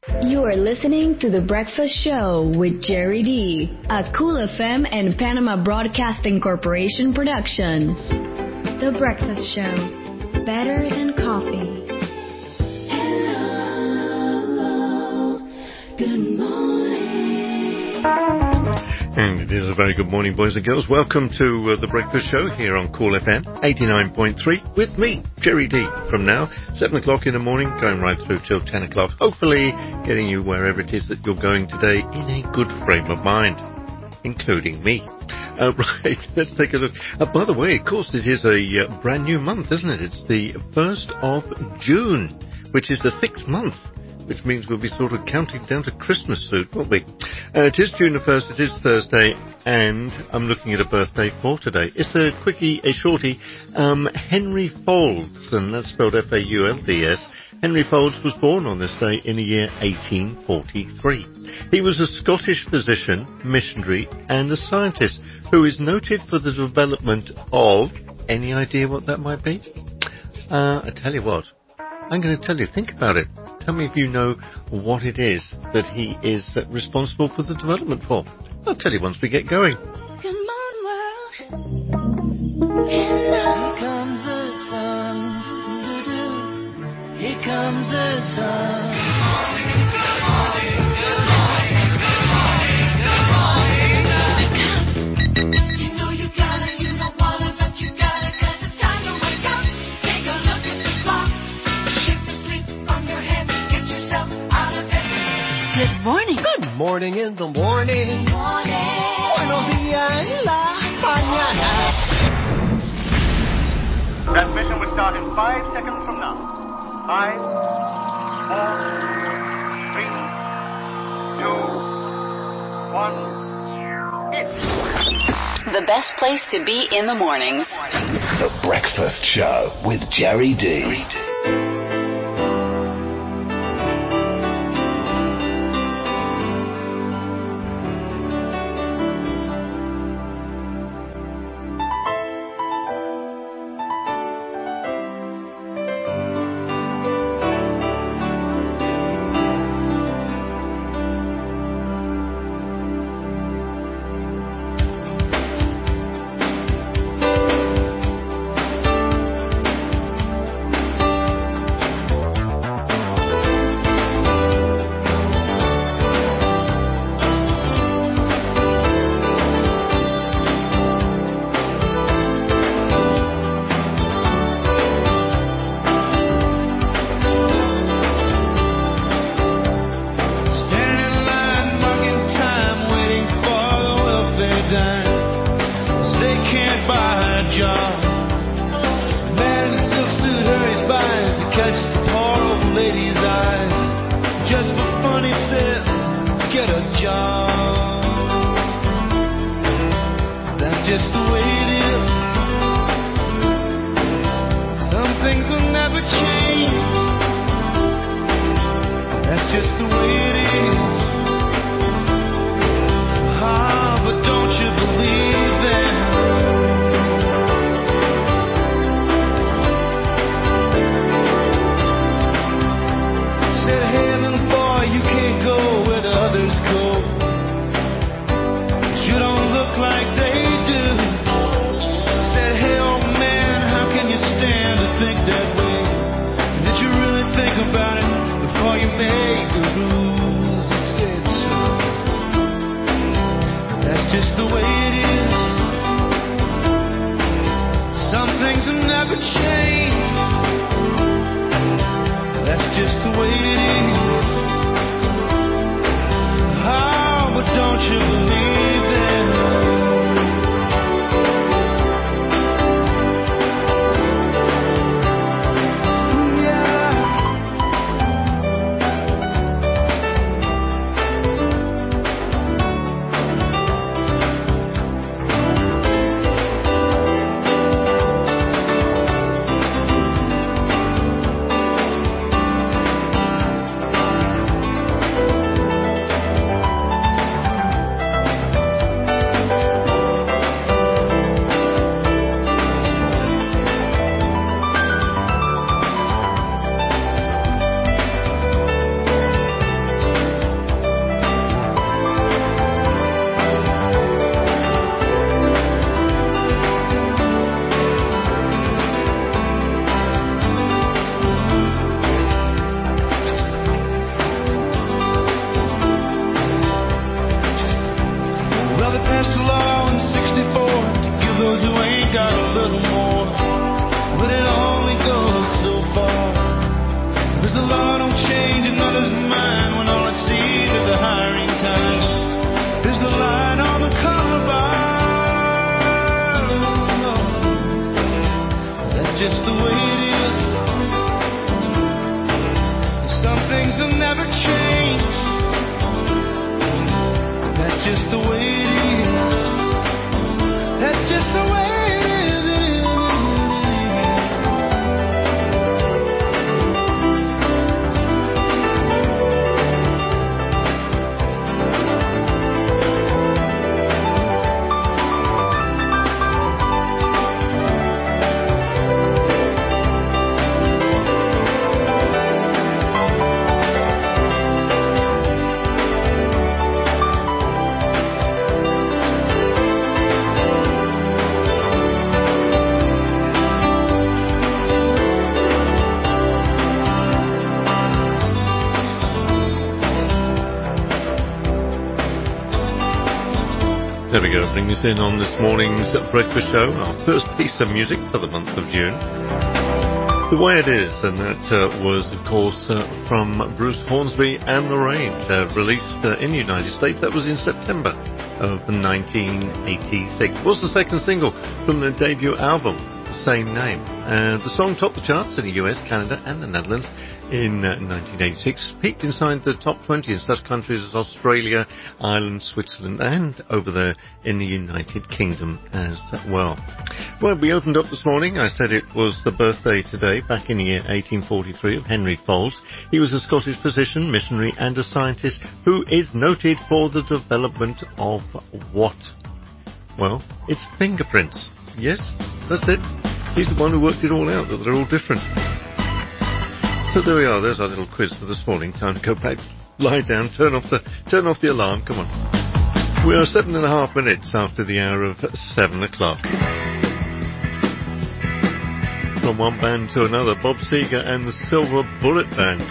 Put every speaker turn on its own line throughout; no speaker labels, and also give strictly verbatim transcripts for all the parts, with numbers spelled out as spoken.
You are listening to The Breakfast Show with Jerry D, a Cool F M and Panama Broadcasting Corporation production. The Breakfast Show, better than coffee. Hello, good morning.
And it is a very good morning, boys and girls. Welcome to uh, The Breakfast Show here on Cool F M eighty-nine point three with me, Jerry D. From now, seven o'clock in the morning, going right through till ten o'clock. Hopefully getting you wherever it is that you're going today in a good frame of mind, including me. Uh, right, let's take a look. Uh, by the way, of course, this is a uh, brand new month, isn't it? It's the first of June, which is the sixth month, which means we'll be sort of counting down to Christmas soon, won't we? Uh, it is June the first, it is Thursday, and I'm looking at a birthday for today. It's a quickie, a shorty, um, Henry Faulds, and that's spelled F A U L D S. Henry Faulds was born on this day in the year eighteen forty-three. He was a Scottish physician, missionary, and a scientist who is noted for the development of... Any idea what that might be? Uh, I tell you what, I'm going to tell you, think about it. Tell me if you know what it is that he is responsible for the development for. I'll tell you once we get going.
Come on, world. Hello.
Here comes the sun. Here comes the sun. You know you gotta, you don't wanna, but you gotta, 'cause it's time to wake up. Take a look at the clock. Shake the sleep from your head. Get yourself out of bed.
Good morning.
Good morning in the morning.
Morning.
Buenos días en la mañana.
Transmission will start in five seconds from now. Five, four, three, two, one, hit.
The best place to be in the mornings.
The Breakfast Show with Jerry D.
will never change. That's just the way it is. That's just the way it is.
There we go, bring us in on this morning's breakfast show, our first piece of music for the month of June. The Way It Is, and that uh, was, of course, uh, from Bruce Hornsby and The Range, uh, released uh, in the United States. That was in September of nineteen eighty-six. It was the second single from their debut album, the same name. Uh, the song topped the charts in the U S, Canada and the Netherlands in uh, nineteen eighty-six, peaked inside the top twenty in such countries as Australia, Ireland, Switzerland and over there in the United Kingdom as well. Well, we opened up this morning. I said it was the birthday today, back in the year eighteen forty-three, of Henry Foulds. He was a Scottish physician, missionary and a scientist who is noted for the development of what? Well, it's fingerprints. Yes, that's it. He's the one who worked it all out, that they're all different. So there we are, there's our little quiz for this morning. Time to go back, lie down, turn off the turn off the alarm, come on. We are seven and a half minutes after the hour of seven o'clock. From one band to another, Bob Seger and the Silver Bullet Band.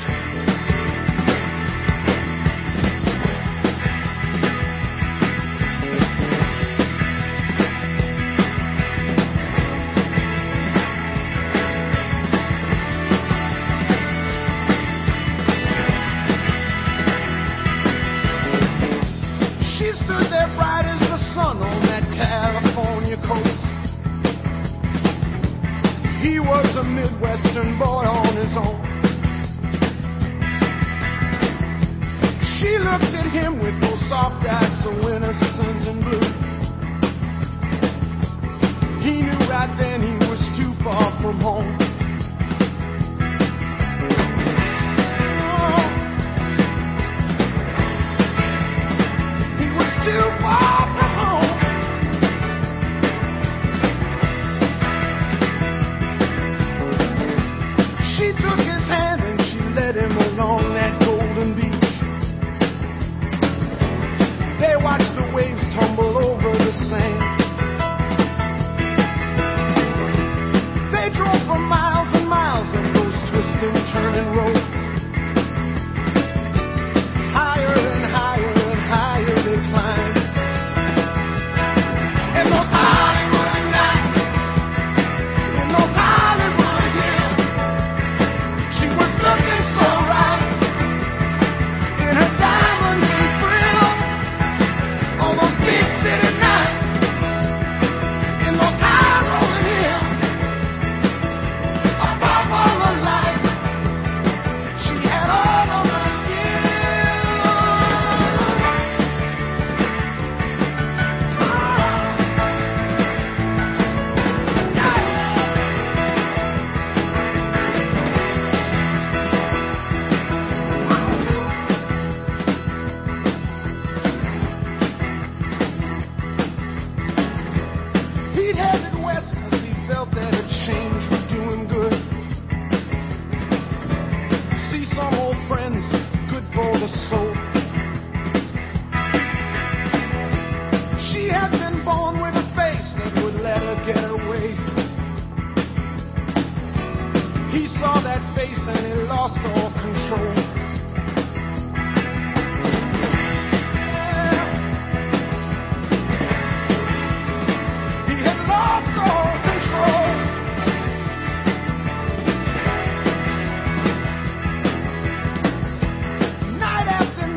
Night after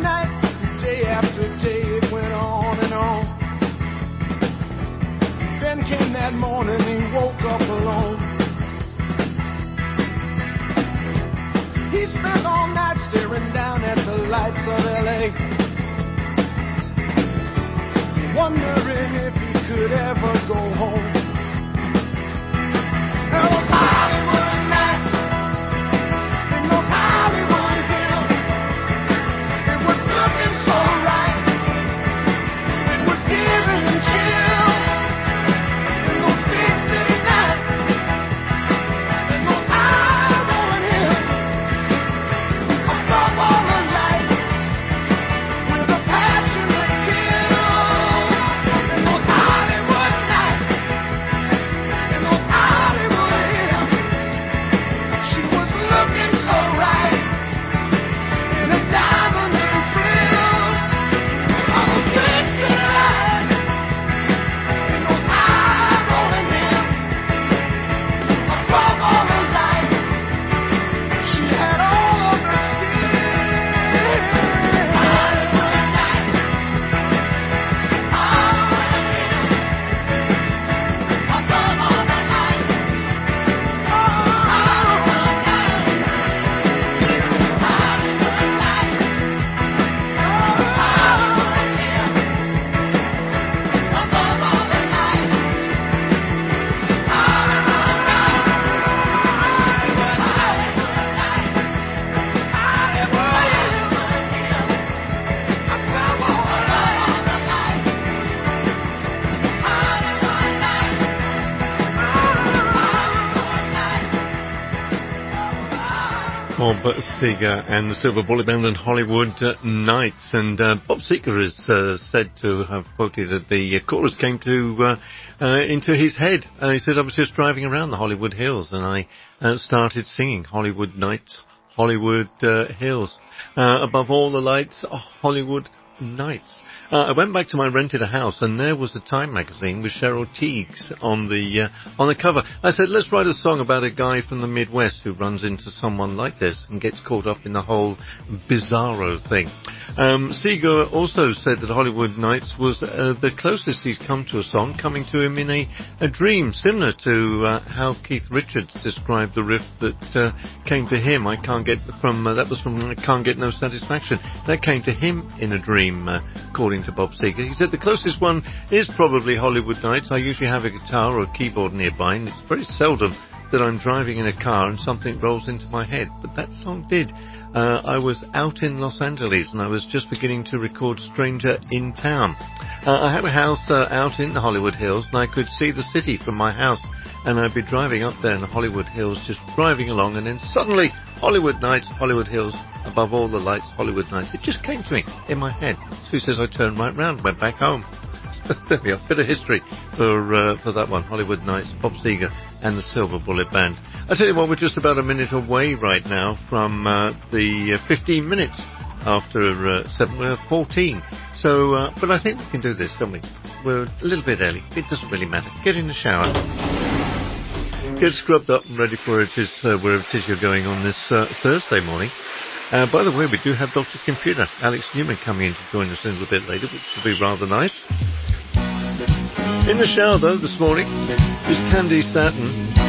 Bob Seger and the Silver Bullet Band and Hollywood uh, Nights. And uh, Bob Seger is uh, said to have quoted that the uh, chorus came to uh, uh, into his head. Uh, he said, I was just driving around the Hollywood Hills and I uh, started singing Hollywood Nights, Hollywood uh, Hills. Uh, above all the lights, oh, Hollywood Nights. Uh, I went back to my rented a house and there was a Time magazine with Cheryl Tiegs on the uh, on the cover. I said, let's write a song about a guy from the Midwest who runs into someone like this and gets caught up in the whole bizarro thing. Um, Seeger also said that Hollywood Nights was uh, the closest he's come to a song, coming to him in a, a dream, similar to uh, how Keith Richards described the riff that uh, came to him. I can't get from uh, that was from I Can't Get No Satisfaction. That came to him in a dream, uh, according to Bob Seger. He said the closest one is probably Hollywood Nights. I usually have a guitar or a keyboard nearby, and it's very seldom that I'm driving in a car and something rolls into my head. But that song did. Uh, I was out in Los Angeles and I was just beginning to record Stranger in Town. Uh, I had a house uh, out in the Hollywood Hills and I could see the city from my house, and I'd be driving up there in the Hollywood Hills, just driving along, and then suddenly Hollywood Nights, Hollywood Hills, above all the lights, Hollywood Nights. It just came to me in my head. So he says I turned right round, went back home. There we are, bit of history for uh, for that one. Hollywood Nights, Bob Seger and the Silver Bullet Band. I tell you what, we're just about a minute away right now from uh, the uh, fifteen minutes after uh, seven. We're fourteen. So, uh, but I think we can do this, don't we? We're a little bit early. It doesn't really matter. Get in the shower. Get scrubbed up and ready for it is uh, wherever it is you're going on this uh, Thursday morning. Uh, by the way, we do have Doctor Computer, Alex Newman, coming in to join us a little bit later, which will be rather nice. In the shower, though, this morning is Candy Satin,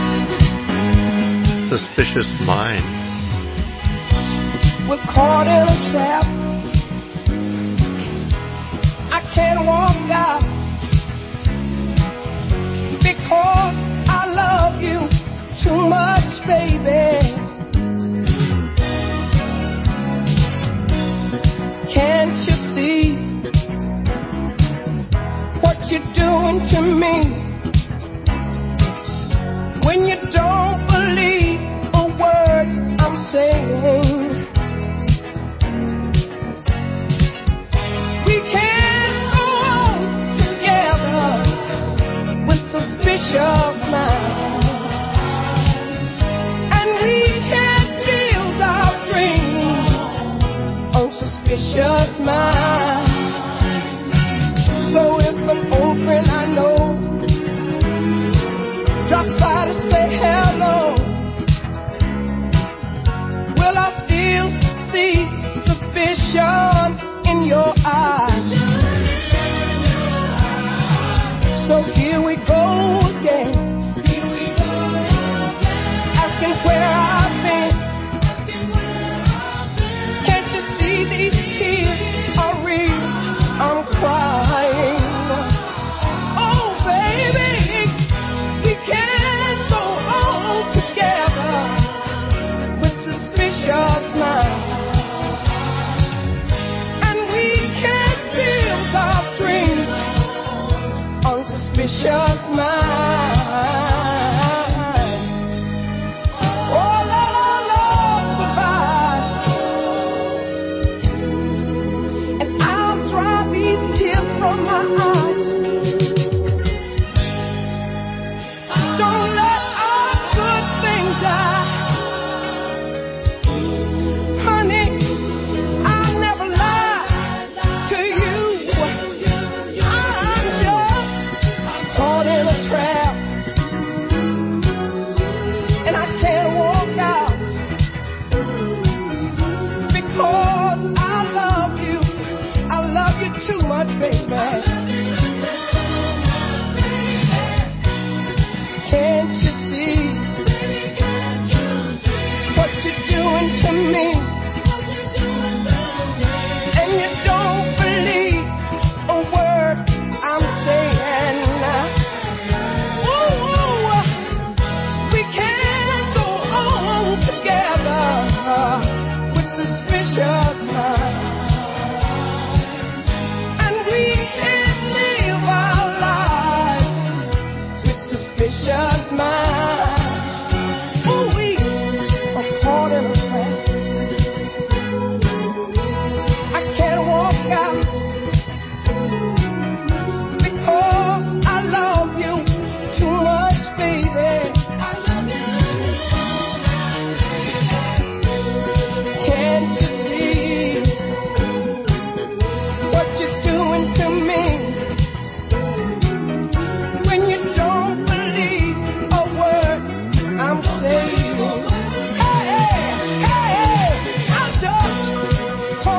Suspicious Minds.
We're caught in a trap. I can't walk out because I love you too much, baby. Can't you see what you're doing to me? When you don't believe a word I'm saying, we can't go on together with suspicious minds, and we can't build our dreams on suspicious minds. So if an old friend I know drops by to say hello, will I still see suspicion in your eyes? So here we go again, asking where I've been. Can't you see these tears are real? I'm crying. Oh, baby, we can't go on together with suspicious minds, and we can't build our dreams on suspicious minds. Oh, let our love survive, and I'll dry these tears from my eyes. Don't let our good thing die. Honey, I'll never lie to you. I'm just caught in a trap, and I can't walk out because I love you. I love you too much, baby. Can't you see what you're doing to me? And you don't believe a word I'm saying. Ooh, we can't go on together with suspicious minds, and we can't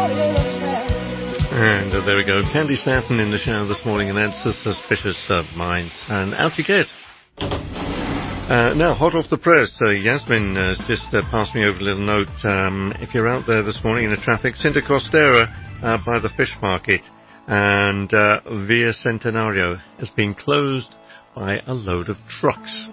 caught in a trap.
And uh, there we go. Candy Stanton in the shower this morning, and that's a Suspicious uh, Minds. And out you get. Uh, now, hot off the press, uh, Yasmin uh, has just uh, passed me over a little note. Um, if you're out there this morning in the traffic, Cinta Costera uh, by the fish market and uh, Via Centenario has been closed by a load of trucks.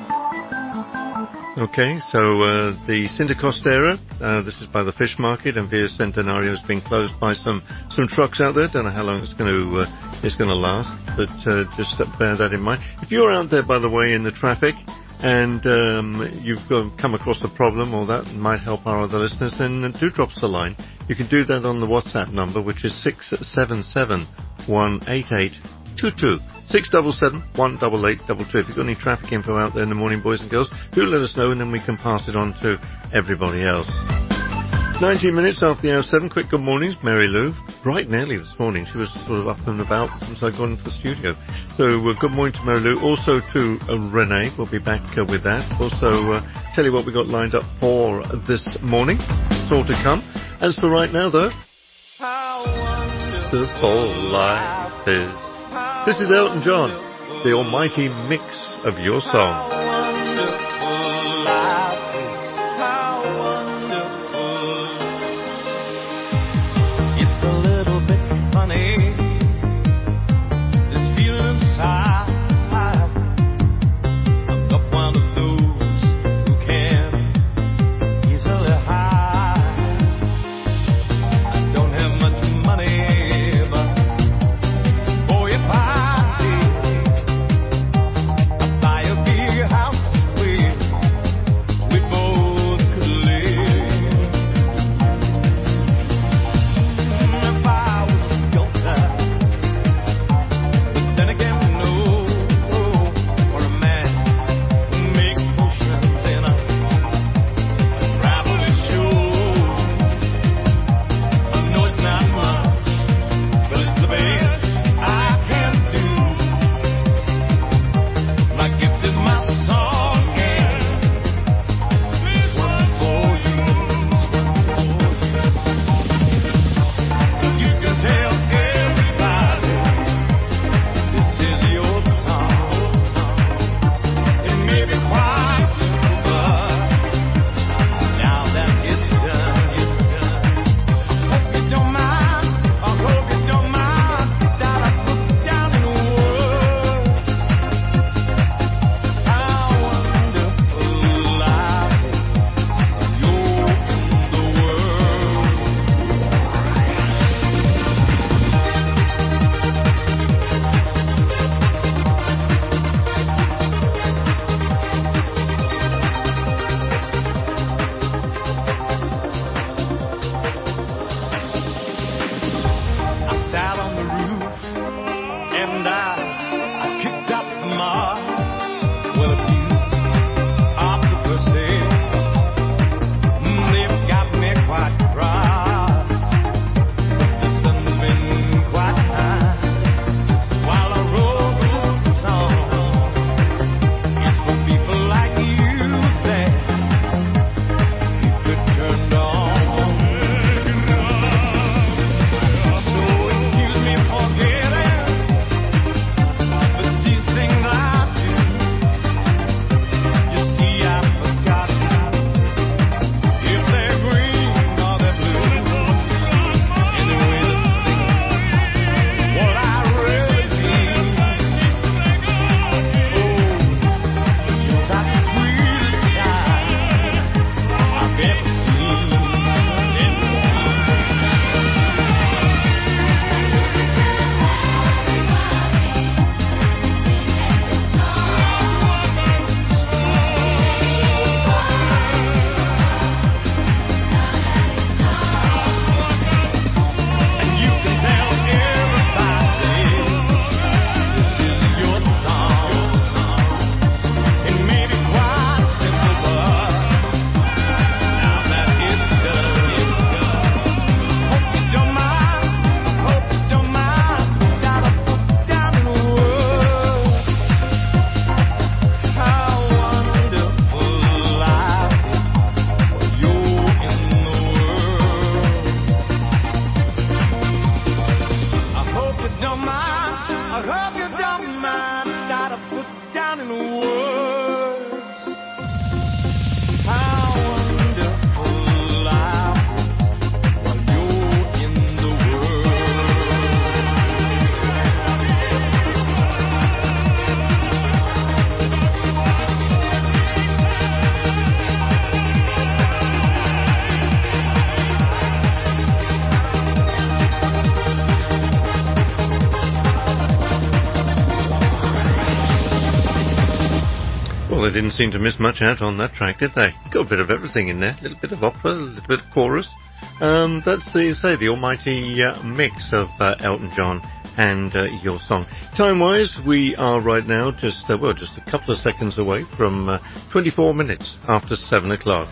Okay, so uh, the Cinta Costera, uh, this is by the fish market, and Via Centenario has been closed by some, some trucks out there. Don't know how long it's going to uh, it's going to last, but uh, just uh, bear that in mind. If you're out there, by the way, in the traffic, and um, you've got, come across a problem or that might help our other listeners, then do drop us a line. You can do that on the WhatsApp number, which is six seven seven, one eight eight two two. six seven seven, one eight eight two two. If you've got any traffic info out there in the morning, boys and girls, do let us know, and then we can pass it on to everybody else. nineteen minutes after the hour seven. Quick good mornings, Mary Lou. Bright and early this morning. She was sort of up and about since I got into the studio. So uh, good morning to Mary Lou. Also to uh, Renee. We'll be back uh, with that. Also, uh, tell you what we got lined up for this morning. It's all to come. As for right now, though, the whole life is. This is Elton John, the almighty mix of your song.
Buy a big house.
didn't seem to miss much out on that track, did they? Got a bit of everything in there. A little bit of opera, a little bit of chorus. Um, that's the, say, the almighty uh, mix of uh, Elton John and uh, your song. Time-wise, we are right now just, uh, well, just a couple of seconds away from uh, twenty-four minutes after seven o'clock.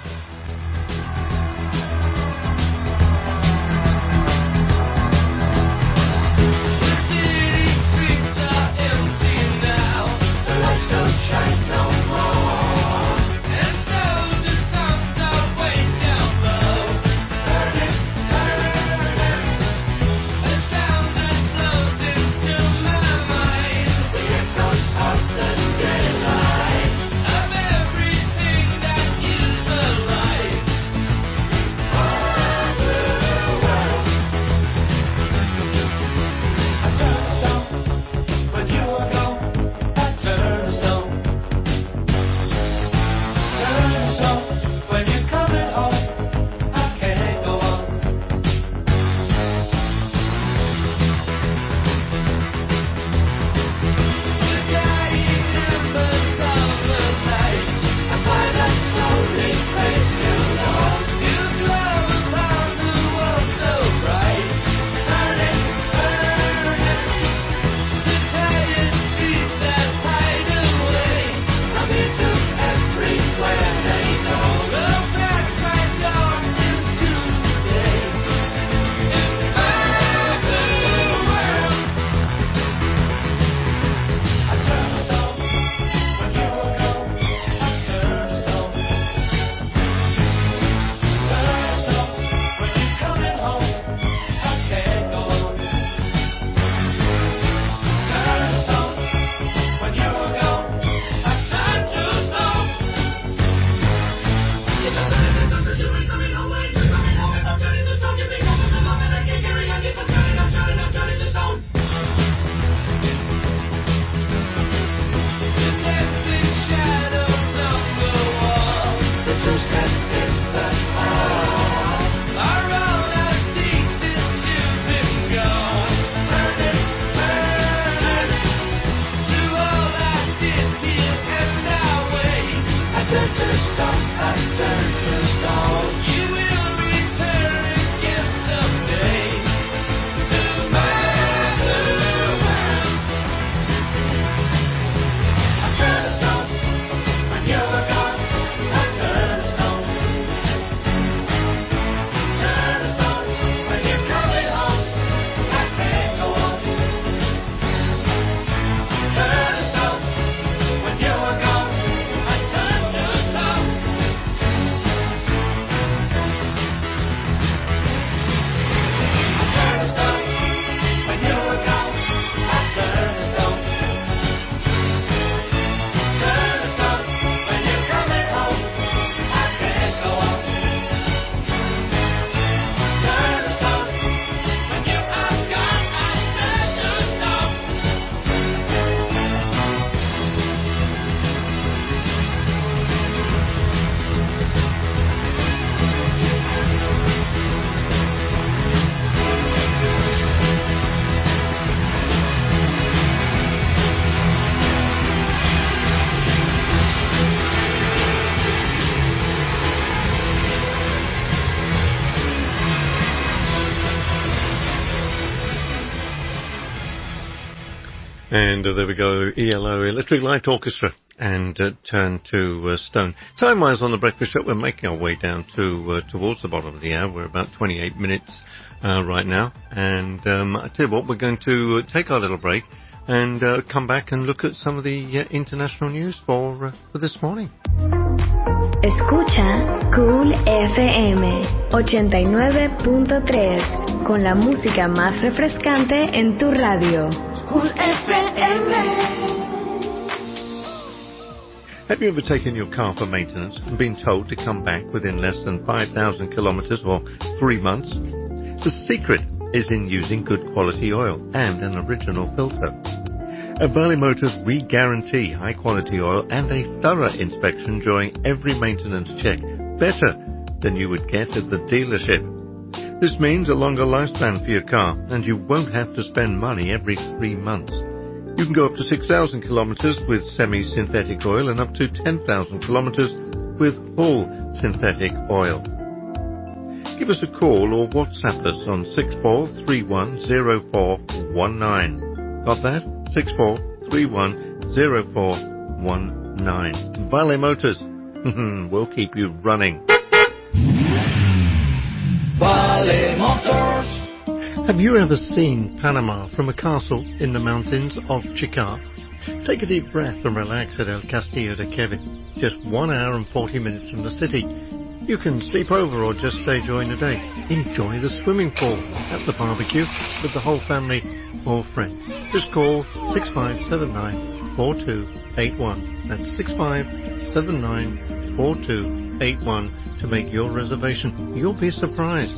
And uh, there we go, E L O, Electric Light Orchestra, and uh, Turn to uh, Stone. Time-wise on the Breakfast Show, we're making our way down to uh, towards the bottom of the hour. We're about twenty-eight minutes uh, right now. And um, I tell you what, we're going to uh, take our little break and uh, come back and look at some of the uh, international news for, uh, for this morning.
Escucha Cool F M ochenta y nueve punto tres con la música más refrescante en tu radio. Cool F M.
Have you ever taken your car for maintenance and been told to come back within less than five thousand kilometers or three months? The secret is in using good quality oil and an original filter. At Valley Motors, we guarantee high quality oil and a thorough inspection during every maintenance check, better than you would get at the dealership. This means a longer lifespan for your car, and you won't have to spend money every three months. You can go up to six thousand kilometres with semi-synthetic oil and up to ten thousand kilometres with full synthetic oil. Give us a call or WhatsApp us on six four three one zero four one nine. Got that? six four three one zero four one nine. Vale Motors. We'll keep you running.
Vale Motors.
Have you ever seen Panama from a castle in the mountains of Chicar? Take a deep breath and relax at El Castillo de Queve, just one hour and forty minutes from the city. You can sleep over or just stay during the day. Enjoy the swimming pool at the barbecue with the whole family or friends. Just call six five seven nine four two eight one. That's six five seven nine four two eight one to make your reservation. You'll be surprised.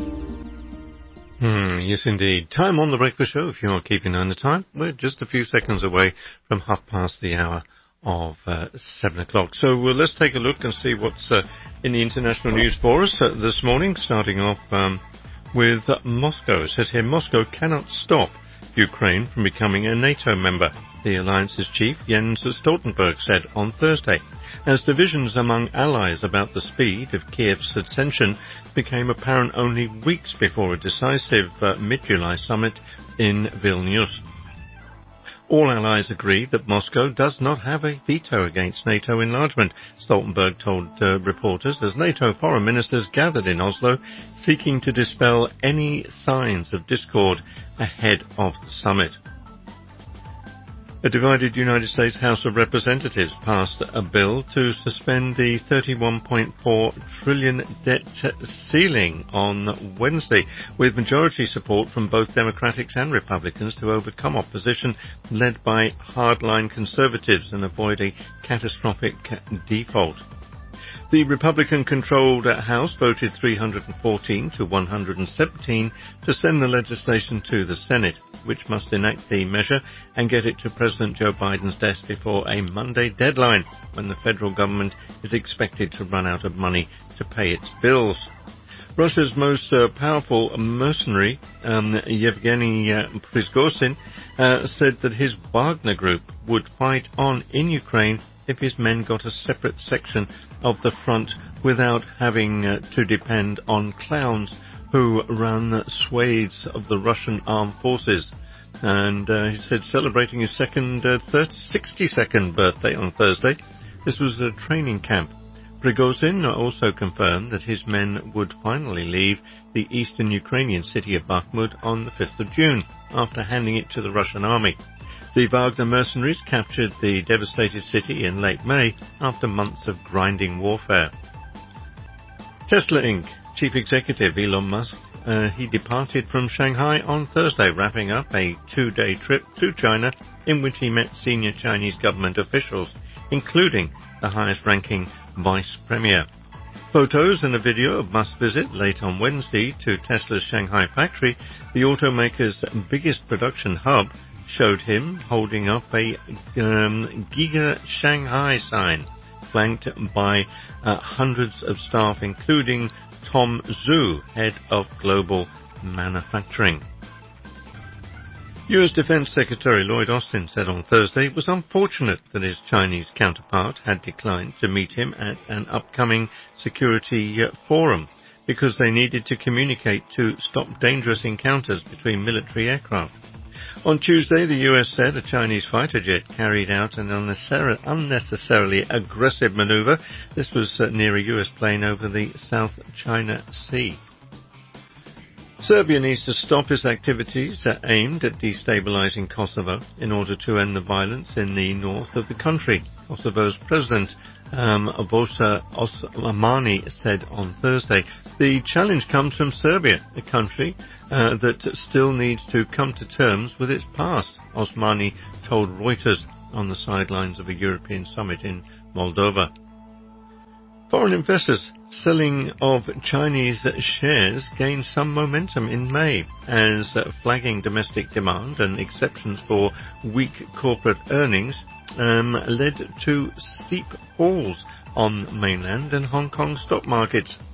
Hmm, yes, indeed. Time on the breakfast show, if you're keeping on the time. We're just a few seconds away from half past the hour of uh, seven o'clock. So uh, let's take a look and see what's uh, in the international news for us uh, this morning, starting off um, with uh, Moscow. It says here, Moscow cannot stop Ukraine from becoming a NATO member, the alliance's chief Jens Stoltenberg said on Thursday, as divisions among allies about the speed of Kiev's ascension became apparent only weeks before a decisive uh, mid-July summit in Vilnius. All allies agree that Moscow does not have a veto against NATO enlargement, Stoltenberg told uh, reporters as NATO foreign ministers gathered in Oslo, seeking to dispel any signs of discord ahead of the summit. A divided United States House of Representatives passed a bill to suspend the thirty-one point four trillion dollars debt ceiling on Wednesday, with majority support from both Democrats and Republicans to overcome opposition led by hardline conservatives and avoid a catastrophic default. The Republican-controlled House voted three hundred fourteen to one hundred seventeen to send the legislation to the Senate, which must enact the measure and get it to President Joe Biden's desk before a Monday deadline, when the federal government is expected to run out of money to pay its bills. Russia's most uh, powerful mercenary, um, Yevgeny uh, Prigozhin, uh, said that his Wagner group would fight on in Ukraine if his men got a separate section of the front without having uh, to depend on clowns who run swathes of the Russian armed forces. And uh, he said celebrating his second uh, sixty-second birthday on Thursday. This was a training camp. Prigozhin also confirmed that his men would finally leave the eastern Ukrainian city of Bakhmut on the fifth of June, after handing it to the Russian army. The Wagner mercenaries captured the devastated city in late May after months of grinding warfare. Tesla Incorporated Chief Executive Elon Musk, uh, he departed from Shanghai on Thursday, wrapping up a two-day trip to China in which he met senior Chinese government officials, including the highest-ranking vice premier. Photos and a video of Musk's visit late on Wednesday to Tesla's Shanghai factory, the automaker's biggest production hub, showed him holding up a um, Giga Shanghai sign, flanked by uh, hundreds of staff, including Tom Zhu, head of global manufacturing. U S Defense Secretary Lloyd Austin said on Thursday it was unfortunate that his Chinese counterpart had declined to meet him at an upcoming security uh, forum because they needed to communicate to stop dangerous encounters between military aircraft. On Tuesday, the U S said a Chinese fighter jet carried out an unnecessar- unnecessarily aggressive maneuver. This was uh, near a U S plane over the South China Sea. Serbia needs to stop its activities uh, aimed at destabilizing Kosovo in order to end the violence in the north of the country, Kosovo's president um, Vjosa Osmani said on Thursday. The challenge comes from Serbia, a country uh, that still needs to come to terms with its past, Osmani told Reuters on the sidelines of a European summit in Moldova. Foreign investors selling of Chinese shares gained some momentum in May as uh, flagging domestic demand and exceptions for weak corporate earnings um, led to steep falls on mainland and Hong Kong stock markets.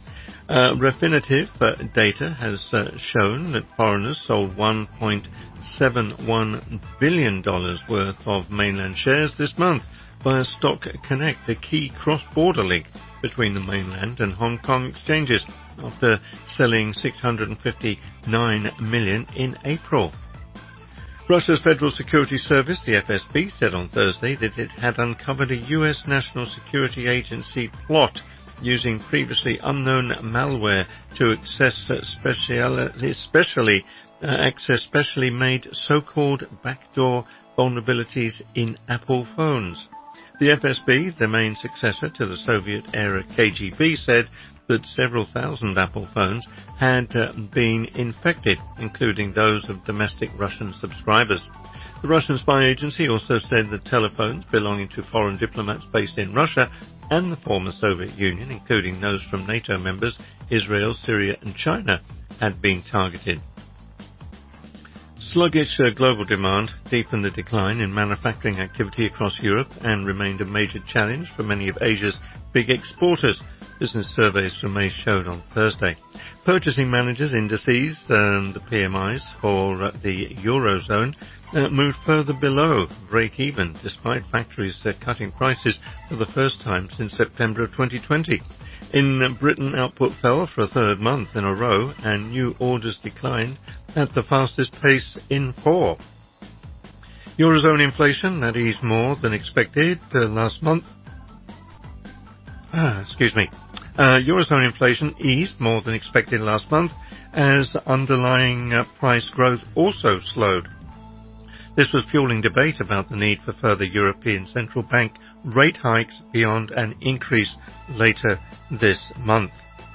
Uh, Refinitiv uh, data has uh, shown that foreigners sold one point seven one billion dollars worth of mainland shares this month via Stock Connect, a key cross-border link between the mainland and Hong Kong exchanges, after selling six hundred fifty-nine million dollars in April. Russia's Federal Security Service, the F S B, said on Thursday that it had uncovered a U S National Security Agency plot using previously unknown malware to access uh, speciali- specially uh, access specially made so-called backdoor vulnerabilities in Apple phones. The F S B, the main successor to the Soviet-era K G B, said that several thousand Apple phones had uh, been infected, including those of domestic Russian subscribers. The Russian spy agency also said that telephones belonging to foreign diplomats based in Russia and the former Soviet Union, including those from NATO members Israel, Syria and China, had been targeted. Sluggish uh, global demand deepened the decline in manufacturing activity across Europe and remained a major challenge for many of Asia's big exporters, business surveys from May showed on Thursday. Purchasing managers' indices and the P M Is for uh, the Eurozone uh, moved further below break-even, despite factories uh, cutting prices for the first time since September of twenty twenty. In uh, Britain, output fell for a third month in a row, and new orders declined at the fastest pace in four. Eurozone inflation, that eased more than expected uh, last month. Ah, excuse me. Uh, Eurozone inflation eased more than expected last month, as underlying uh, price growth also slowed. This was fueling debate about the need for further European Central Bank rate hikes beyond an increase later this month.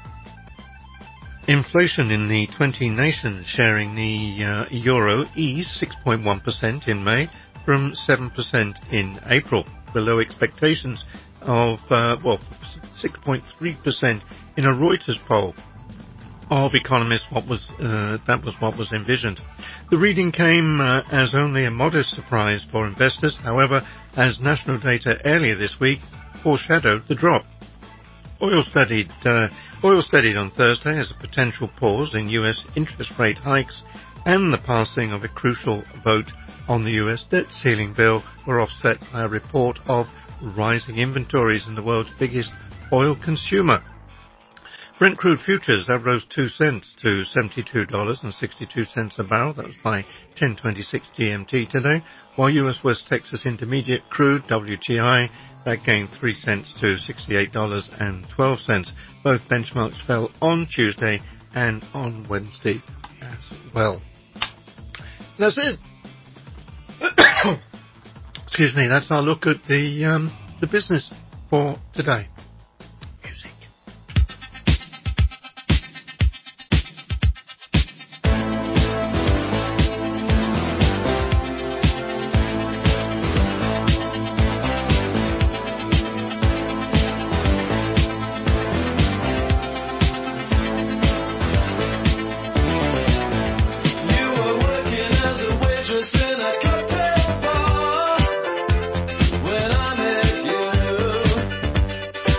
Inflation in the twenty nations sharing the uh, euro eased six point one percent in May from seven percent in April, below expectations of, uh, well, six point three percent in a Reuters poll of economists. What was uh, that was what was envisioned. The reading came uh, as only a modest surprise for investors, however, as national data earlier this week foreshadowed the drop. Oil steadied, uh, oil steadied on Thursday as a potential pause in U S interest rate hikes and the passing of a crucial vote on the U S debt ceiling bill were offset by a report of rising inventories in the world's biggest oil consumer. Brent crude futures that rose two cents to seventy-two dollars and sixty-two cents a barrel. That was by ten twenty-six G M T today. While U S West Texas Intermediate crude W T I that gained three cents to sixty-eight dollars and twelve cents. Both benchmarks fell on Tuesday and on Wednesday as well. That's it. Excuse me. That's our look at the um, the business for today. Music.
When I met you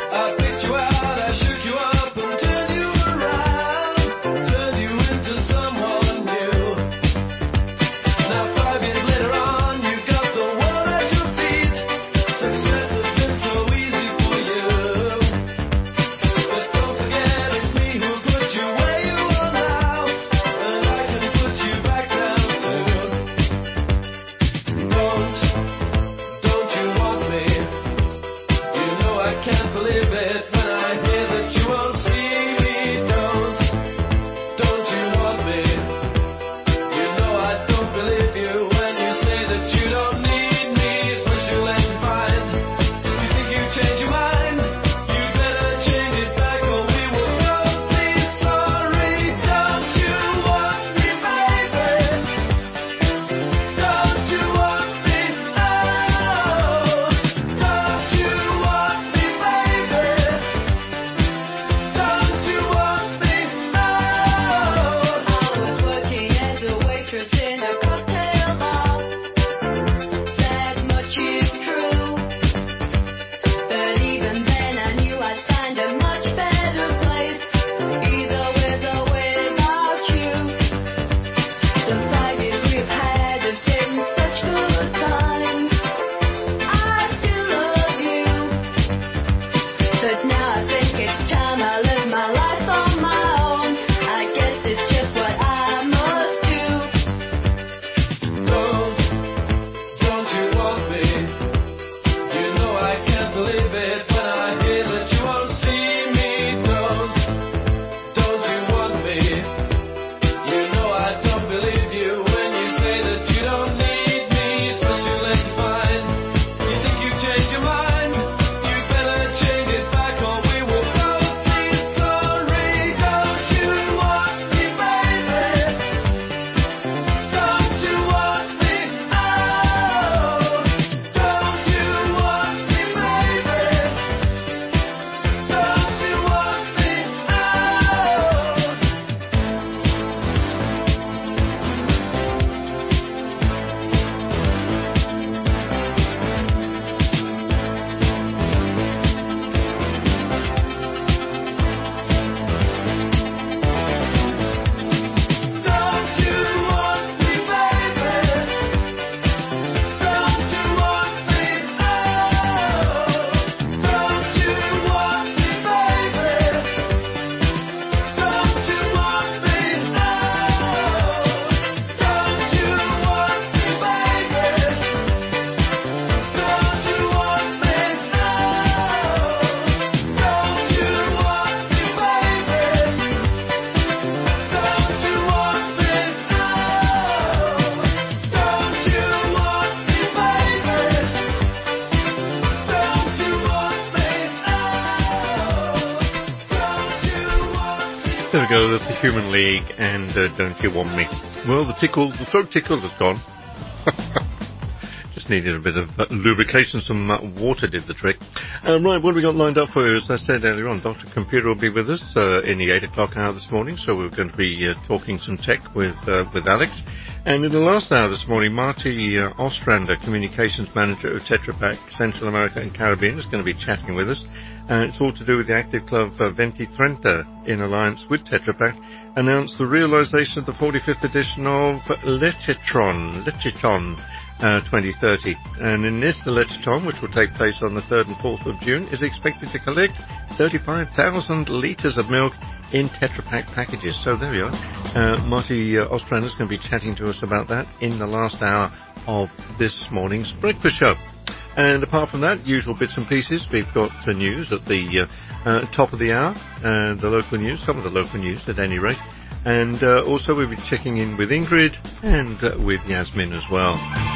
go, that's the Human League and uh, Don't You Want Me. Well, the tickle, the throat tickle has gone. Just needed a bit of uh, lubrication, some uh, water did the trick. Uh, right, what have we got lined up for you? As I said earlier on, Doctor Computer will be with us uh, in the eight o'clock hour this morning, so we're going to be uh, talking some tech with uh, with Alex. And in the last hour this morning, Marty uh, Ostrander, Communications Manager of Tetra Pak, Central America and Caribbean, is going to be chatting with us. Uh, it's all to do with the Active Club uh, Venti Trenta, in alliance with Tetra Pak, announced the realization of the forty-fifth edition of Lechetron, Lechetron uh, twenty thirty. And in this, the Lechetron, which will take place on the third and fourth of June, is expected to collect thirty-five thousand litres of milk in Tetra Pak packages. So there we are. Uh, Marty uh, Ostrander is going to be chatting to us about that in the last hour of this morning's breakfast show. And apart from that, usual bits and pieces, we've got uh, news at the uh, uh, top of the hour, uh, the local news, some of the local news at any rate. And uh, also we'll be checking in with Ingrid and uh, with Yasmin as well.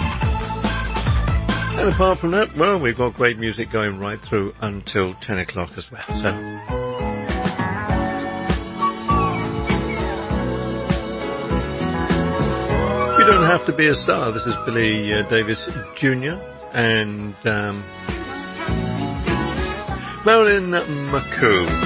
And apart from that, well, we've got great music going right through until ten o'clock as well. So you don't have to be a star. This is Billy uh, Davis Junior and um, Marilyn McCoo.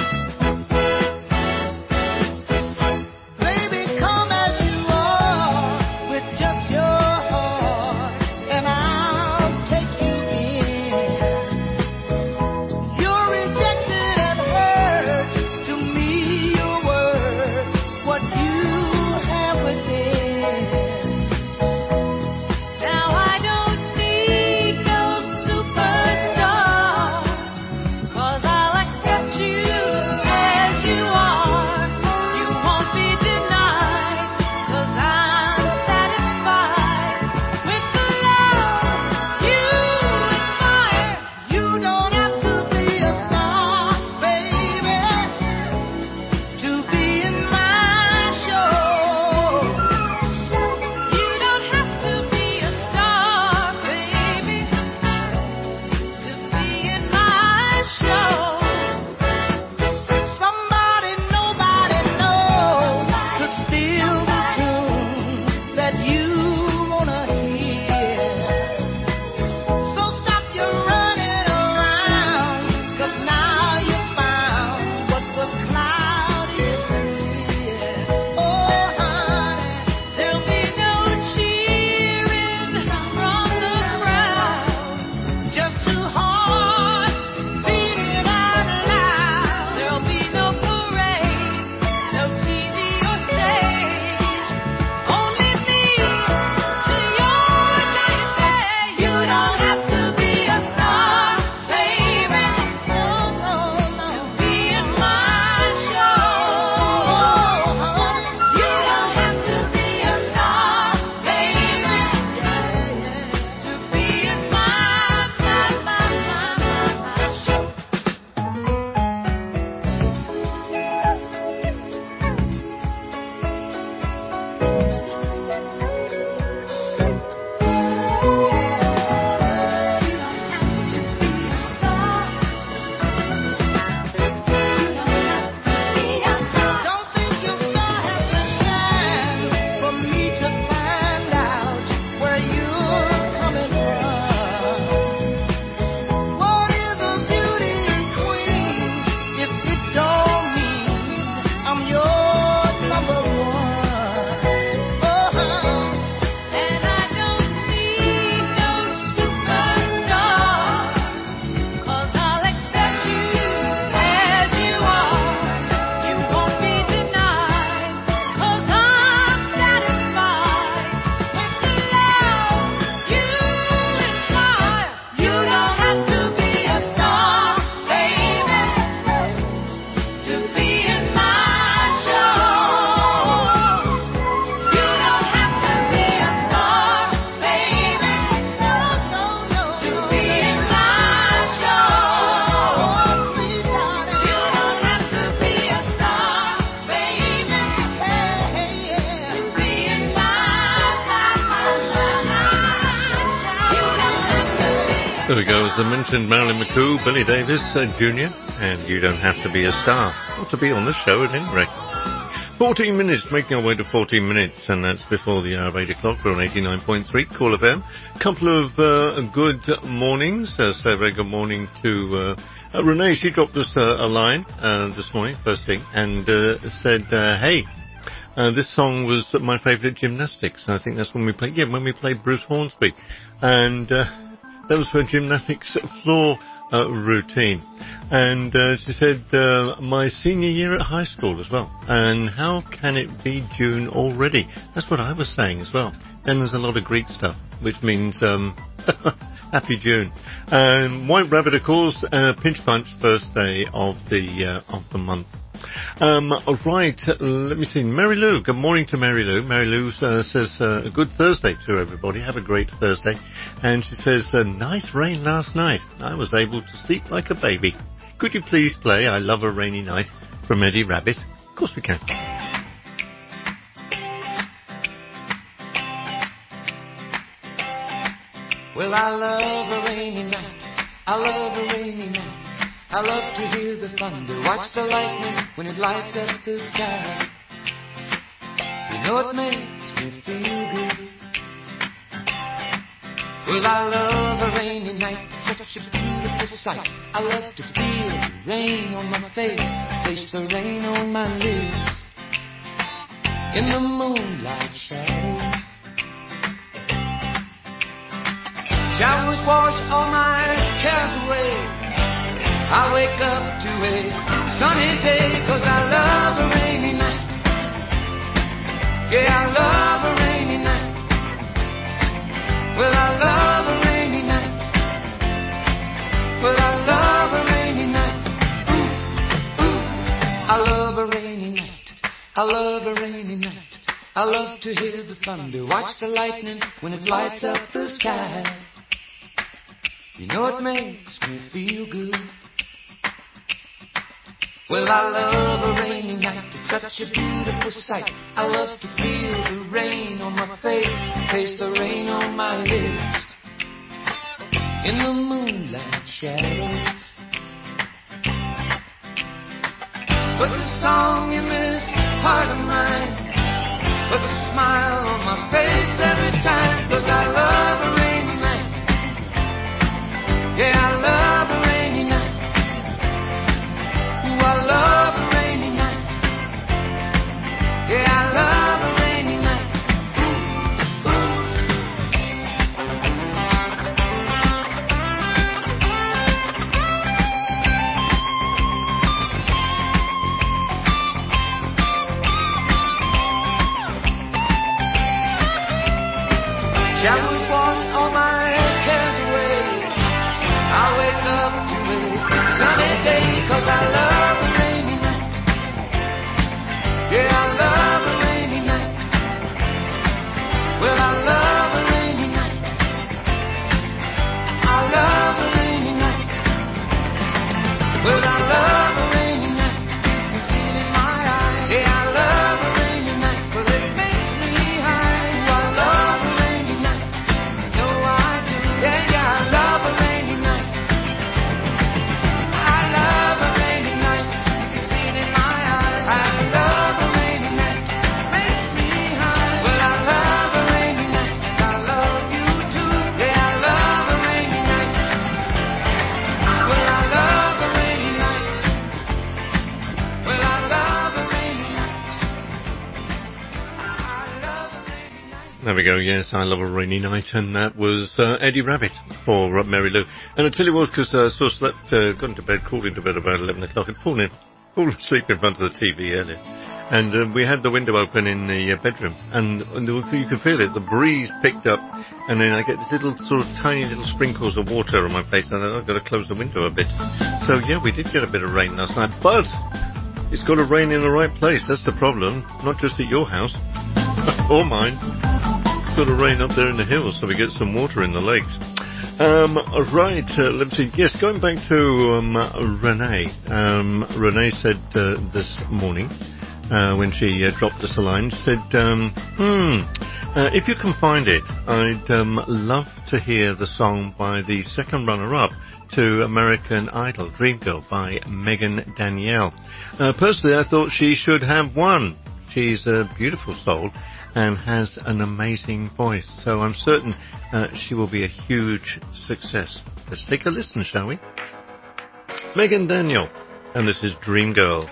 There we go. As I mentioned, Marilyn McCoo, Billy Davis uh, Junior, and You Don't Have to Be a Star. Or to be on the show at any rate. fourteen minutes, making our way to fourteen minutes, and that's before the hour of eight o'clock. We're on eighty-nine point three, Cool F M. Couple of uh, good mornings. Uh, so a very good morning to uh, uh, Renee. She dropped us uh, a line uh, this morning, first thing, and uh, said, uh, hey, uh, this song was my favourite gymnastics. I think that's when we played, yeah, when we played Bruce Hornsby. And uh, that was for gymnastics floor uh, routine. And uh, she said, uh, my senior year at high school as well. And how can it be June already? That's what I was saying as well. Then there's a lot of Greek stuff, which means um, happy June. Um, White Rabbit, of course, uh, Pinch Punch, first day of the uh, of the month. Um, right, let me see. Mary Lou, good morning to Mary Lou. Mary Lou uh, says, uh, a good Thursday to everybody. Have a great Thursday. And she says, uh, nice rain last night. I was able to sleep like a baby. Could you please play I Love a Rainy Night from Eddie Rabbit? Of course we can.
Well, I love a rainy night. I love a rainy night. I love to hear the thunder, watch the lightning when it lights up the sky. You know it makes me feel good. Well, I love a rainy night, such a beautiful sight. I love to feel the rain on my face, taste the rain on my lips. In the moonlight shadows, showers wash all my cares away. I wake up to a sunny day, 'cause I love a rainy night. Yeah, I love a rainy night. Well, I love a rainy night. Well, I love a rainy night. Ooh, ooh. I love a rainy night. I love a rainy night. I love to hear the thunder, watch the lightning when it lights up the sky. You know it makes me feel good. Well, I love a rainy night, it's such a beautiful sight. I love to feel the rain on my face, taste the rain on my lips. In the moonlight shadows, put the song in this heart of mine, put a smile on my face every time, 'cause I love a rainy night. Yeah, I love a rainy night. I love a rainy night. Yeah, I love a rainy night. Ooh, ooh. Showers wash all my cares away. I wake up to a sunny day, 'cause I love. Yeah, I love a rainy night. Well, I love a rainy night. I love a rainy night. Well, I love a rainy night. You can see it in my eyes. Yeah, I love a rainy night, 'cause it makes me high. I love a rainy night. You know I do. Yeah, yeah, I love a rainy night. I love a rainy night. You can see it in my eyes. I love.
There we go, yes, I Love a Rainy Night, and that was uh, Eddie Rabbit for uh, Mary Lou. And I tell you what, because I uh, sort of slept, uh, got into bed, crawled into bed about eleven o'clock, and fallen, in, fallen asleep in front of the T V earlier. And uh, we had the window open in the uh, bedroom, and, and you could feel it, the breeze picked up, and then I get this little sort of tiny little sprinkles of water on my face, and I thought, I've got to close the window a bit. So yeah, we did get a bit of rain last night, but it's got to rain in the right place, that's the problem, not just at your house, or mine. Got to rain up there in the hills so we get some water in the lakes. Um, right, uh, let's see. Yes, going back to um, Renee. Um, Renee said uh, this morning, uh, when she uh, dropped us a line, said, um, hmm, uh, if you can find it, I'd um, love to hear the song by the second runner-up to American Idol, Dream Girl, by Megan Danielle. Uh, personally, I thought she should have won. She's a beautiful soul and has an amazing voice. So I'm certain uh, she will be a huge success. Let's take a listen, shall we? Megan Daniel, and this is Dream Girl.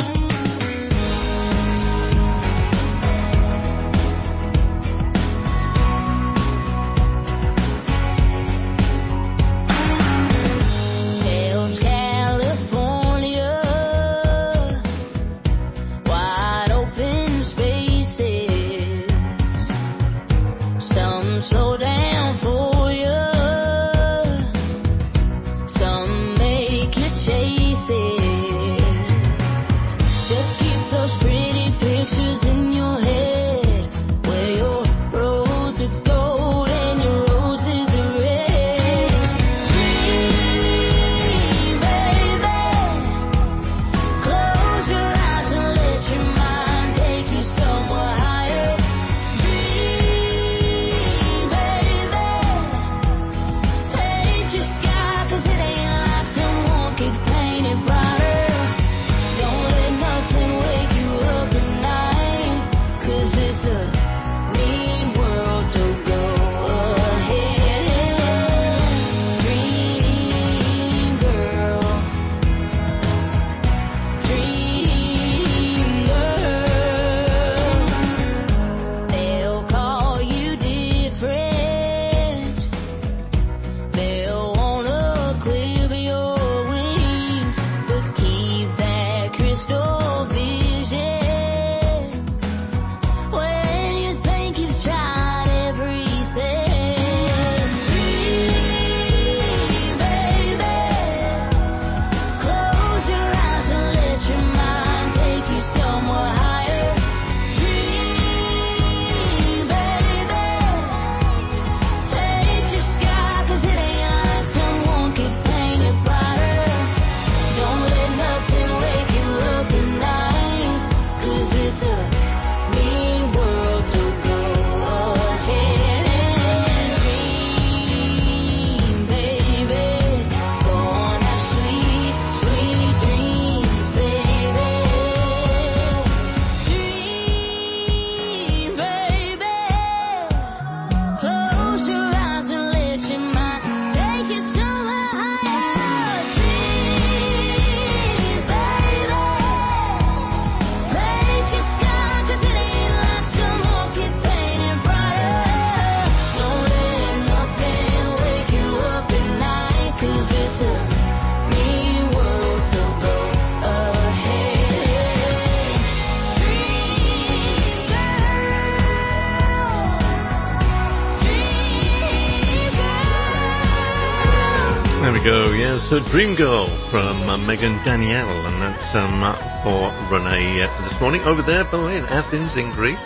Go, yes, so Dream Girl from uh, Megan Danielle, and that's um, for Renee uh, this morning over there, by the way, in Athens, in Greece.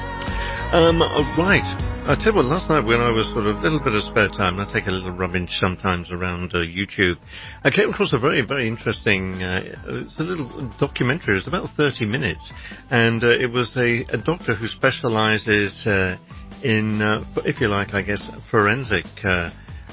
Um, uh, right, I tell you what, last night when I was sort of a little bit of spare time, I take a little rummage sometimes around uh, YouTube, I came across a very, very interesting, uh, it's a little documentary, it's about thirty minutes, and uh, it was a, a doctor who specializes uh, in, uh, if you like, I guess, forensic uh,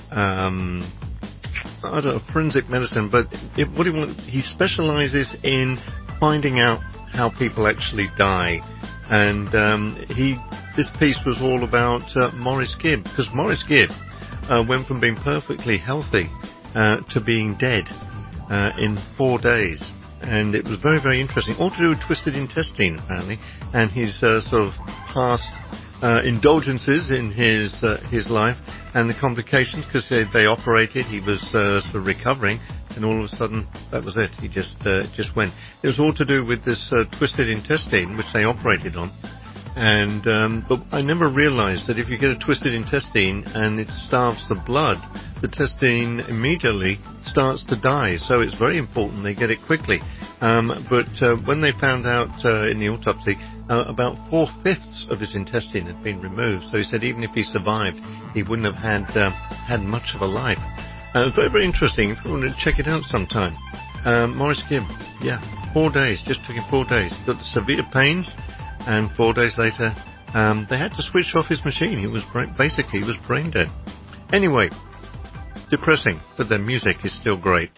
um I don't know, forensic medicine, but it, what he want, he specializes in finding out how people actually die. And um, he, this piece was all about uh, Maurice Gibb, because Maurice Gibb uh, went from being perfectly healthy uh, to being dead uh, in four days. And it was very, very interesting. All to do with twisted intestine, apparently, and his uh, sort of past uh, indulgences in his uh, his life and the complications, because they, they operated. He was uh, sort of recovering, and all of a sudden that was it. He just uh, just went. It was all to do with this uh, twisted intestine, which they operated on. And um, but I never realized that if you get a twisted intestine and it starves the blood, the intestine immediately starts to die. So it's very important they get it quickly. Um, but uh, when they found out uh, in the autopsy, uh, about four-fifths of his intestine had been removed. So he said even if he survived, he wouldn't have had uh, had much of a life. Uh, very, very interesting. If you want to check it out sometime. Um, Maurice Gibb, yeah, four days. Just took him four days. Got severe pains. And four days later, um, they had to switch off his machine. He was bra- basically he was brain dead. Anyway, depressing, but their music is still great.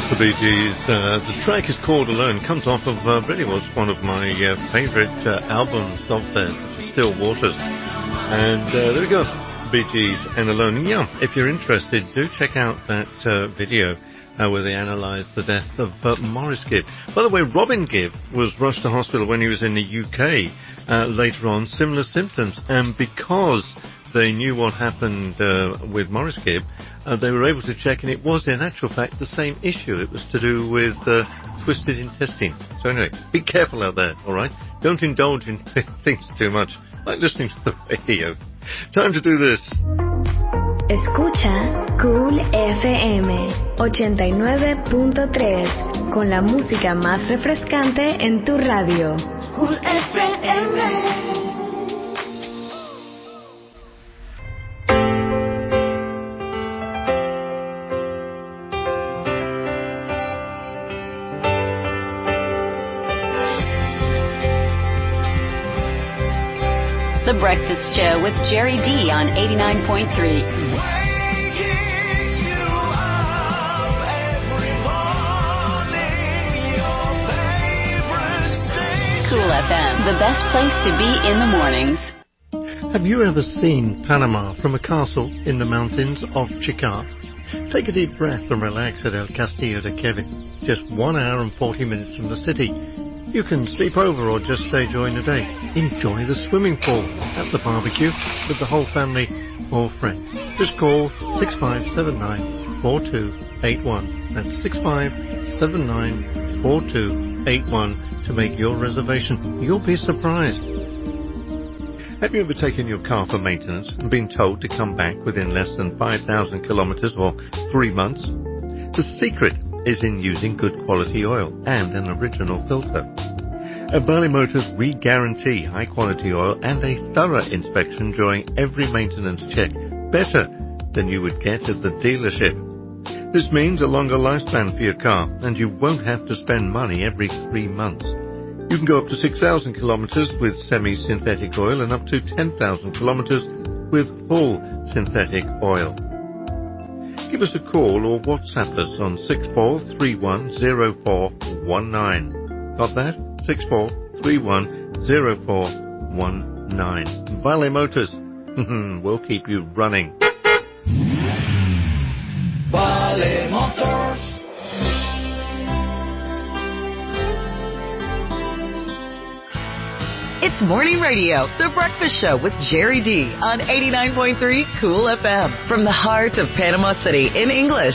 The Bee Gees. Uh, the track is called Alone. Comes off of uh, really was one of my uh, favourite uh, albums of theirs, Still Waters. And uh, there we go, Bee Gees and Alone. And yeah, if you're interested, do check out that uh, video uh, where they analysed the death of uh, Maurice Gibb. By the way, Robin Gibb was rushed to hospital when he was in the U K uh, later on, similar symptoms. And because they knew what happened uh, with Maurice Gibb, uh, they were able to check, and it was in actual fact the same issue. It was to do with uh, twisted intestine. So anyway, be careful out there, alright? Don't indulge in things too much, like listening to the radio. Time to do this.
Escucha Cool F M ochenta y nueve punto tres con la música más refrescante en tu radio.
Cool F M.
The Breakfast Show with Jerry D on eighty-nine point three. Cool F M, the best place to be in the mornings.
Have you ever seen Panama from a castle in the mountains of Chicar? Take a deep breath and relax at El Castillo de Kevin, just one hour and forty minutes from the city. You can sleep over or just stay during the day. Enjoy the swimming pool at the barbecue with the whole family or friends. Just call six five seven nine, four two eight one. That's six five seven nine, four two eight one to make your reservation. You'll be surprised. Have you ever taken your car for maintenance and been told to come back within less than five thousand kilometers or three months? The secret is in using good quality oil and an original filter. At Barley Motors, we guarantee high quality oil and a thorough inspection during every maintenance check, better than you would get at the dealership. This means a longer lifespan for your car, and you won't have to spend money every three months. You can go up to six thousand kilometers with semi-synthetic oil and up to ten thousand kilometers with full synthetic oil. Give us a call or WhatsApp us on six four three one zero four one nine. Got that? six four three one zero four one nine. Vale Motors. We'll keep you running.
Vale Motors.
It's Morning Radio, The Breakfast Show with Jerry D on eighty-nine point three Cool F M from the heart of Panama City in English.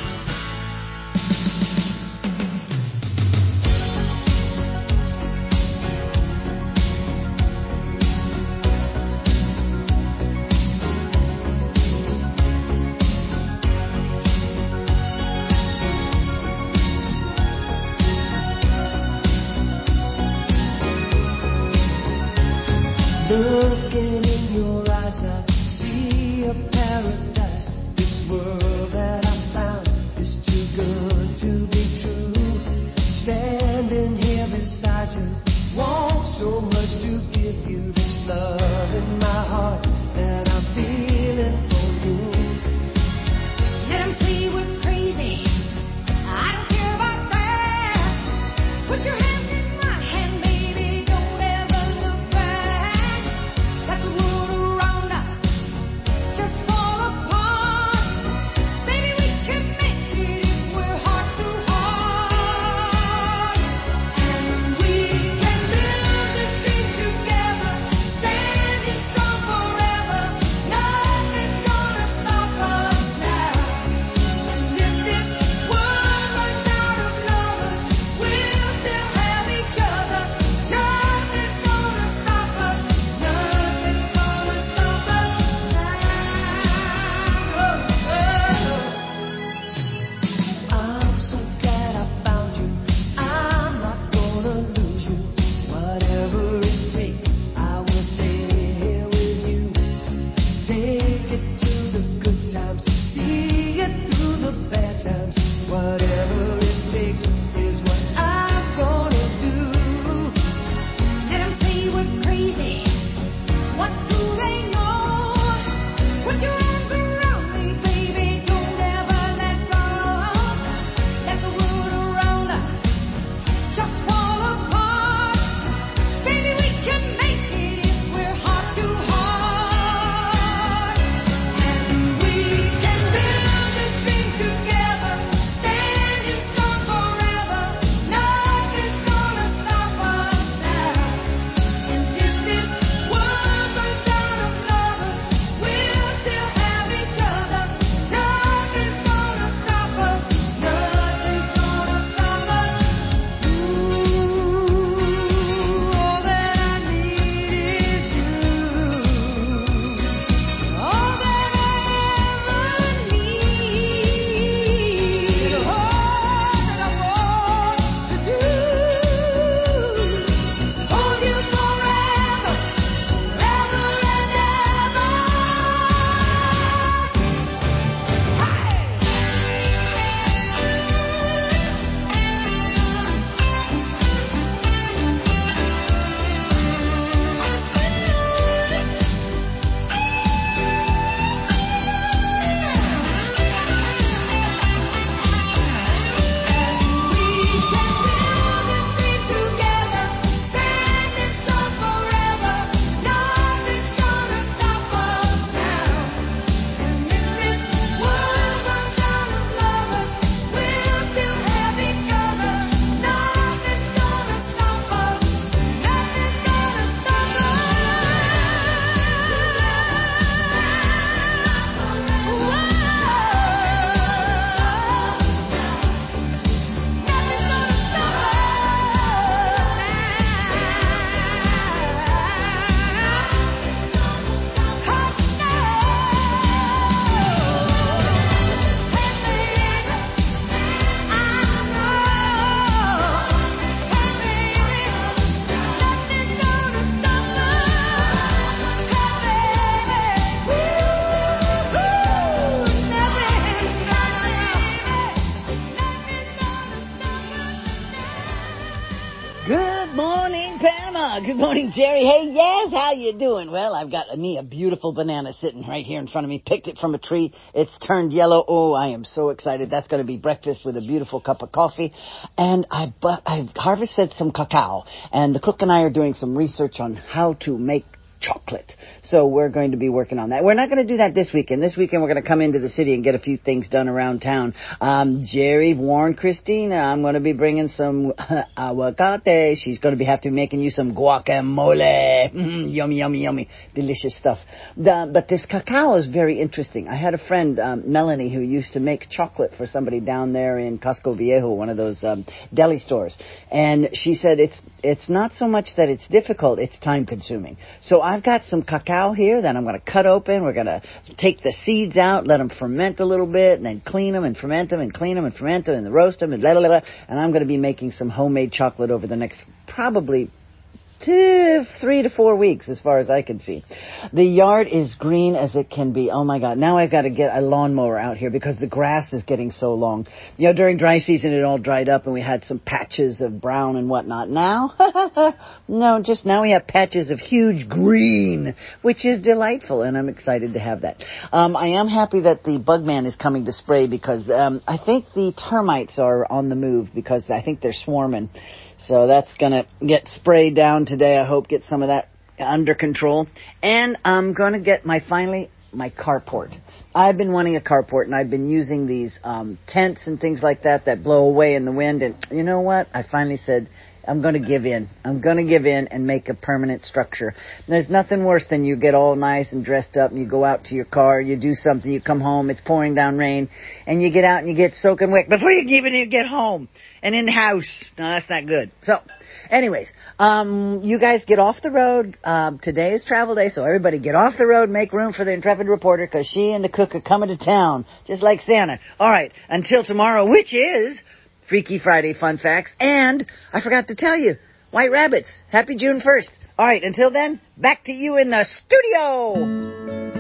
Looking in your eyes, I see a paradise. This world that I found is too good to be true. Standing here beside you, want so much to give you this love in my heart that I'm feeling for you. Let 'em say we're crazy. I don't care about that. Put your hands in my hand, baby. Don't ever look back. Got the world around us.
morning, Panama. Good morning, Jerry. Hey, yes, how you doing? Well, I've got a, me a beautiful banana sitting right here in front of me. Picked it from a tree. It's turned yellow. Oh, I am so excited. That's going to be breakfast with a beautiful cup of coffee. And I, but I've harvested some cacao. And the cook and I are doing some research on how to make chocolate. So we're going to be working on that. We're not going to do that this weekend. This weekend we're going to come into the city and get a few things done around town. Um, Jerry warned Christina I'm going to be bringing some aguacate. She's going to be have to be making you some guacamole. Mm, yummy, yummy, yummy. Delicious stuff. The, but this cacao is very interesting. I had a friend, um, Melanie, who used to make chocolate for somebody down there in Casco Viejo, one of those um, deli stores. And she said it's it's not so much that it's difficult, it's time consuming. So I've got some cacao here that I'm going to cut open. We're going to take the seeds out, let them ferment a little bit, and then clean them and ferment them and clean them and ferment them and roast them and blah, blah, blah. And I'm going to be making some homemade chocolate over the next probably two, three to four weeks as far as I can see. The yard is green as it can be. Oh, my God. Now I've got to get a lawnmower out here because the grass is getting so long. You know, during dry season, it all dried up and we had some patches of brown and whatnot. Now, no, just now we have patches of huge green, which is delightful, and I'm excited to have that. Um, I am happy that the bug man is coming to spray because um, I think the termites are on the move because I think they're swarming. So that's going to get sprayed down today. I hope get some of that under control. And I'm going to get my, finally, my carport. I've been wanting a carport, and I've been using these um, tents and things like that that blow away in the wind. And you know what? I finally said, I'm going to give in. I'm going to give in and make a permanent structure. There's nothing worse than you get all nice and dressed up and you go out to your car, you do something, you come home, it's pouring down rain, and you get out and you get soaking wet before you even get home and in the house. No, that's not good. So, anyways, um, you guys get off the road. Um, today is travel day, so everybody get off the road, make room for the intrepid reporter because she and the cook are coming to town, just like Santa. All right, until tomorrow, which is Freaky Friday Fun Facts. And I forgot to tell you, White Rabbits, happy June first. All right, until then, back to you in the studio.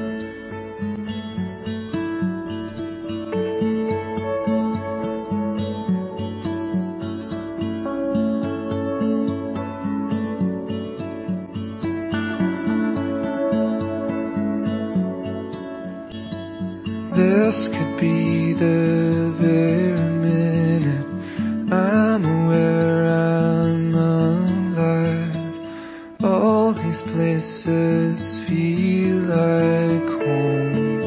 This could be the very minute I'm aware I'm alive. All these places feel like home.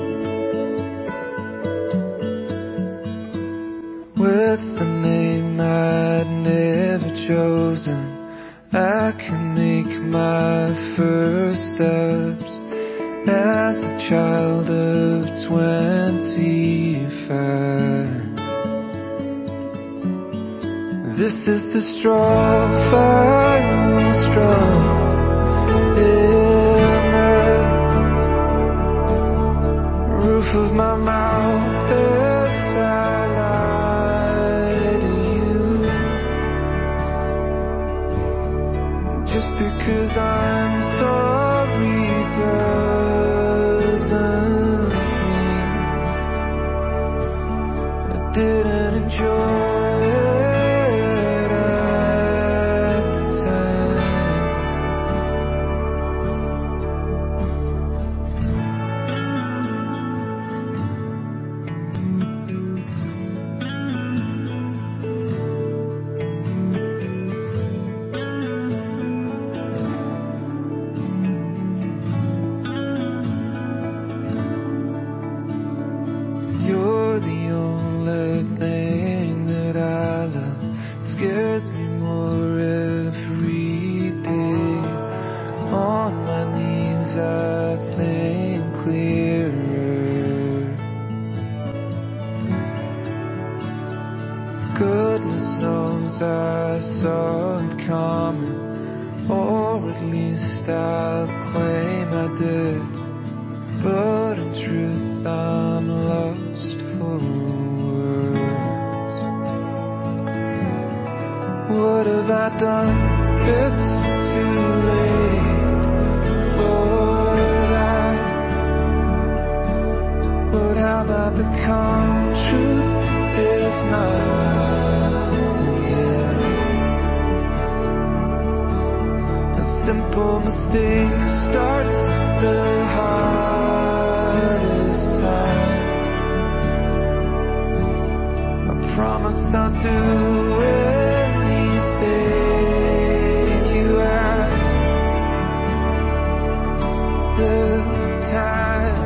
With the name I'd never chosen, I can make my first steps as a child of twenty-five. This is the straw, final straw in the roof of my mouth as I lie to you. Just because I'm sorry doesn't mean I didn't enjoy it at the time. You're the only thing that I love. Scares me more every day. On my knees I think clearer. Goodness knows I saw it coming, or at least I'll claim I did. But in truth I'm lost for words. What have I done? It's too late for that. What have I become? Truth is nothing yet. small mistake starts the hardest time. I promise I'll do anything you ask this time.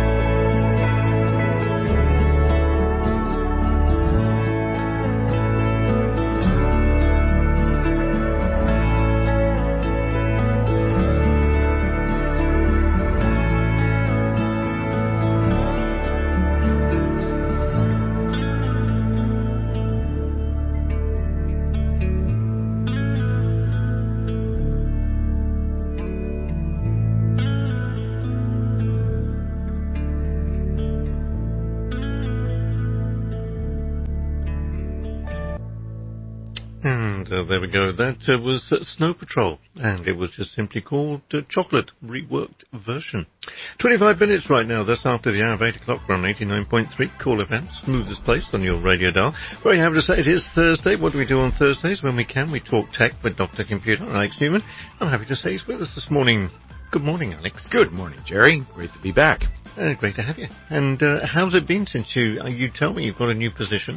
And uh, there we go. That uh, was uh, Snow Patrol, and it was just simply called uh, Chocolate, reworked version. twenty-five minutes right now. That's after the hour of eight o'clock. We're on eighty-nine point three Cool F M, smoothest place on your radio dial. Very happy to say it is Thursday. What do we do on Thursdays? When we can, we talk tech with Doctor Computer, Alex Newman. I'm happy to say he's with us this morning. Good morning, Alex.
Good morning, Jerry. Great to be back.
Uh, great to have you. And uh, how's it been since you, uh, you tell me you've got a new position?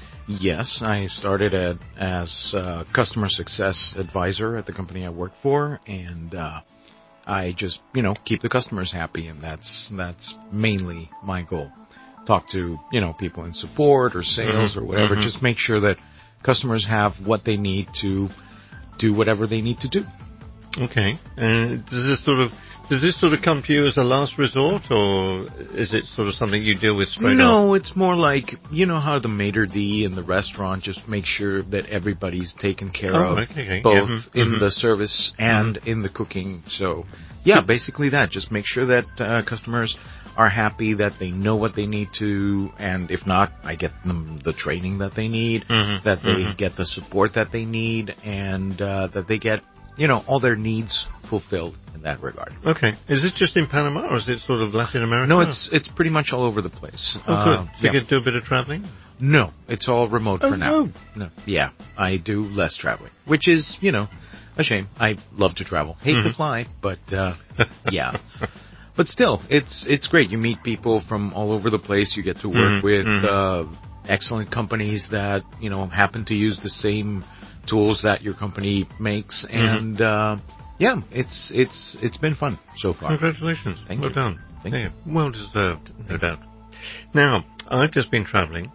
Yes, I started at, as uh, customer success advisor at the company I work for, and uh, I just, you know, keep the customers happy, and that's that's mainly my goal. Talk to, you know, people in support or sales mm-hmm. or whatever, mm-hmm. just make sure that customers have what they need to do whatever they need to do.
Okay. Uh, does this sort of does this sort of come to you as a last resort, or is it sort of something you deal with straight
no,
off?
No, it's more like, you know how the maitre d' in the restaurant just make sure that everybody's taken care
oh,
of,
okay, okay.
both
yeah. mm-hmm.
in the service and
mm-hmm.
in the cooking. So, yeah, basically that. Just make sure that uh, customers are happy, that they know what they need to, and if not, I get them the training that they need,
mm-hmm.
that they
mm-hmm.
get the support that they need, and uh, that they get, you know, all their needs fulfilled in that regard.
Okay. Is this just in Panama, or is it sort of Latin America?
No, it's it's pretty much all over the place.
Oh, good.
Uh,
so
yeah.
you get to do a bit of traveling?
No, it's all remote
oh,
for now.
No.
no. Yeah, I do less traveling, which is, you know, a shame. I love to travel. Hate
mm-hmm.
to fly, but, uh, yeah. But still, it's it's great. You meet people from all over the place. You get to work
mm-hmm.
with
mm-hmm.
uh, excellent companies that, you know, happen to use the same tools that your company makes, and mm-hmm. uh, yeah, it's it's it's been fun so far.
Congratulations!
Thank
well
you.
done.
Thank
yeah,
you.
Well deserved, no doubt. Now, I've just been travelling,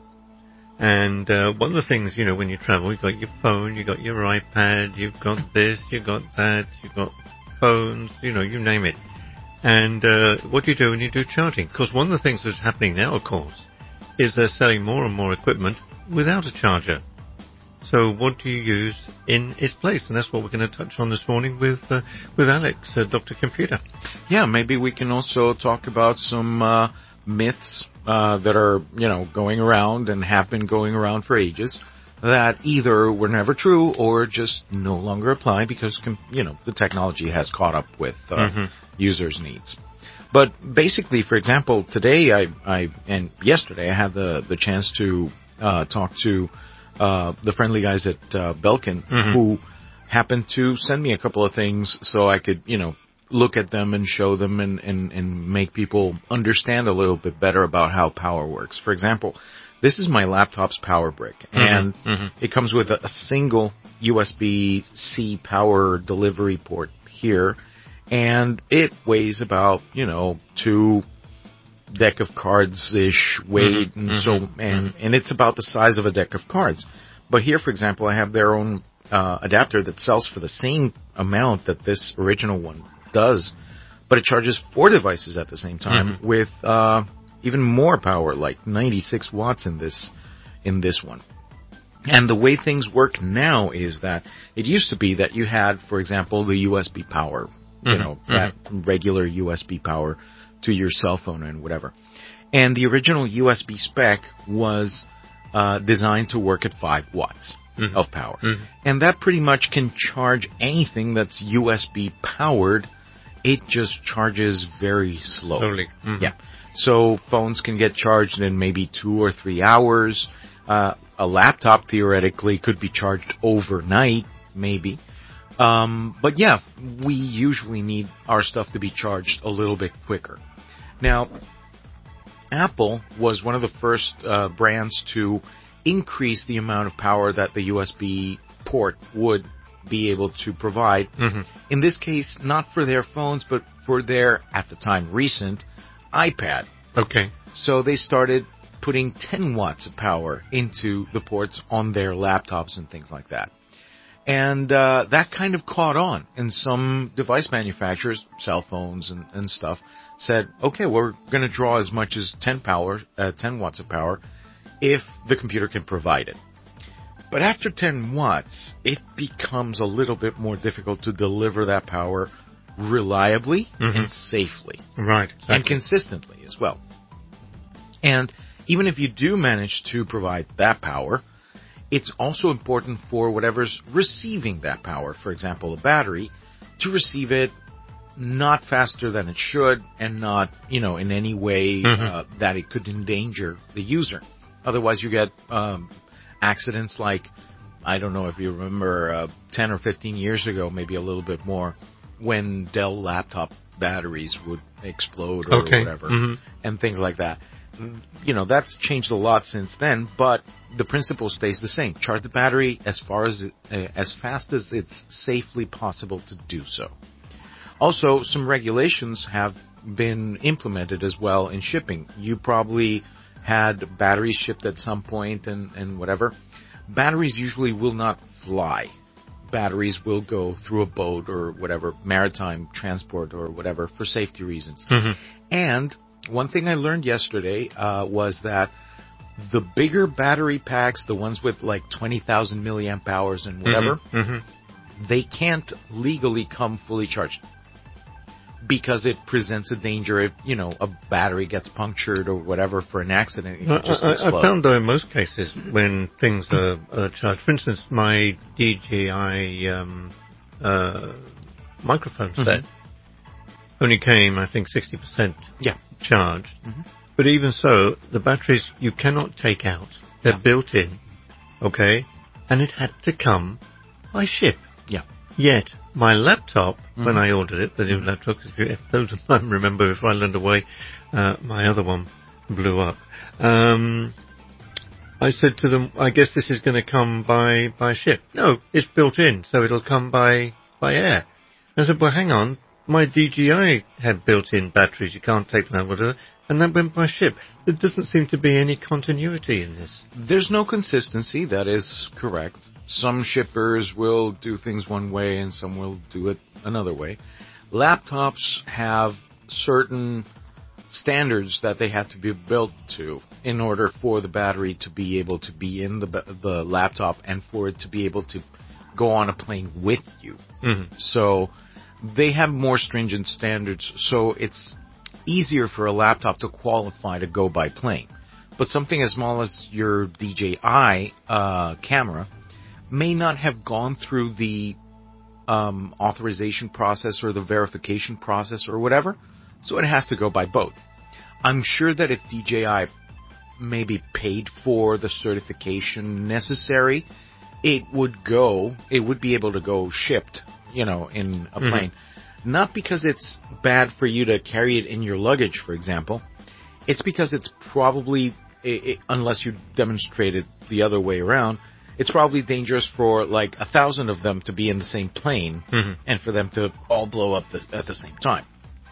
and uh, one of the things, you know, when you travel, you've got your phone, you've got your iPad, you've got this, you've got that, you've got phones, you know, you name it. And uh, what do you do when you do charging? Because one of the things that's happening now, of course, is they're selling more and more equipment without a charger. So what do you use in its place? And that's what we're going to touch on this morning with uh, with Alex, uh, Doctor Computer.
Yeah, maybe we can also talk about some uh, myths uh, that are, you know, going around and have been going around for ages that either were never true or just no longer apply because, you know, the technology has caught up with uh, mm-hmm. users' needs. But basically, for example, today I, I and yesterday I had the, the chance to uh, talk to Uh, the friendly guys at uh, Belkin, mm-hmm. who happened to send me a couple of things so I could, you know, look at them and show them and, and, and make people understand a little bit better about how power works. For example, this is my laptop's power brick, mm-hmm. and mm-hmm. it comes with a, a single U S B C power delivery port here, and it weighs about, you know, two deck of cards-ish weight, mm-hmm, and so mm-hmm, and mm-hmm. and it's about the size of a deck of cards. But here, for example, I have their own uh, adapter that sells for the same amount that this original one does, but it charges four devices at the same time mm-hmm. with uh, even more power, like ninety-six watts in this in this one. And the way things work now is that it used to be that you had, for example, the U S B power, you mm-hmm, know, mm-hmm. that regular U S B power to your cell phone and whatever. And the original U S B spec was uh, designed to work at five watts mm-hmm. of power. Mm-hmm. And that pretty much can charge anything that's U S B powered. It just charges very slowly.
Slowly. Mm-hmm.
Yeah. So phones can get charged in maybe two or three hours. Uh, a laptop theoretically could be charged overnight, maybe. Um, but yeah, we usually need our stuff to be charged a little bit quicker. Now, Apple was one of the first uh, brands to increase the amount of power that the U S B port would be able to provide.
Mm-hmm.
In this case, not for their phones, but for their, at the time, recent iPad.
Okay.
So they started putting ten watts of power into the ports on their laptops and things like that. And uh, that kind of caught on. And some device manufacturers, cell phones and, and stuff, said, okay, we're going to draw as much as ten power, uh, ten watts of power if the computer can provide it. But after ten watts, it becomes a little bit more difficult to deliver that power reliably
mm-hmm.
and safely.
Right. Exactly.
And consistently as well. And even if you do manage to provide that power, it's also important for whatever's receiving that power, for example, a battery, to receive it not faster than it should and not, you know, in any way
mm-hmm.
uh, that it could endanger the user. Otherwise, you get um, accidents like, I don't know if you remember, uh, ten or fifteen years ago, maybe a little bit more, when Dell laptop batteries would explode or
okay.
whatever,
mm-hmm.
and things like that. You know, that's changed a lot since then, but the principle stays the same. Charge the battery as far as uh, as fast as it's safely possible to do so. Also, some regulations have been implemented as well in shipping. You probably had batteries shipped at some point and, and whatever. Batteries usually will not fly. Batteries will go through a boat or whatever, maritime transport or whatever, for safety reasons.
Mm-hmm.
And one thing I learned yesterday uh, was that the bigger battery packs, the ones with like twenty thousand milliamp hours and whatever,
mm-hmm. Mm-hmm.
they can't legally come fully charged because it presents a danger if, you know, a battery gets punctured or whatever for an accident. It could just
I,
explode.
I found though in most cases when things are, are charged, for instance, my D J I um, uh, microphone set
mm-hmm.
only came, I think, sixty percent
yeah.
charged.
Mm-hmm.
But even so, the batteries you cannot take out. They're
yeah.
built in, okay? And it had to come by ship.
Yeah.
Yet, my laptop,
mm-hmm.
when I ordered it, the new laptop, because those of them remember if I learned away, uh, my other one blew up. Um, I said to them, I guess this is going to come by, by ship. No, it's built in, so it'll come by, by air. I said, well, hang on. My D J I had built-in batteries. You can't take them out, whatever. And that went by ship. There doesn't seem to be any continuity in this.
There's no consistency. That is correct. Some shippers will do things one way and some will do it another way. Laptops have certain standards that they have to be built to in order for the battery to be able to be in the the laptop and for it to be able to go on a plane with you.
Mm-hmm.
So they have more stringent standards, so it's easier for a laptop to qualify to go by plane. But something as small as your D J I uh, camera may not have gone through the um, authorization process or the verification process or whatever, so it has to go by boat. I'm sure that if D J I maybe paid for the certification necessary, it would go, it would be able to go shipped, you know, in a plane. Mm-hmm. Not because it's bad for you to carry it in your luggage, for example. It's because it's probably, it, it, unless you demonstrate it the other way around, it's probably dangerous for like a thousand of them to be in the same plane
mm-hmm.
and for them to all blow up the, at the same time.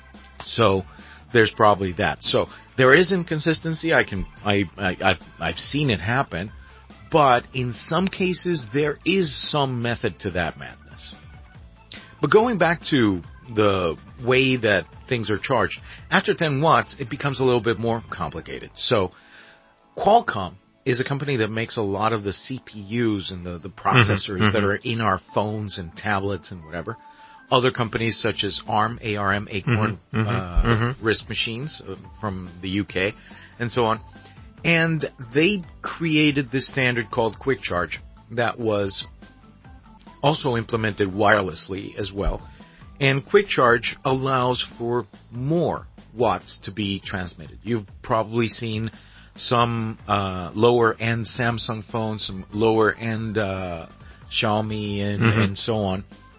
So there's probably that. So there is inconsistency. I can, I, I, I've, I've seen it happen, but in some cases there is some method to that madness. But going back to the way that things are charged, after ten watts, it becomes a little bit more complicated. So Qualcomm is a company that makes a lot of the C P Us and the, the processors mm-hmm. that are in our phones and tablets and whatever. Other companies such as ARM, A R M, Acorn,
mm-hmm.
uh,
mm-hmm.
RISC Machines uh, from the U K, and so on. And they created this standard called Quick Charge that was also implemented wirelessly as well. And Quick Charge allows for more watts to be transmitted. You've probably seen some uh, lower-end Samsung phones, some lower-end uh, Xiaomi, and,
mm-hmm.
and so on,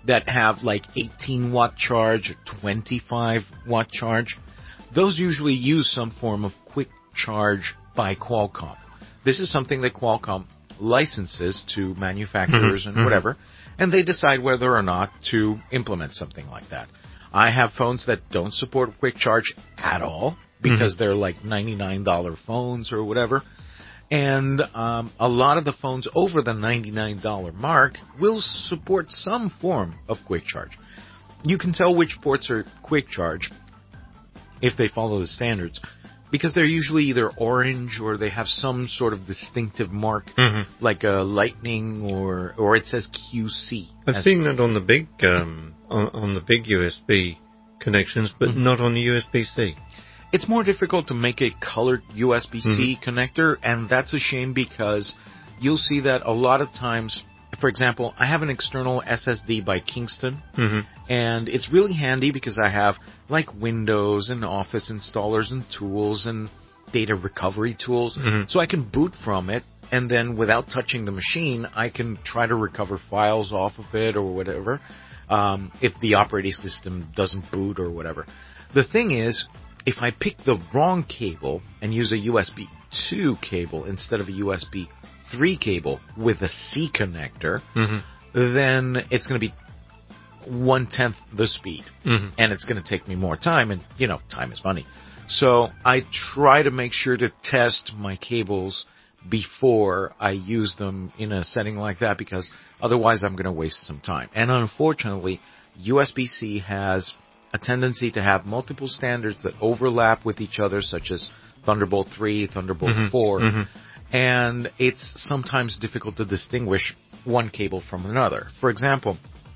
that have like eighteen watt charge or twenty-five watt charge, those usually use some form of quick charge by Qualcomm. This is something that Qualcomm licenses to manufacturers
Mm-hmm.
and whatever, and they decide whether or not to implement something like that. I have phones that don't support quick charge at all because mm-hmm. they're like ninety-nine dollars phones or whatever. And um, a lot of the phones over the ninety-nine dollars mark will support some form of quick charge. You can tell which ports are quick charge if they follow the standards, because they're usually either orange or they have some sort of distinctive mark, mm-hmm. like a lightning or or it says Q C.
I've seen that on the big um, on, on the big U S B connections, but mm-hmm. not on the U S B C.
It's more difficult to make a colored U S B C mm-hmm. connector, and that's a shame because you'll see that a lot of times. For example, I have an external S S D by Kingston, mm-hmm. and it's really handy because I have like Windows and Office installers and tools and data recovery tools, mm-hmm. so I can boot from it, and then without touching the machine, I can try to recover files off of it or whatever, um, if the operating system doesn't boot or whatever. The thing is, if I pick the wrong cable and use a U S B two cable instead of a U S B three cable with a C connector, mm-hmm. then it's going to be one-tenth the speed. Mm-hmm. And it's going to take me more time, and, you know, time is money. So I try to make sure to test my cables before I use them in a setting like that, because otherwise I'm going to waste some time. And unfortunately, U S B C has a tendency to have multiple standards that overlap with each other, such as Thunderbolt three, Thunderbolt mm-hmm. four, mm-hmm. and it's sometimes difficult to distinguish one cable from another. For example,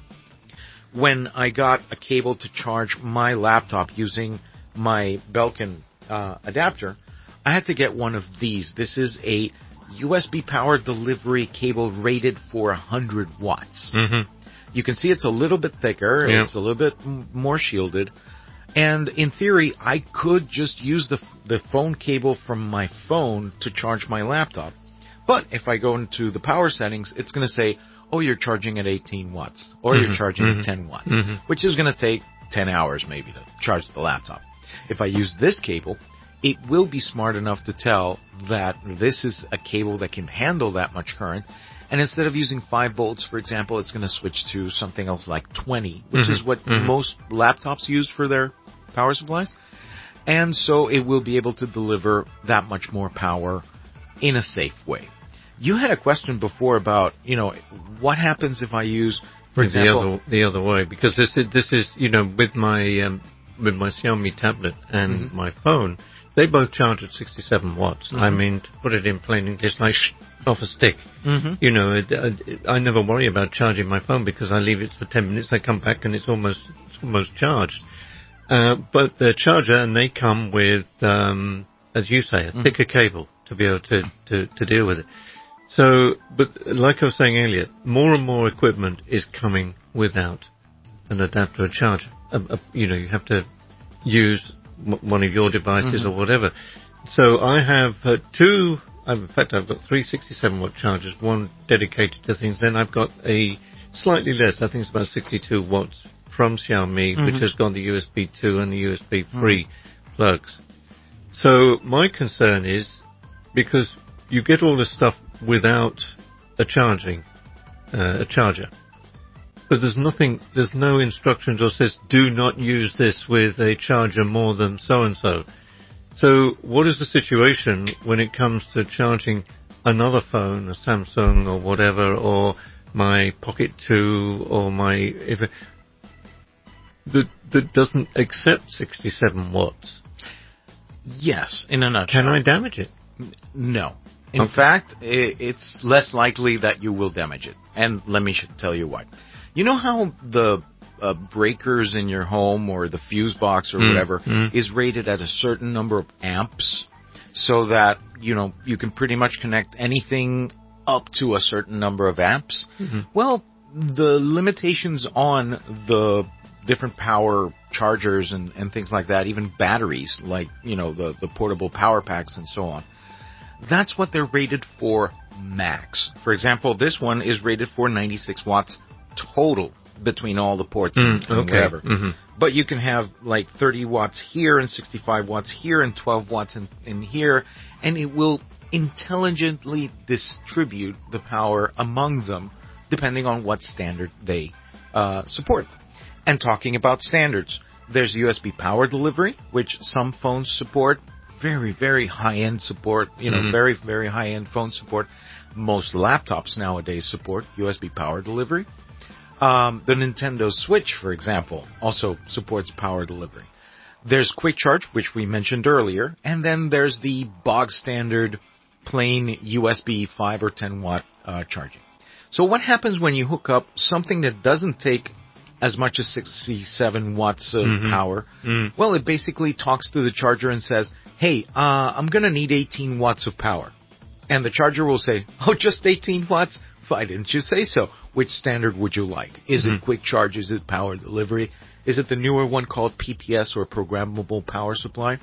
when I got a cable to charge my laptop using my Belkin uh, adapter, I had to get one of these. This is a U S B power delivery cable rated for one hundred watts. Mm-hmm. You can see it's a little bit thicker, yeah. It's a little bit m- more shielded, and in theory, I could just use the f- the phone cable from my phone to charge my laptop. But if I go into the power settings, it's going to say, oh, you're charging at eighteen watts, or mm-hmm. you're charging mm-hmm. at ten watts, mm-hmm. which is going to take ten hours maybe to charge the laptop. If I use this cable, it will be smart enough to tell that this is a cable that can handle that much current. And instead of using five volts, for example, it's going to switch to something else like twenty, which mm-hmm. is what mm-hmm. most laptops use for their power supplies. And so it will be able to deliver that much more power in a safe way. You had a question before about, you know, what happens if I use, for
the
example,
other the other way, because this is this is you know with my um, with my Xiaomi tablet and mm-hmm. my phone, they both charge at sixty-seven watts. Mm-hmm. I mean, to put it in plain English, like sh- off a stick. Mm-hmm. You know, it, it, I never worry about charging my phone because I leave it for ten minutes. I come back and it's almost it's almost charged. Uh, but the charger, and they come with, um, as you say, a mm-hmm. thicker cable to be able to, to, to deal with it. So, but like I was saying earlier, more and more equipment is coming without an adapter or charger. Uh, uh, you know, you have to use m- one of your devices mm-hmm. or whatever. So I have uh, two, in fact I've got three sixty-seven watt chargers, one dedicated to things. Then I've got a slightly less, I think it's about sixty-two watts from Xiaomi, mm-hmm. which has got the U S B two and the U S B three mm-hmm. plugs. So my concern is, because you get all this stuff without a charging, uh, a charger, but there's nothing, there's no instructions or says do not use this with a charger more than so and so. So what is the situation when it comes to charging another phone, a Samsung or whatever, or my Pocket two, or my if it, that that doesn't accept sixty-seven watts?
Yes, in a nutshell.
Can I damage it?
No. In okay. fact, it's less likely that you will damage it. And let me tell you why. You know how the uh, breakers in your home or the fuse box or mm. whatever mm. is rated at a certain number of amps, so that, you know, you can pretty much connect anything up to a certain number of amps? Mm-hmm. Well, the limitations on the different power chargers and, and things like that, even batteries, like, you know, the, the portable power packs and so on, that's what they're rated for max. For example, this one is rated for ninety-six watts total between all the ports
Mm,
and, and
okay.
whatever.
Mm-hmm.
But you can have like thirty watts here and sixty-five watts here and twelve watts in, in here, and it will intelligently distribute the power among them depending on what standard they uh, support. And talking about standards, there's U S B power delivery, which some phones support. Very, very high-end support, you know,
Mm-hmm.
very, very high-end phone support. Most laptops nowadays support U S B power delivery. Um, the Nintendo Switch, for example, also supports power delivery. There's Quick Charge, which we mentioned earlier, and then there's the bog standard plain U S B five or ten watt uh, charging. So what happens when you hook up something that doesn't take as much as sixty-seven watts of
Mm-hmm.
power?
Mm.
Well, it basically talks to the charger and says, hey, uh, I'm going to need eighteen watts of power. And the charger will say, oh, just eighteen watts? Why didn't you say so? Which standard would you like? Is
Mm-hmm.
it quick charge? Is it power delivery? Is it the newer one called P P S or programmable power supply?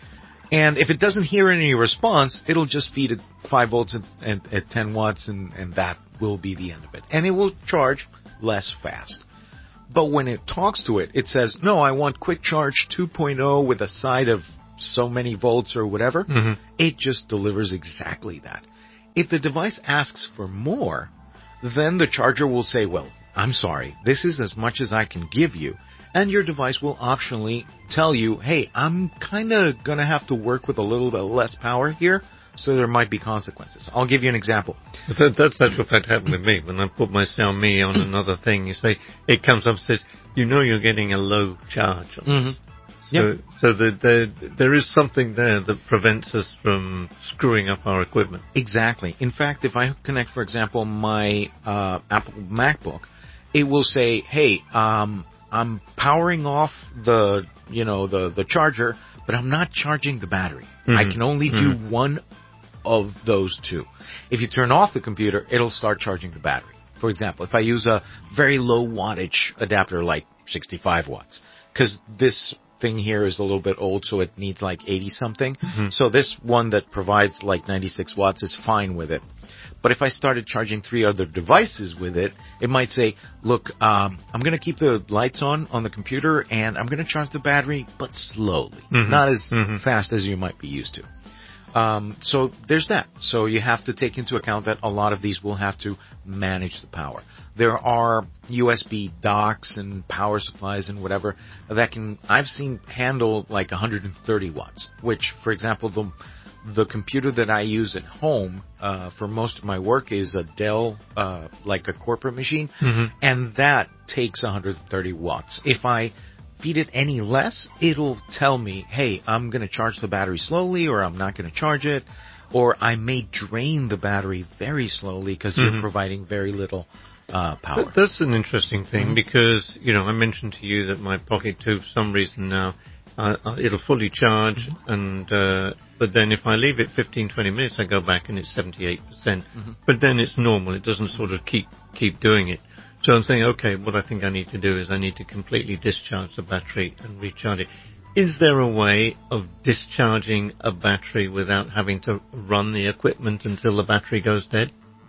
And if it doesn't hear any response, it'll just feed it five volts at, at, at ten watts, and, and that will be the end of it. And it will charge less fast. But when it talks to it, it says, no, I want quick charge two point oh with a side of so many volts or whatever.
Mm-hmm.
It just delivers exactly that. If the device asks for more, then the charger will say, well, I'm sorry, this is as much as I can give you. And your device will optionally tell you, hey, I'm kind of going to have to work with a little bit less power here, so there might be consequences. I'll give you an example.
That, that's actual fact happened with me. When I put my Xiaomi on another thing, you say, it comes up and says, you know you're getting a low charge on
Mm-hmm.
this. So,
Yep.
so the, the, there is something there that prevents us from screwing up our equipment.
Exactly. In fact, if I connect, for example, my uh, Apple MacBook, it will say, hey, um, I'm powering off the, you know, the, the charger, but I'm not charging the battery.
Mm-hmm.
I can only
Mm-hmm.
do one of those two. If you turn off the computer, it'll start charging the battery. For example, if I use a very low wattage adapter like sixty-five watts, because this thing here is a little bit old, so it needs like eighty something.
Mm-hmm.
So this one that provides like ninety-six watts is fine with it. But if I started charging three other devices with it, it might say, look, um, I'm going to keep the lights on on the computer, and I'm going to charge the battery, but slowly,
Mm-hmm.
not as
Mm-hmm.
fast as you might be used to. Um, so there's that. So you have to take into account that a lot of these will have to manage the power. There are U S B docks and power supplies and whatever that can, I've seen handle like one hundred thirty watts, which, for example, the the computer that I use at home uh, for most of my work is a Dell, uh, like a corporate machine,
Mm-hmm.
and that takes one hundred thirty watts. If I feed it any less, it'll tell me, hey, I'm going to charge the battery slowly, or I'm not going to charge it, or I may drain the battery very slowly because
Mm-hmm.
you're providing very little uh, power.
But that's an interesting thing
Mm-hmm.
because, you know, I mentioned to you that my Pocket two, for some reason now, uh, uh, it'll fully charge,
Mm-hmm.
and uh, but then if I leave it fifteen, twenty minutes, I go back and it's seventy-eight percent.
Mm-hmm.
But then it's normal. It doesn't sort of keep keep doing it. So I'm saying, okay, what I think I need to do is I need to completely discharge the battery and recharge it. Is there a way of discharging a battery without having to run the equipment until the battery goes dead?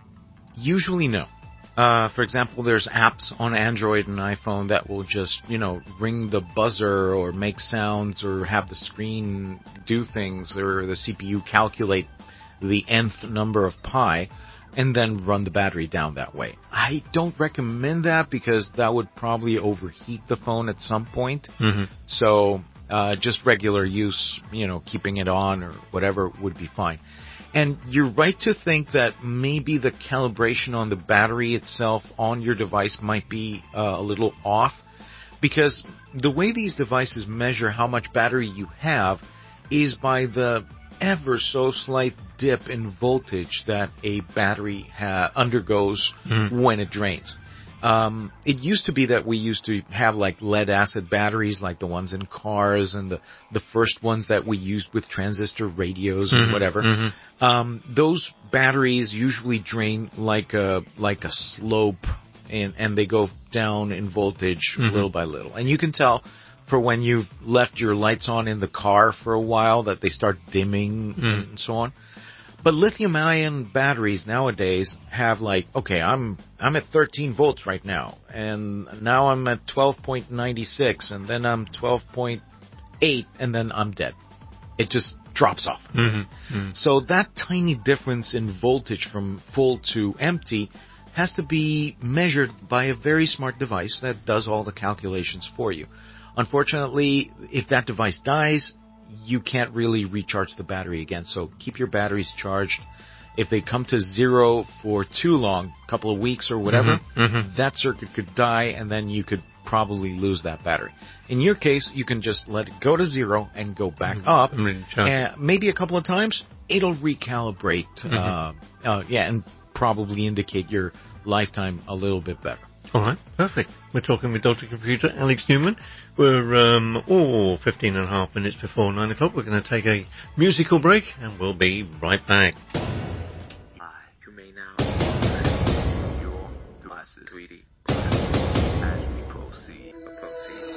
Usually no. Uh, for example, there's apps on Android and iPhone that will just, you know, ring the buzzer or make sounds or have the screen do things or the C P U calculate the nth number of pi and then run the battery down that way. I don't recommend that because that would probably overheat the phone at some point.
Mm-hmm.
So uh, just regular use, you know, keeping it on or whatever would be fine. And you're right to think that maybe the calibration on the battery itself on your device might be uh, a little off, because the way these devices measure how much battery you have is by the ever so slight dip in voltage that a battery ha- undergoes
Mm.
when it drains. Um, it used to be that we used to have like lead acid batteries, like the ones in cars and the, the first ones that we used with transistor radios and
Mhm,
whatever.
mhm.
Um, those batteries usually drain like a like a slope, and and they go down in voltage
Mhm.
little by little. And you can tell for when you've left your lights on in the car for a while that they start dimming
Mm.
and so on. But lithium-ion batteries nowadays have like, okay, I'm I'm at thirteen volts right now, and now I'm at twelve point nine six, and then I'm twelve point eight, and then I'm dead. It just drops off.
Mm-hmm. Mm-hmm.
So that tiny difference in voltage from full to empty has to be measured by a very smart device that does all the calculations for you. Unfortunately, if that device dies, you can't really recharge the battery again. So keep your batteries charged. If they come to zero for too long, a couple of weeks or whatever,
mm-hmm. Mm-hmm.
that circuit could die, and then you could probably lose that battery. In your case, you can just let it go to zero and go back
mm-hmm.
up.
Mm-hmm.
And maybe a couple of times, it'll recalibrate.
Mm-hmm.
Uh, uh, yeah, and probably indicate your lifetime a little bit better.
All right, perfect. We're talking with Doctor Computer, Alex Newman. We're, um, oh, fifteen and a half minutes before nine o'clock. We're going to take a musical break, and we'll be right back.
You may now your devices, three D, as we proceed, proceed.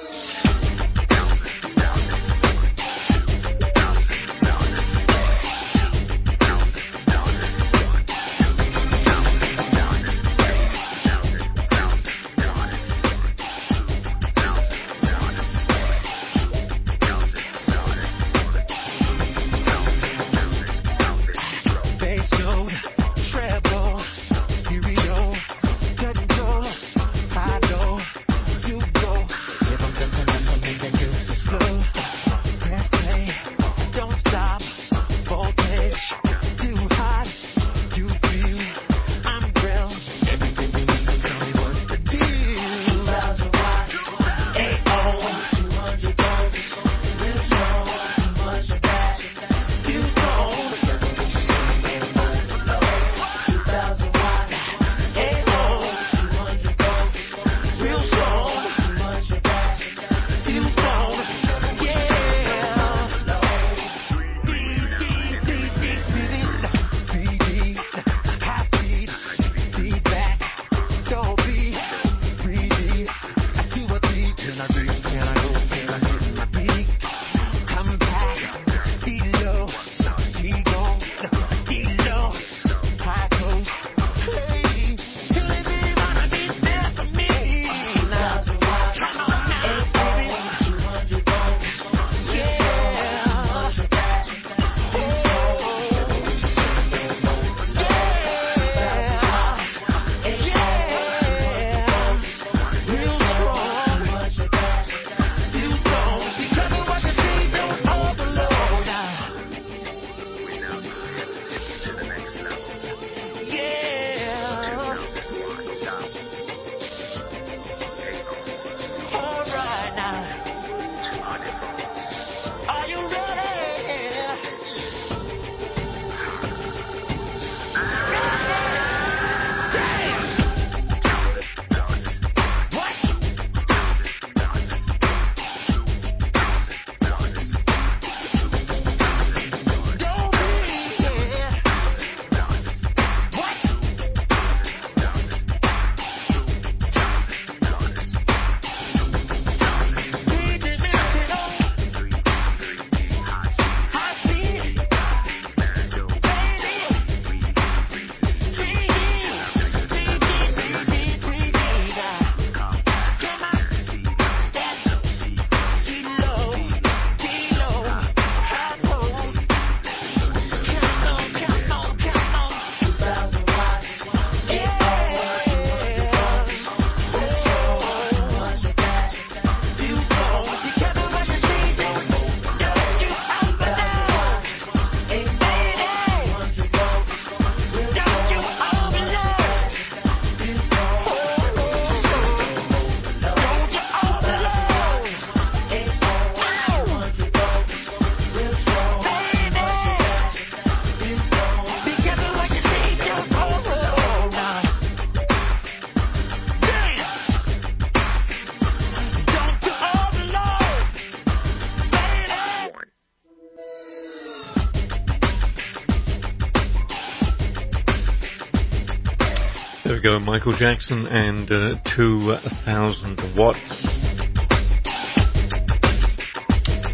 There we go, Michael Jackson and uh, two thousand watts.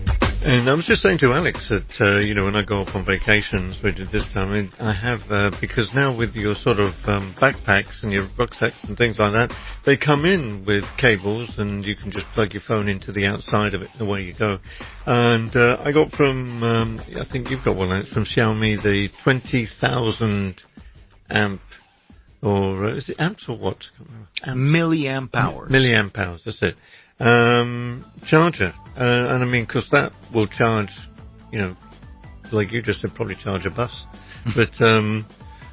And I was just saying to Alex that, uh, you know, when I go off on vacations, we did this time, I I have, uh, because now with your sort of um, backpacks and your rucksacks and things like that, they come in with cables and you can just plug your phone into the outside of it, and away you go. And uh, I got from, um, I think you've got one, Alex, from Xiaomi, the twenty thousand amp, or uh, is it amps or what?
Amps. Milliamp hours.
Milliamp hours, that's it. Um, charger. Uh, and I mean, because that will charge, you know, like you just said, probably charge a bus. But um,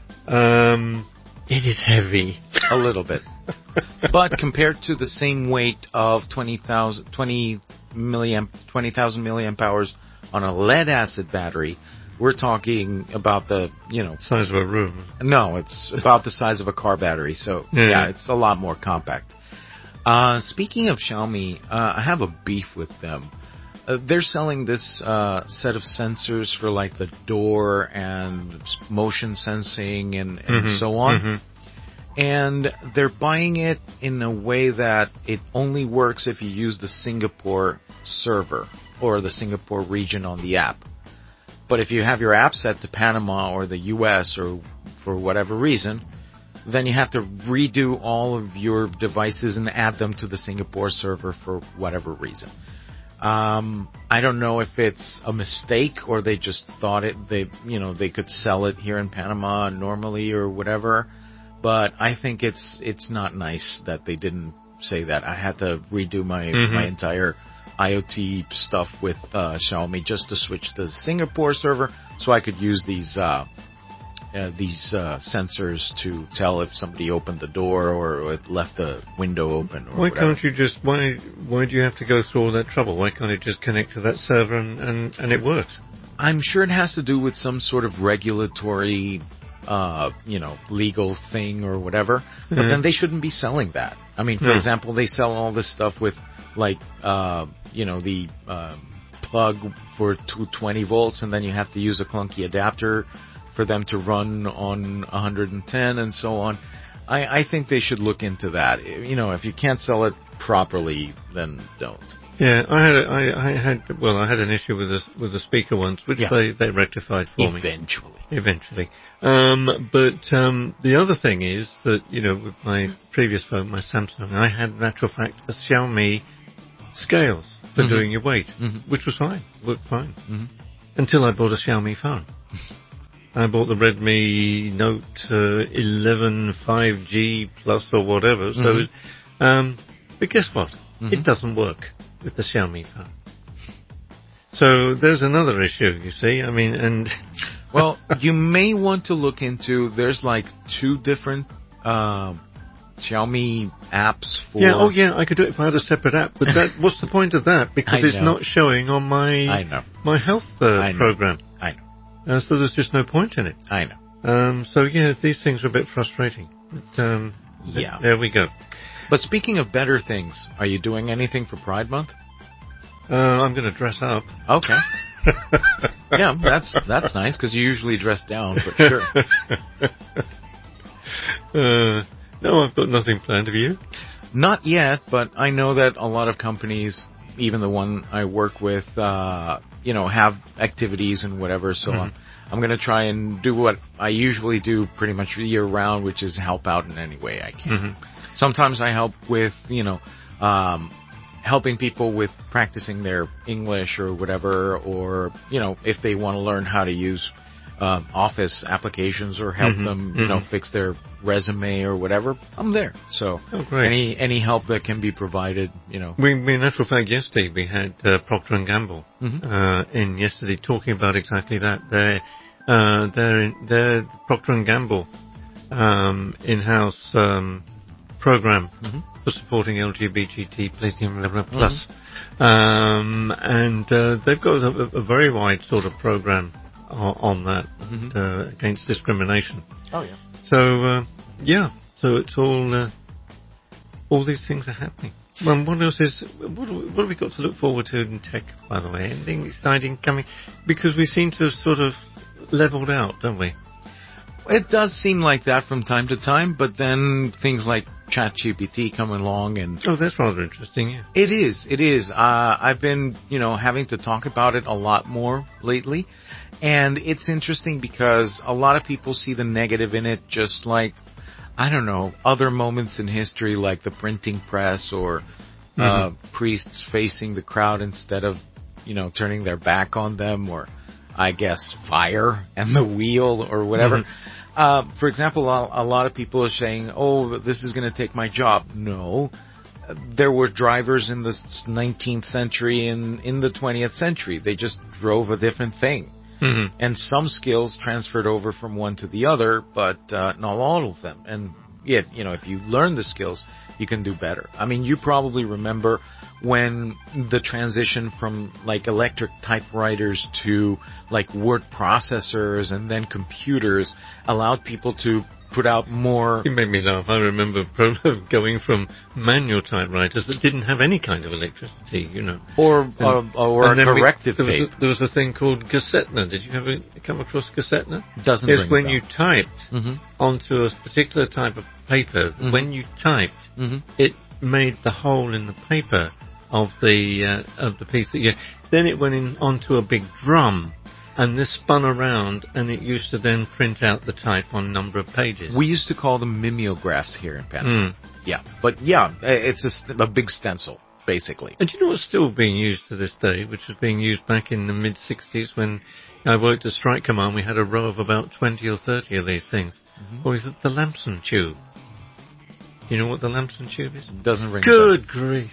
um, it is heavy.
A little bit. But compared to the same weight of twenty thousand, twenty milliamp, twenty thousand milliamp hours on a lead acid battery, we're talking about the, you know...
size of a room.
No, it's about the size of a car battery. So, yeah, yeah it's a lot more compact. Uh, speaking of Xiaomi, uh, I have a beef with them. Uh, they're selling this uh, set of sensors for like the door and motion sensing and, and
mm-hmm,
so on.
Mm-hmm.
And they're buying it in a way that it only works if you use the Singapore server or the Singapore region on the app. But if you have your app set to Panama or the U S or for whatever reason, then you have to redo all of your devices and add them to the Singapore server for whatever reason. Um, I don't know if it's a mistake or they just thought it, they, you know, they could sell it here in Panama normally or whatever. But I think it's, it's not nice that they didn't say that. I had to redo my, mm-hmm. my entire IoT stuff with, uh, Xiaomi just to switch to the Singapore server so I could use these, uh, Uh, these uh, sensors to tell if somebody opened the door or left the window open. Or
why
whatever.
can't you just? Why? Why do you have to go through all that trouble? Why can't it just connect to that server and, and, and it works?
I'm sure it has to do with some sort of regulatory, uh, you know, legal thing or whatever. But mm-hmm. then they shouldn't be selling that. I mean, for no. example, they sell all this stuff with like, uh, you know, the uh, plug for two hundred twenty volts, and then you have to use a clunky adapter for them to run on one hundred ten and so on. I, I think they should look into that. You know, if you can't sell it properly, then don't.
Yeah, I had, a, I, I had, well, I had an issue with the with the speaker once, which yeah. they, they rectified for
Eventually.
me. Eventually. Eventually. Um, but um, the other thing is that, you know, with my previous phone, my Samsung, I had, in actual fact, a Xiaomi scales for mm-hmm. doing your weight, mm-hmm. which was fine, worked fine, mm-hmm. until I bought a Xiaomi phone. I bought the Redmi Note uh, eleven five G Plus or whatever. So, mm-hmm. um, but guess what? Mm-hmm. It doesn't work with the Xiaomi phone. So there's another issue, you see. I mean, and
well, you may want to look into. There's like two different uh, Xiaomi apps for.
Yeah. Oh, yeah. I could do it if I had a separate app. But that, what's the point of that? Because it's not showing on my
I know.
my health uh,
I know.
program.
I know.
Uh, so there's just no point in it.
I know.
Um, so, yeah, these things are a bit frustrating. But, um,
yeah.
Th- there we go.
But speaking of better things, are you doing anything for Pride Month?
Uh, I'm going to dress up.
Okay. Yeah, that's that's nice, because you usually dress down, but sure.
uh, no, I've got nothing planned. Have you?
Not yet, but I know that a lot of companies, even the one I work with, uh, you know, have activities and whatever, so mm-hmm. I'm, I'm going to try and do what I usually do pretty much year round, which is help out in any way I can. Mm-hmm. Sometimes I help with, you know, um, helping people with practicing their English or whatever, or, you know, if they want to learn how to use uh, Office applications or help mm-hmm. them, you mm-hmm. know, fix their resume or whatever, I'm there. So
oh, great.
any any help that can be provided, you know.
We, we in actual fact, yesterday we had uh, Procter and Gamble mm-hmm. uh, in yesterday talking about exactly that. They're, uh, they're, in, they're Procter and Gamble um, in-house um, program mm-hmm. for supporting L G B T Q plus. Mm-hmm. Um, and uh, they've got a, a very wide sort of program on, on that mm-hmm. uh, against discrimination.
Oh, yeah.
So, uh, yeah, so it's all, uh, all these things are happening. Well, what else is, what, what have we got to look forward to in tech, by the way? Anything exciting coming? Because we seem to have sort of leveled out, don't we?
It does seem like that from time to time, but then things like ChatGPT come along and...
Oh, that's rather interesting, yeah.
It is, it is. Uh, I've been, you know, having to talk about it a lot more lately. And it's interesting because a lot of people see the negative in it, just like, I don't know, other moments in history like the printing press or uh, mm-hmm. priests facing the crowd instead of, you know, turning their back on them, or I guess fire and the wheel or whatever. Mm-hmm. Uh, for example, a, a lot of people are saying, oh, this is going to take my job. No. There were drivers in the nineteenth century and in the twentieth century. They just drove a different thing. Mm-hmm. And some skills transferred over from one to the other, but uh, not all of them. And yet, you know, if you learn the skills, you can do better. I mean, you probably remember when the transition from like electric typewriters to like word processors and then computers allowed people to put out more...
You made me laugh. I remember going from manual typewriters that didn't have any kind of electricity, you know.
Or and, uh, or a corrective
we, there
tape.
Was a, there was a thing called Gessetner. Did you ever come across Gessetner?
Doesn't
It's
ring
when
a
you
bell.
typed
mm-hmm.
onto a particular type of paper.
Mm-hmm.
When you typed,
mm-hmm.
it made the hole in the paper of the uh, of the piece that you... Then it went in onto a big drum. And this spun around, and it used to then print out the type on a number of pages.
We used to call them mimeographs here in Panama.
Mm.
Yeah, but yeah, it's a, st- a big stencil, basically.
And do you know what's still being used to this day, which was being used back in the mid-sixties when I worked at Strike Command? We had a row of about twenty or thirty of these things. Mm-hmm. Or is it the Lamson tube? You know what the Lamson tube is?
Doesn't ring
Good
a bell.
grief.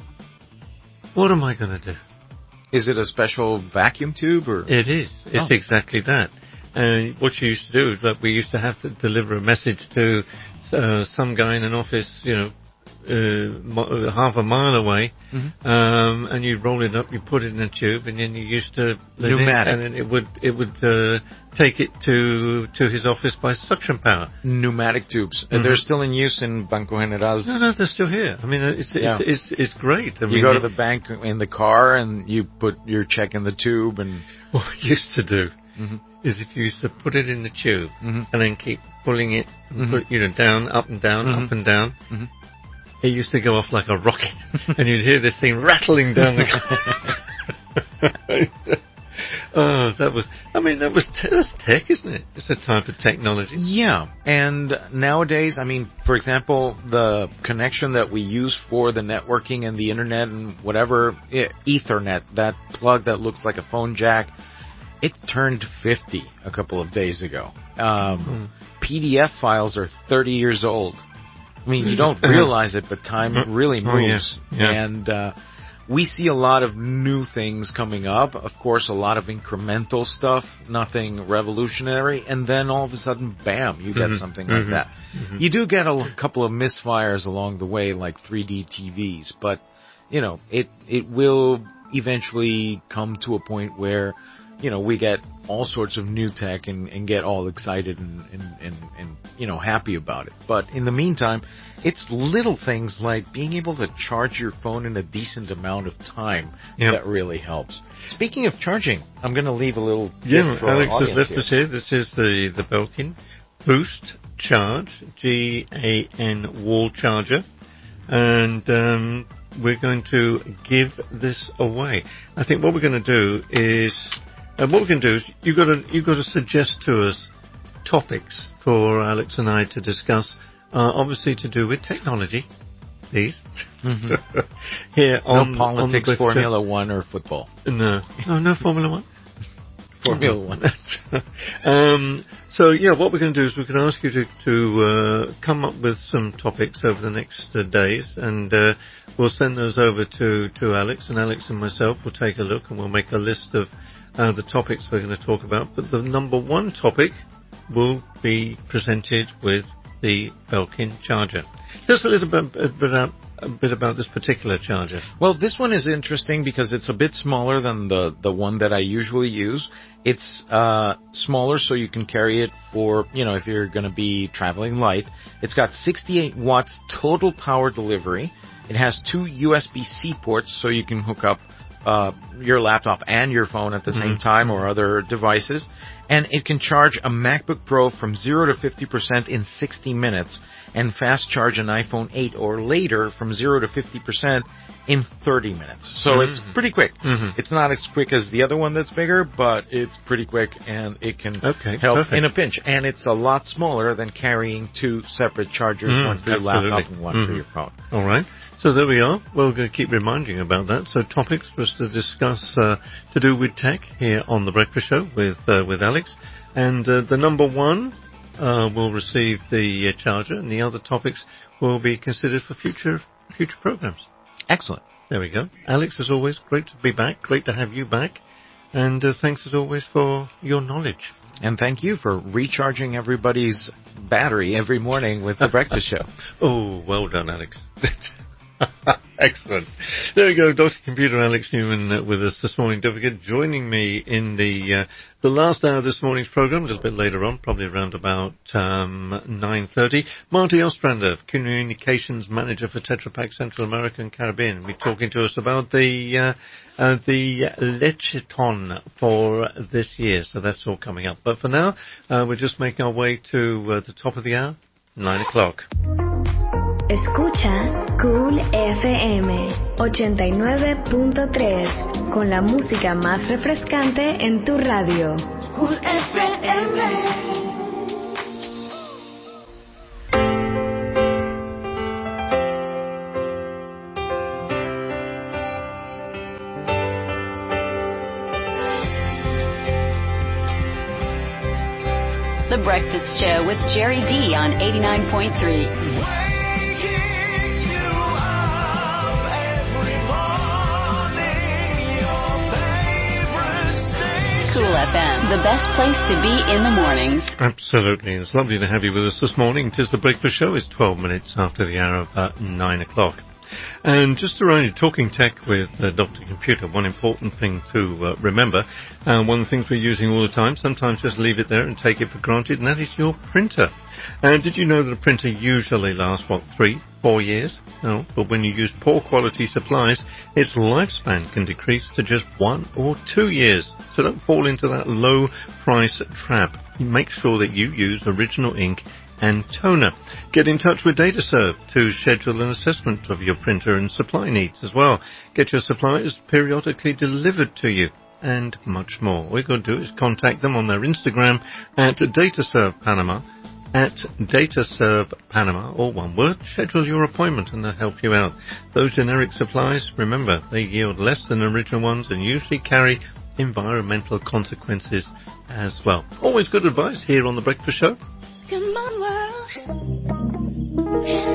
What am I going to do?
Is it a special vacuum tube? Or
It is. It's
oh.
exactly that. And what you used to do is that we used to have to deliver a message to uh, some guy in an office, you know, uh, mo- half a mile away,
mm-hmm.
um, and you'd roll it up, you put it in a tube, and then you used to let
pneumatic,
it, and then it would it would uh, take it to to his office by suction power.
Pneumatic tubes.
Mm-hmm.
They're still in use in Banco General's.
No, no, they're still here. I mean, it's
Yeah.
it's, it's it's great. I
you
mean,
go to
it,
the bank in the car and you put your check in the tube, and
what I used to do
mm-hmm.
is if you used to put it in the tube
mm-hmm.
and then keep pulling it, and
Mm-hmm.
put, you know, down, up and down,
Mm-hmm.
up and down.
Mm-hmm.
It used to go off like a rocket, and you'd hear this thing rattling down the. Oh, that was. I mean, that was te- that's tech, isn't it? It's a type of technology.
Yeah, and nowadays, I mean, for example, the connection that we use for the networking and the internet and whatever, e- Ethernet, that plug that looks like a phone jack, it turned fifty a couple of days ago. Um, mm. P D F files are thirty years old. I mean, you don't realize it, but time really moves.
Oh, yeah. Yeah.
And uh, we see a lot of new things coming up. Of course, a lot of incremental stuff, nothing revolutionary. And then all of a sudden, bam, you get
mm-hmm.
something
mm-hmm.
like that. Mm-hmm. You do get a couple of misfires along the way, like three D T Vs. But, you know, it, it will eventually come to a point where, you know, we get all sorts of new tech and, and get all excited and, and, and, and, you know, happy about it. But in the meantime, it's little things like being able to charge your phone in a decent amount of time
yep.
that really helps. Speaking of charging, I'm going to leave a little
yeah,
gift for
Alex
our
has left
here.
us here. This is the, the Belkin Boost Charge, G A N wall charger. And um, we're going to give this away. I think what we're going to do is... Uh, what we can do is you've got to you've got to suggest to us topics for Alex and I to discuss. Uh, obviously, to do with technology, please.
Mm-hmm.
Here
no
on
politics,
on
Formula One, or football.
No, no, no Formula One.
Formula One.
um, so yeah, what we're going to do is we're going to ask you to to uh, come up with some topics over the next uh, days, and uh, we'll send those over to to Alex, and Alex and myself will take a look, and we'll make a list of. Uh, the topics we're going to talk about, but the number one topic will be presented with the Belkin charger. Just a little bit, a bit, about, a bit about this particular charger.
Well, this one is interesting because it's a bit smaller than the, the one that I usually use. It's uh, smaller so you can carry it for, you know, if you're going to be traveling light. It's got sixty-eight watts total power delivery. It has two U S B-C ports so you can hook up Uh, your laptop and your phone at the
mm-hmm.
same time, or other devices. And it can charge a MacBook Pro from zero to fifty percent in sixty minutes and fast charge an iPhone eight or later from zero to fifty percent in thirty minutes. So mm-hmm. it's pretty quick. Mm-hmm. It's not as quick as the other one that's bigger, but it's pretty quick and it can
okay,
help
perfect.
in a pinch. And it's a lot smaller than carrying two separate chargers,
mm,
one for your
absolutely.
laptop and one
mm-hmm.
for your phone.
All right. So there we are. We're going to keep reminding you about that. So topics for us to discuss uh, to do with tech here on The Breakfast Show with uh, with Alex. And uh, the number one uh, will receive the uh, charger, and the other topics will be considered for future future programs.
Excellent.
There we go. Alex, as always, great to be back. Great to have you back. And uh, thanks, as always, for your knowledge.
And thank you for recharging everybody's battery every morning with The Breakfast Show.
Oh, well done, Alex. Excellent. There we go, Doctor Computer Alex Newman uh, with us this morning. Don't forget, joining me in the uh, the last hour of this morning's program, a little bit later on, probably around about um, nine thirty, Marty Ostrander, Communications Manager for Tetra Pak Central America and Caribbean. We're talking to us about the uh, uh, the Lecheton for this year, so that's all coming up. But for now, uh, we're just making our way to uh, the top of the hour, nine o'clock.
Escucha Cool F M ochenta y nueve punto tres con la música más refrescante en tu radio.
Cool F M.
The Breakfast Show with Jerry D on eighty-nine point three. Cool F M, the best place to be in the mornings.
Absolutely. It's lovely to have you with us this morning. 'Tis The Breakfast Show. It's twelve minutes after the hour of uh, nine o'clock. And just to remind you, talking tech with uh, Doctor Computer, one important thing to uh, remember, uh, one of the things we're using all the time, sometimes just leave it there and take it for granted, and that is your printer. And did you know that a printer usually lasts, what, three, four years? No, but when you use poor quality supplies, its lifespan can decrease to just one or two years. So don't fall into that low price trap. Make sure that you use original ink and toner. Get in touch with DataServe to schedule an assessment of your printer and supply needs as well. Get your supplies periodically delivered to you, and much more. All you've got to do is contact them on their Instagram at DataServe Panama, at DataServe Panama, all one word. Schedule your appointment and they'll help you out. Those generic supplies, remember, they yield less than original ones and usually carry environmental consequences as well. Always good advice here on The Breakfast Show.
Come on, world.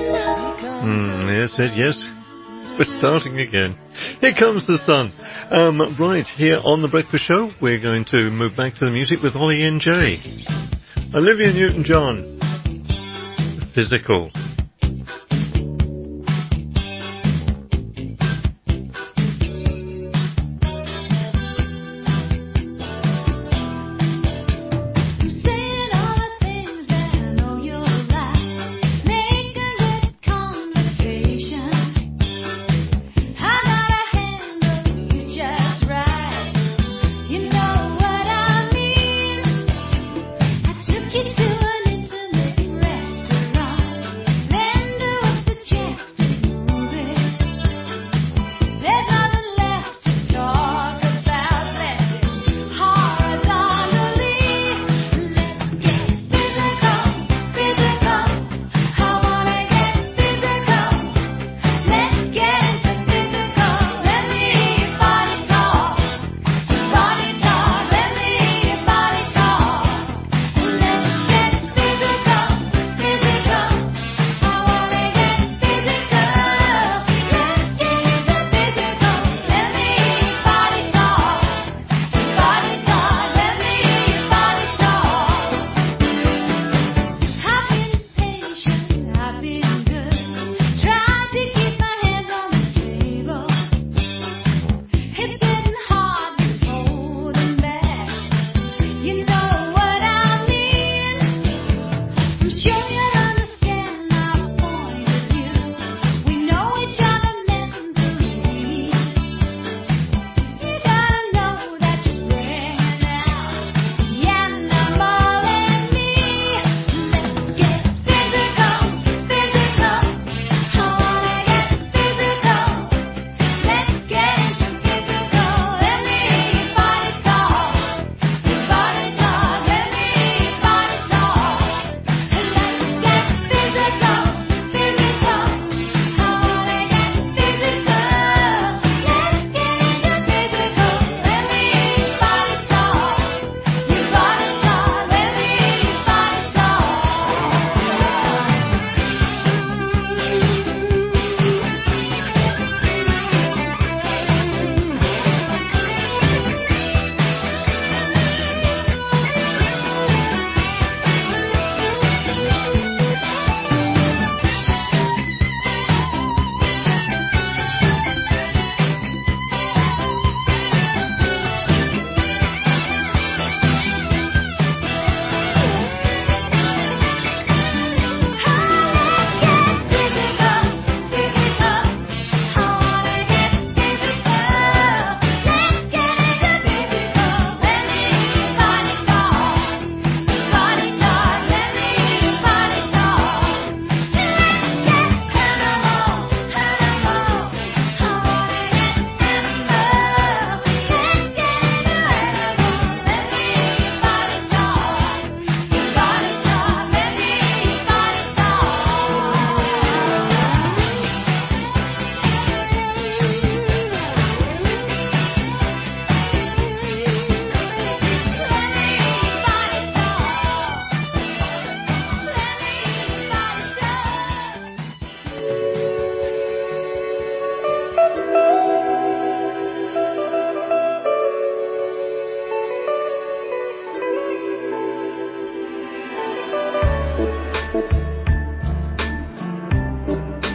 Mm, yes, yes, yes. We're starting again. Here comes the sun. Um, right, here on The Breakfast Show, we're going to move back to the music with Ollie and Jay. Olivia Newton-John. Physical.
Took you to an intimate restaurant.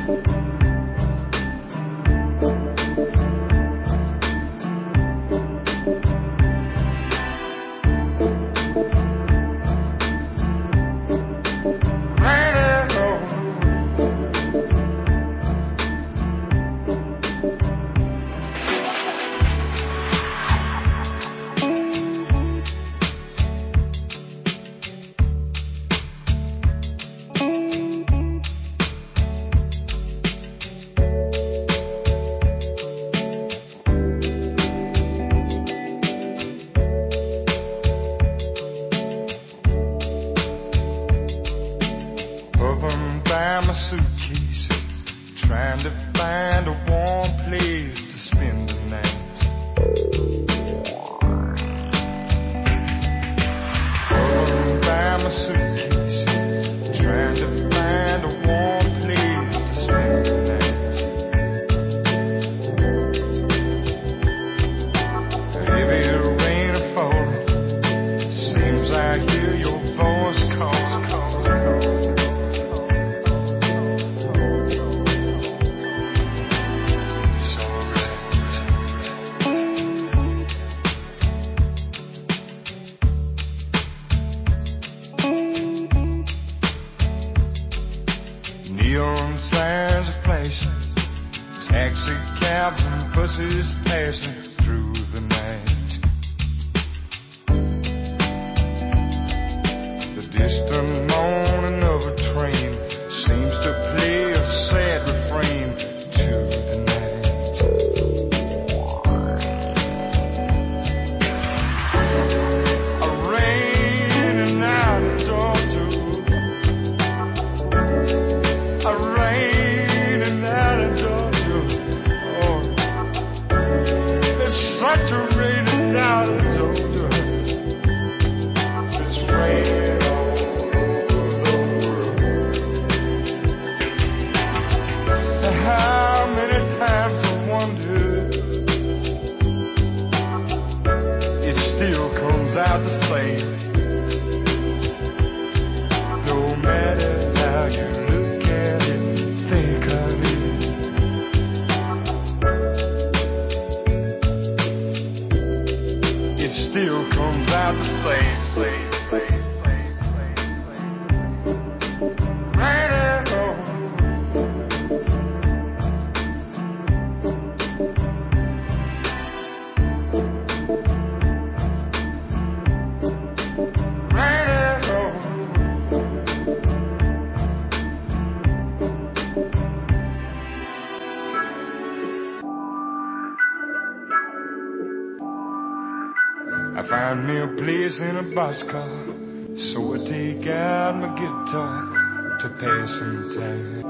In a boxcar, so I take out my guitar to pass some time.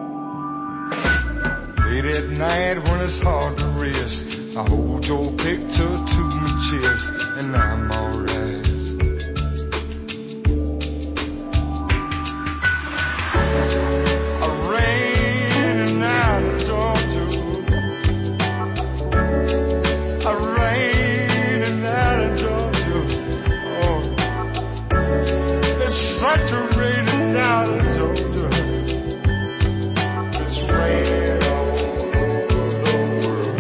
Late at night when it's hard to rest, I hold your picture to my chest, and I'm alright. I rain out of Georgia. I rain out of Georgia. Saturated now in Georgia. It's raining all over the world.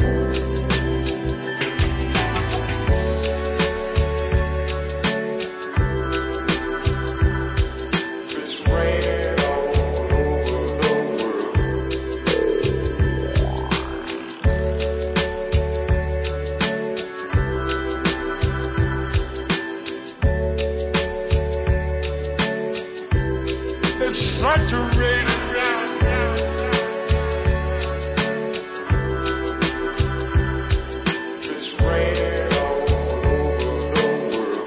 It's raining all over the world. It's saturated round, round, round. It's raining all over the world.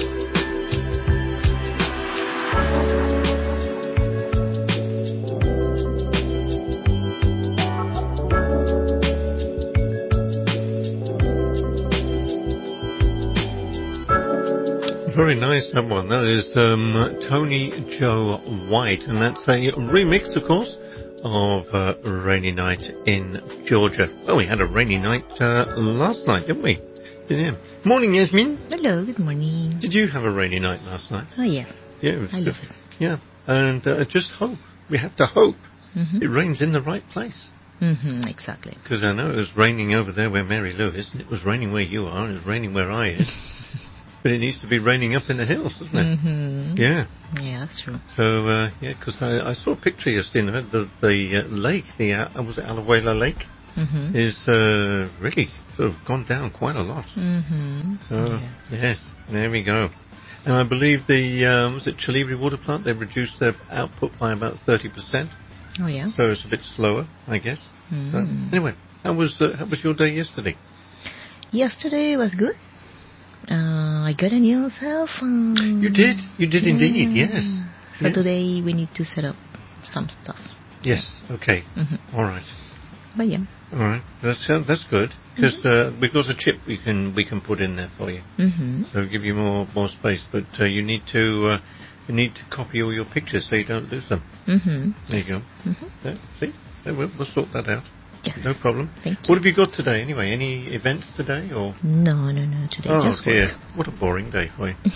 Very nice, that one. That is um, Tony Joe White, and that's a remix, of course, of uh, Rainy Night in Georgia. Well, we had a rainy night uh, last night, didn't we? Yeah. Morning, Yasmin.
Hello, good morning.
Did you have a rainy night last night?
Oh, yeah.
Yeah, it was
I
good.
love it.
Yeah, and uh, just hope. We have to hope
Mm-hmm.
It rains in the right place.
Mm-hmm, exactly.
Because I know it was raining over there where Mary Lou is, and it was raining where you are, and it was raining where I is. But it needs to be raining up in the hills, doesn't it?
Mm-hmm.
Yeah.
Yeah, that's true.
So, uh, yeah, because I, I saw a picture yesterday, the, the uh, lake, the uh, was it Alajuela Lake,
mm-hmm.
is uh, really sort of gone down quite a lot.
Mm-hmm.
So,
yes.
yes, there we go. And I believe the, um, was it Chilibri water plant, they've reduced their output by about thirty percent.
Oh, yeah?
So it's a bit slower, I guess.
Mm.
So, anyway, how was uh, how was your day yesterday?
Yesterday was good. Uh, I got a new cell phone.
You did? You did
yeah.
indeed, yes.
So
yes.
today we need to set up some stuff.
Yes, okay.
Mm-hmm.
All right.
But yeah.
All right, that's uh, that's good because
mm-hmm.
uh, we've got a chip we can we can put in there for you,
mm-hmm.
so give you more more space. But uh, you need to uh, you need to copy all your pictures so you don't lose them.
Mm-hmm.
There you go.
Mm-hmm.
There, see, there, we'll, we'll sort that out.
Yes.
No problem.
Thank
what
you.
have you got today anyway? Any events today or?
No, no, no. Today
oh,
just
dear.
work.
What a boring day for you.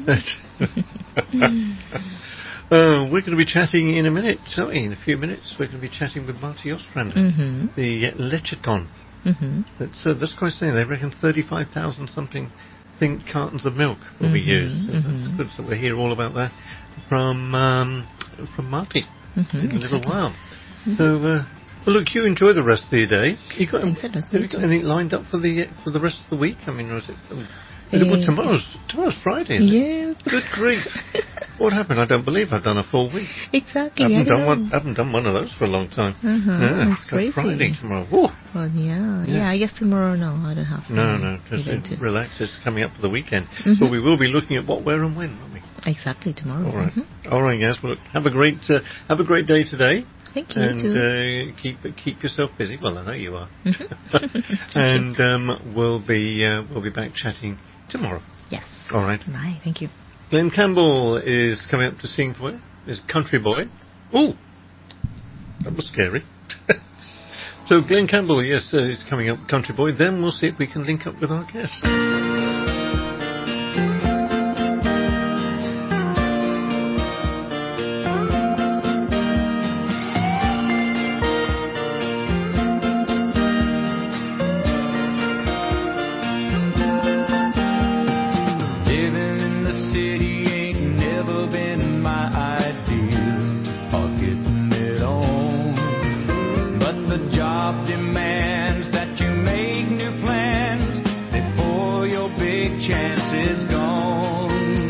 Uh, we're going to be chatting in a minute, so in a few minutes we're going to be chatting with Marty Ostrander,
mm-hmm.
the uh, Lecheton.
Mm-hmm.
That's, uh, that's quite something. They reckon thirty-five thousand something think cartons of milk will
mm-hmm.
be used. So
mm-hmm.
that's good. So we'll hear all about that from um, from Marty
mm-hmm.
in a little
exactly.
while.
Mm-hmm.
So, uh, well, look, you enjoy the rest of your day. You got,
Thanks a lot.
have you got anything lined up for the uh, for the rest of the week? I mean, was it? Um,
Uh,
well, tomorrow's tomorrow's Friday. Isn't
yes.
It? Good grief! What happened? I don't believe I've done a full week.
Exactly.
I haven't
I
done
know.
one. Haven't done one of those for a long time.
Uh-huh.
Yeah,
It's crazy.
Friday tomorrow. Whoa.
Well, yeah,
Yeah.
yeah. I guess tomorrow, no, I don't have.
No, no, just
event to-
relax. It's coming up for the weekend,
Mm-hmm.
but we will be looking at what, where, and when, won't we?
Exactly tomorrow.
All right,
Mm-hmm.
all right, guys. Well, look, have a great uh, have a great day today.
Thank you.
And
too.
uh, keep keep yourself busy. Well, I know you are.
Mm-hmm.
And um, we'll be uh, we'll be back chatting tomorrow.
Yes.
All right.
Bye. Thank you.
Glenn Campbell is coming up to sing for you. Is Country Boy. Ooh, that was scary. So Glenn Campbell, yes, uh, is coming up, Country Boy. Then we'll see if we can link up with our guest.
Living in the city ain't never been my idea of getting it on. But the job demands that you make new plans before your big chance is gone.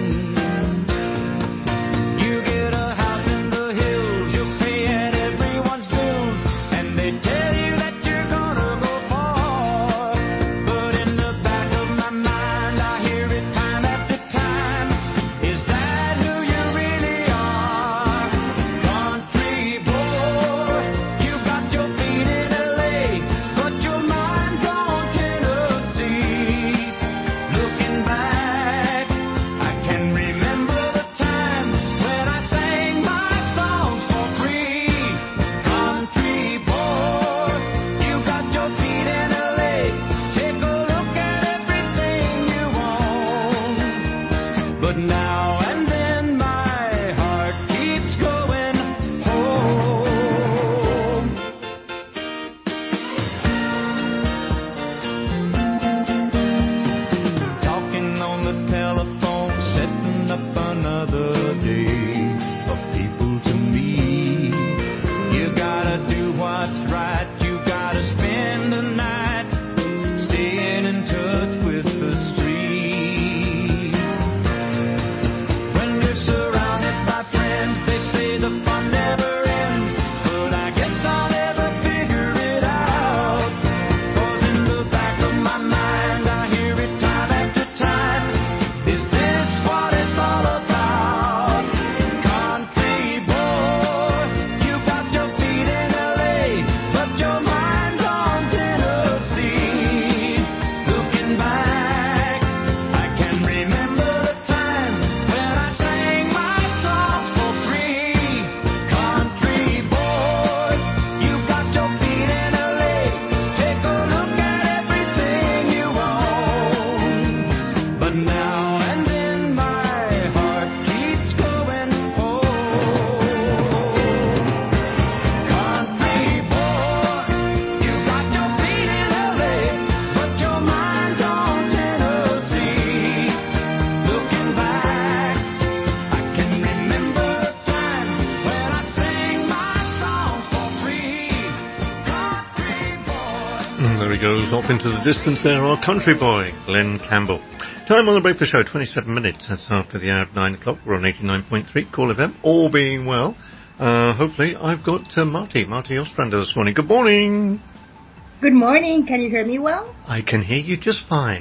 You get a house in the hills, you're paying everyone's bills, and they tell you that you're gonna go far. But in the back of my mind, I hear it time after time. Is that who you really are? Country boy, you got your feet in L A,
Mm, there he goes, off into the distance there, our country boy, Glenn Campbell. Time on the Breakfast Show, twenty-seven minutes. That's after the hour of nine o'clock. We're on eighty-nine point three, Call F M. All being well. Uh, hopefully, I've got uh, Marty, Marty Ostrander this morning. Good morning.
Good morning. Can you hear me well?
I can hear you just fine.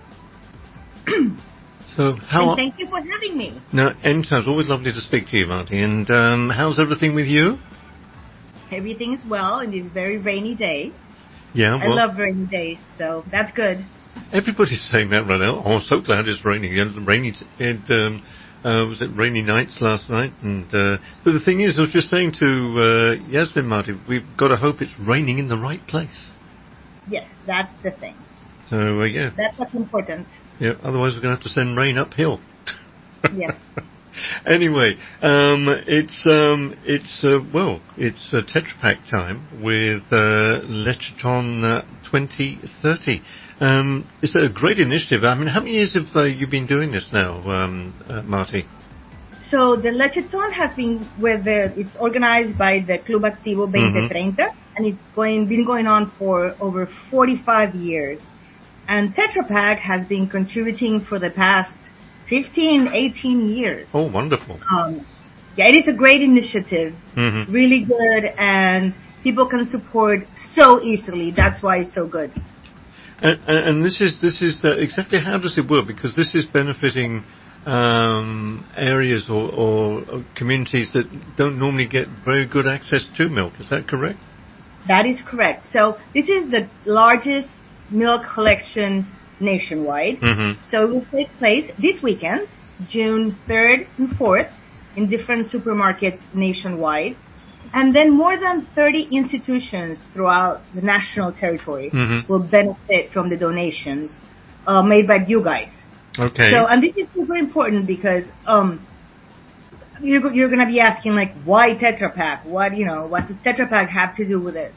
So, how
and thank you for having me.
No, anytime. It's always lovely to speak to you, Marty. And um, how's everything with you?
Everything's well in this very rainy day.
Yeah, well,
I love rainy days, so that's good.
Everybody's saying that right now. Oh, I'm so glad it's raining. It was rainy, it, um, uh, was it rainy nights last night? And uh, but the thing is, I was just saying to uh, Yasmin, Marty, we've got to hope it's raining in the right place.
Yes, that's the thing.
So uh, yeah,
that's what's important.
Yeah, otherwise we're going to have to send rain uphill.
Yes.
Anyway, um, it's um, it's uh, well, it's uh, Tetra Pak time with uh, Lecheton uh, twenty thirty. Um, it's a great initiative. I mean, how many years have uh, you been doing this now, um, uh, Marty?
So the Lecheton has been with the, it's organized by the Club Activo twenty thirty, mm-hmm. and it's going been going on for over forty-five years. And Tetra Pak has been contributing for the past fifteen, eighteen years.
Oh, wonderful.
Um, yeah, it is a great initiative, mm-hmm. really good, and people can support so easily. That's why it's so good.
And, and this is this is uh, exactly how does it work? Because this is benefiting um, areas or, or, or communities that don't normally get very good access to milk. Is that correct?
That is correct. So this is the largest milk collection nationwide. Mm-hmm. So it will take place this weekend, June third and fourth, in different supermarkets nationwide. And then more than thirty institutions throughout the national territory mm-hmm. will benefit from the donations uh, made by you guys.
Okay.
So, and this is super important because um, you're, you're going to be asking, like, why Tetra Pak? What, you know, what does Tetra Pak have to do with it?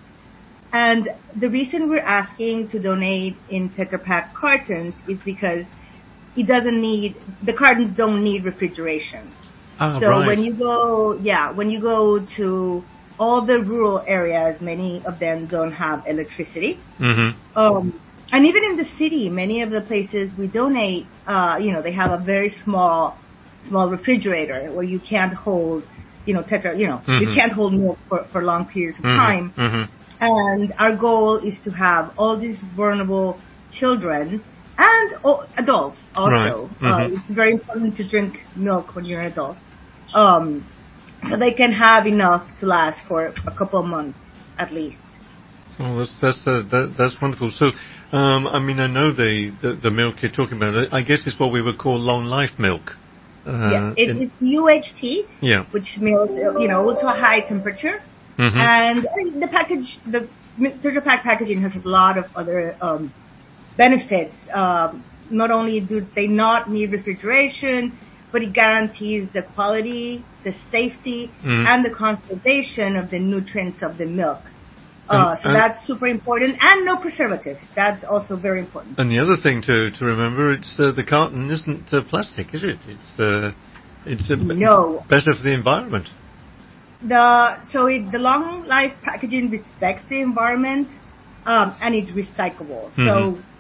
And the reason we're asking to donate in Tetra Pak cartons is because it doesn't need, the cartons don't need refrigeration.
Oh,
so
right.
when you go, yeah, when you go to all the rural areas, many of them don't have electricity.
Mm-hmm.
Um, and even in the city, many of the places we donate, uh, you know, they have a very small, small refrigerator where you can't hold, you know, tetra, you know, mm-hmm. you can't hold milk for, for long periods of
mm-hmm.
time.
Mm-hmm.
And our goal is to have all these vulnerable children and oh, adults also.
Right. Mm-hmm.
Uh, it's very important to drink milk when you're an adult. Um, so they can have enough to last for a couple of months at least.
Oh, that's that's uh, that, that's wonderful. So, um, I mean, I know the, the the milk you're talking about. I guess it's what we would call long life milk.
Uh, yes, it, it's U H T,
yeah.
which means, you know, ultra high temperature.
Mm-hmm.
And I mean, the package, the Tetra Pak packaging has a lot of other um, benefits. Um, not only do they not need refrigeration, but it guarantees the quality, the safety, mm-hmm. and the conservation of the nutrients of the milk. Uh, so and that's super important. And no preservatives. That's also very important.
And the other thing to, to remember, it's uh, the carton isn't uh, plastic, is it? It's uh, it's uh,
no.
better for the environment.
The so it, the long life packaging respects the environment, um, and it's recyclable. Mm-hmm.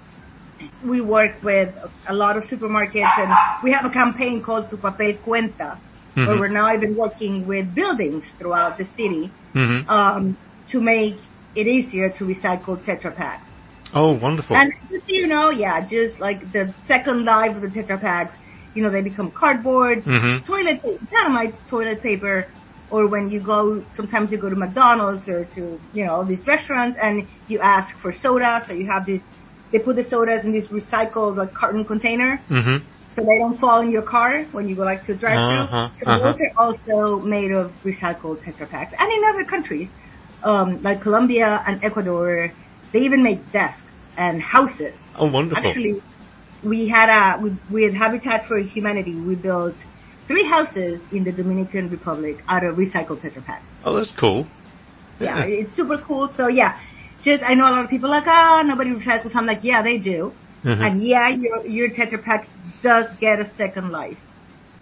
So we work with a lot of supermarkets, and we have a campaign called Tu Papel Cuenta, mm-hmm. where we're now even working with buildings throughout the city mm-hmm. um, to make it easier to recycle Tetra Paks.
Oh, wonderful!
And just so you know, yeah, just like the second life of the Tetra Paks, you know, they become cardboard, mm-hmm. toilet paper, Panamite's toilet paper. Or when you go, sometimes you go to McDonald's or to, you know, all these restaurants and you ask for soda. So you have this, they put the sodas in this recycled like carton container.
Mm-hmm.
So they don't fall in your car when you go like to drive through.
Uh-huh,
so
uh-huh.
those are also made of recycled Tetra Paks. And in other countries, um, like Colombia and Ecuador, they even make desks and houses.
Oh, wonderful.
Actually, we had a, we, with Habitat for Humanity, we built three houses in the Dominican Republic out of recycled Tetra Paks.
Oh, that's cool.
Yeah, yeah, it's super cool. So yeah, just I know a lot of people are like, ah, oh, nobody recycles. I'm like, yeah, they do. Uh-huh. And yeah, your your Tetra Pak does get a second life.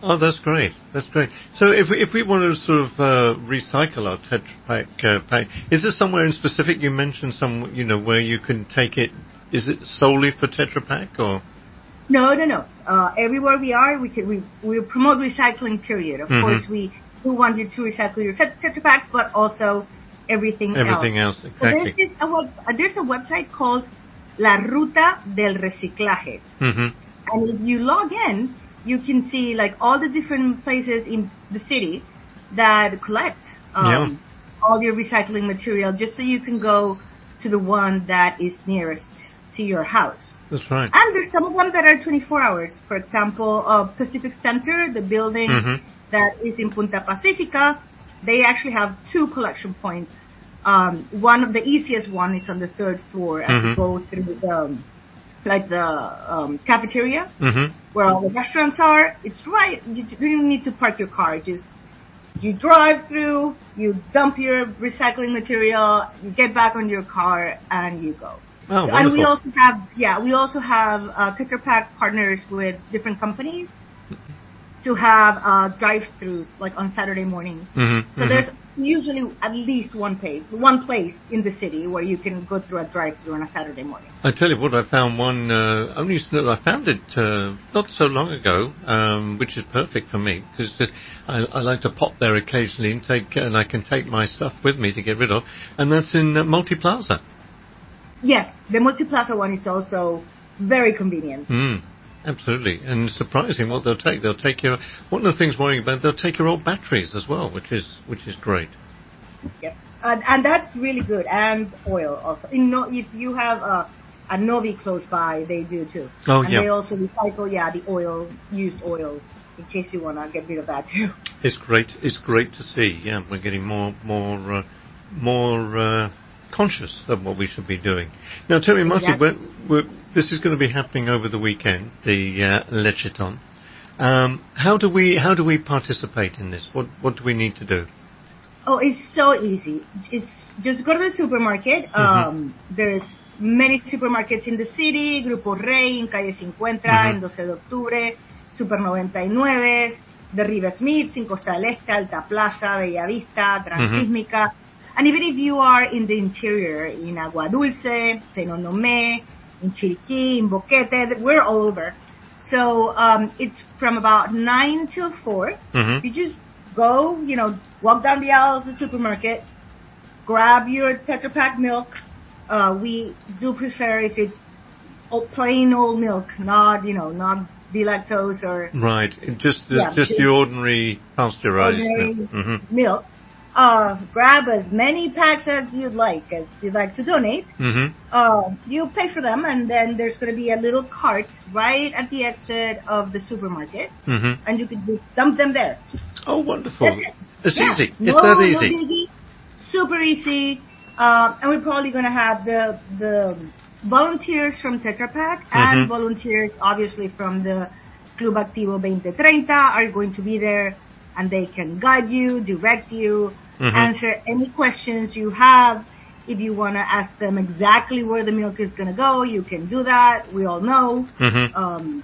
Oh, that's great. That's great. So if we, if we want to sort of uh, recycle our Tetra Pak uh, pack, is there somewhere in specific you mentioned some, you know, where you can take it? Is it solely for Tetra Pak or?
No, no, no. Uh, everywhere we are, we can, we, we promote recycling, period. Of
Mhm.
course, we do want you to recycle your Tet- Tetra Paks, but also everything,
Everything
else.
else,
So
exactly.
there's, this, a web, uh, there's a website called La Ruta del Reciclaje.
hmm
And if you log in, you can see like all the different places in the city that collect um, all your recycling material, just so you can go to the one that is nearest to your house.
That's right.
And there's some of them that are twenty-four hours. For example, uh, Pacific Center, the building
Mhm.
that is in Punta Pacifica, they actually have two collection points. Um, one of the easiest one is on the third floor as
Mhm.
you go through the, um, like the um, cafeteria
hmm
where all the restaurants are. It's right. You, you don't need to park your car. Just you drive through, you dump your recycling material, you get back on your car, and you go.
Oh,
And
wonderful.
we also have, yeah, we also have uh, Tetra Pak partners with different companies to have uh, drive-throughs, like on Saturday morning.
Mhm,
So
mhm.
there's usually at least one place, one place in the city where you can go through a drive-through on a Saturday morning.
I tell you what, I found one. Uh, only s- I found it uh, not so long ago, um, which is perfect for me because I, I like to pop there occasionally and take, and I can take my stuff with me to get rid of, and that's in uh, Multi Plaza.
Yes, the Multiplaza one is also very convenient.
Mm, absolutely, and surprising what they'll take. They'll take your one of the things worrying about. They'll take your old batteries as well, which is which is great.
Yes, and, and that's really good. And oil also. In no, if you have a, a Novi close by, they do too.
Oh,
and
yeah.
they also recycle, yeah, the oil, used oil, in case you want to get rid of that too.
It's great. It's great to see. Yeah, we're getting more, more, uh, more uh, conscious of what we should be doing. Now, tell me, Marty,
Exactly.
we're, we're, this is going to be happening over the weekend, the uh, Lecheton. Um, how do we, how do we participate in this? What, what do we need to do?
Oh, it's so easy. It's just go to the supermarket.
Mm-hmm.
Um, there's many supermarkets in the city. Grupo Rey, en Calle cincuenta,
Mhm.
en doce de octubre, Super noventa y nueve, The Riva Smiths, in Costa del Este, Alta Plaza, Bellavista, Transísmica. And even if you are in the interior, in Agua Dulce, Senonomé, in Chiriquí, in Boquete, we're all over. So um, it's from about nine till four.
Mhm.
You just go, you know, walk down the aisle of the supermarket, grab your Tetra Pak milk. Uh, we do prefer if it's o- plain old milk, not, you know, not delactose or
Right, just the,
Yeah,
just
just
the ordinary pasteurized
ordinary
milk. Mhm.
milk. Uh, grab as many packs as you'd like, as you'd like to donate.
Mhm.
Uh, you pay for them, and then there's going to be a little cart right at the exit of the supermarket,
Mhm.
and you can just dump them there.
Oh, wonderful!
That's it.
It's
Yeah.
easy.
No,
It's that
no
easy.
biggie. Super easy. Um, and we're probably going to have the the volunteers from Tetra Pak and
Mhm.
volunteers, obviously, from the Club Activo twenty thirty are going to be there, and they can guide you, direct you,
Mhm.
answer any questions you have. If you want to ask them exactly where the milk is going to go, you can do that. We all know.
Mhm.
Um,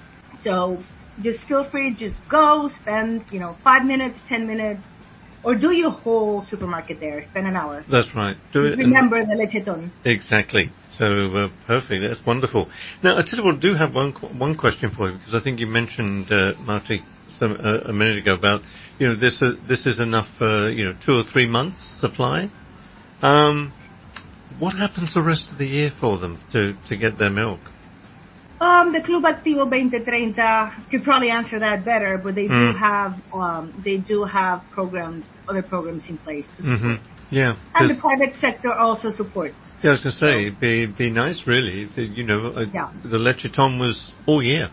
so just feel free, just go, spend, you know, five minutes, ten minutes, or do your whole supermarket there. Spend an hour.
That's right. Do
Just
it. and-
remember the lecheton.
Exactly. So uh, perfect. That's wonderful. Now, I tell you what, I do have one qu- one question for you because I think you mentioned, uh, Marty, some, uh, a minute ago about you know this uh, this is enough for you know two or three months supply. Um, what happens the rest of the year for them to to get their milk?
Um, the Club Activo twenty thirty could probably answer that better, but they do
Mm.
have um, they do have programs, other programs in place to support.
hmm Yeah.
And the
'cause-
private sector also supports.
yeah, I was going to say it'd be be nice, really. If, you know, uh,
Yeah.
the Lecheton was all year.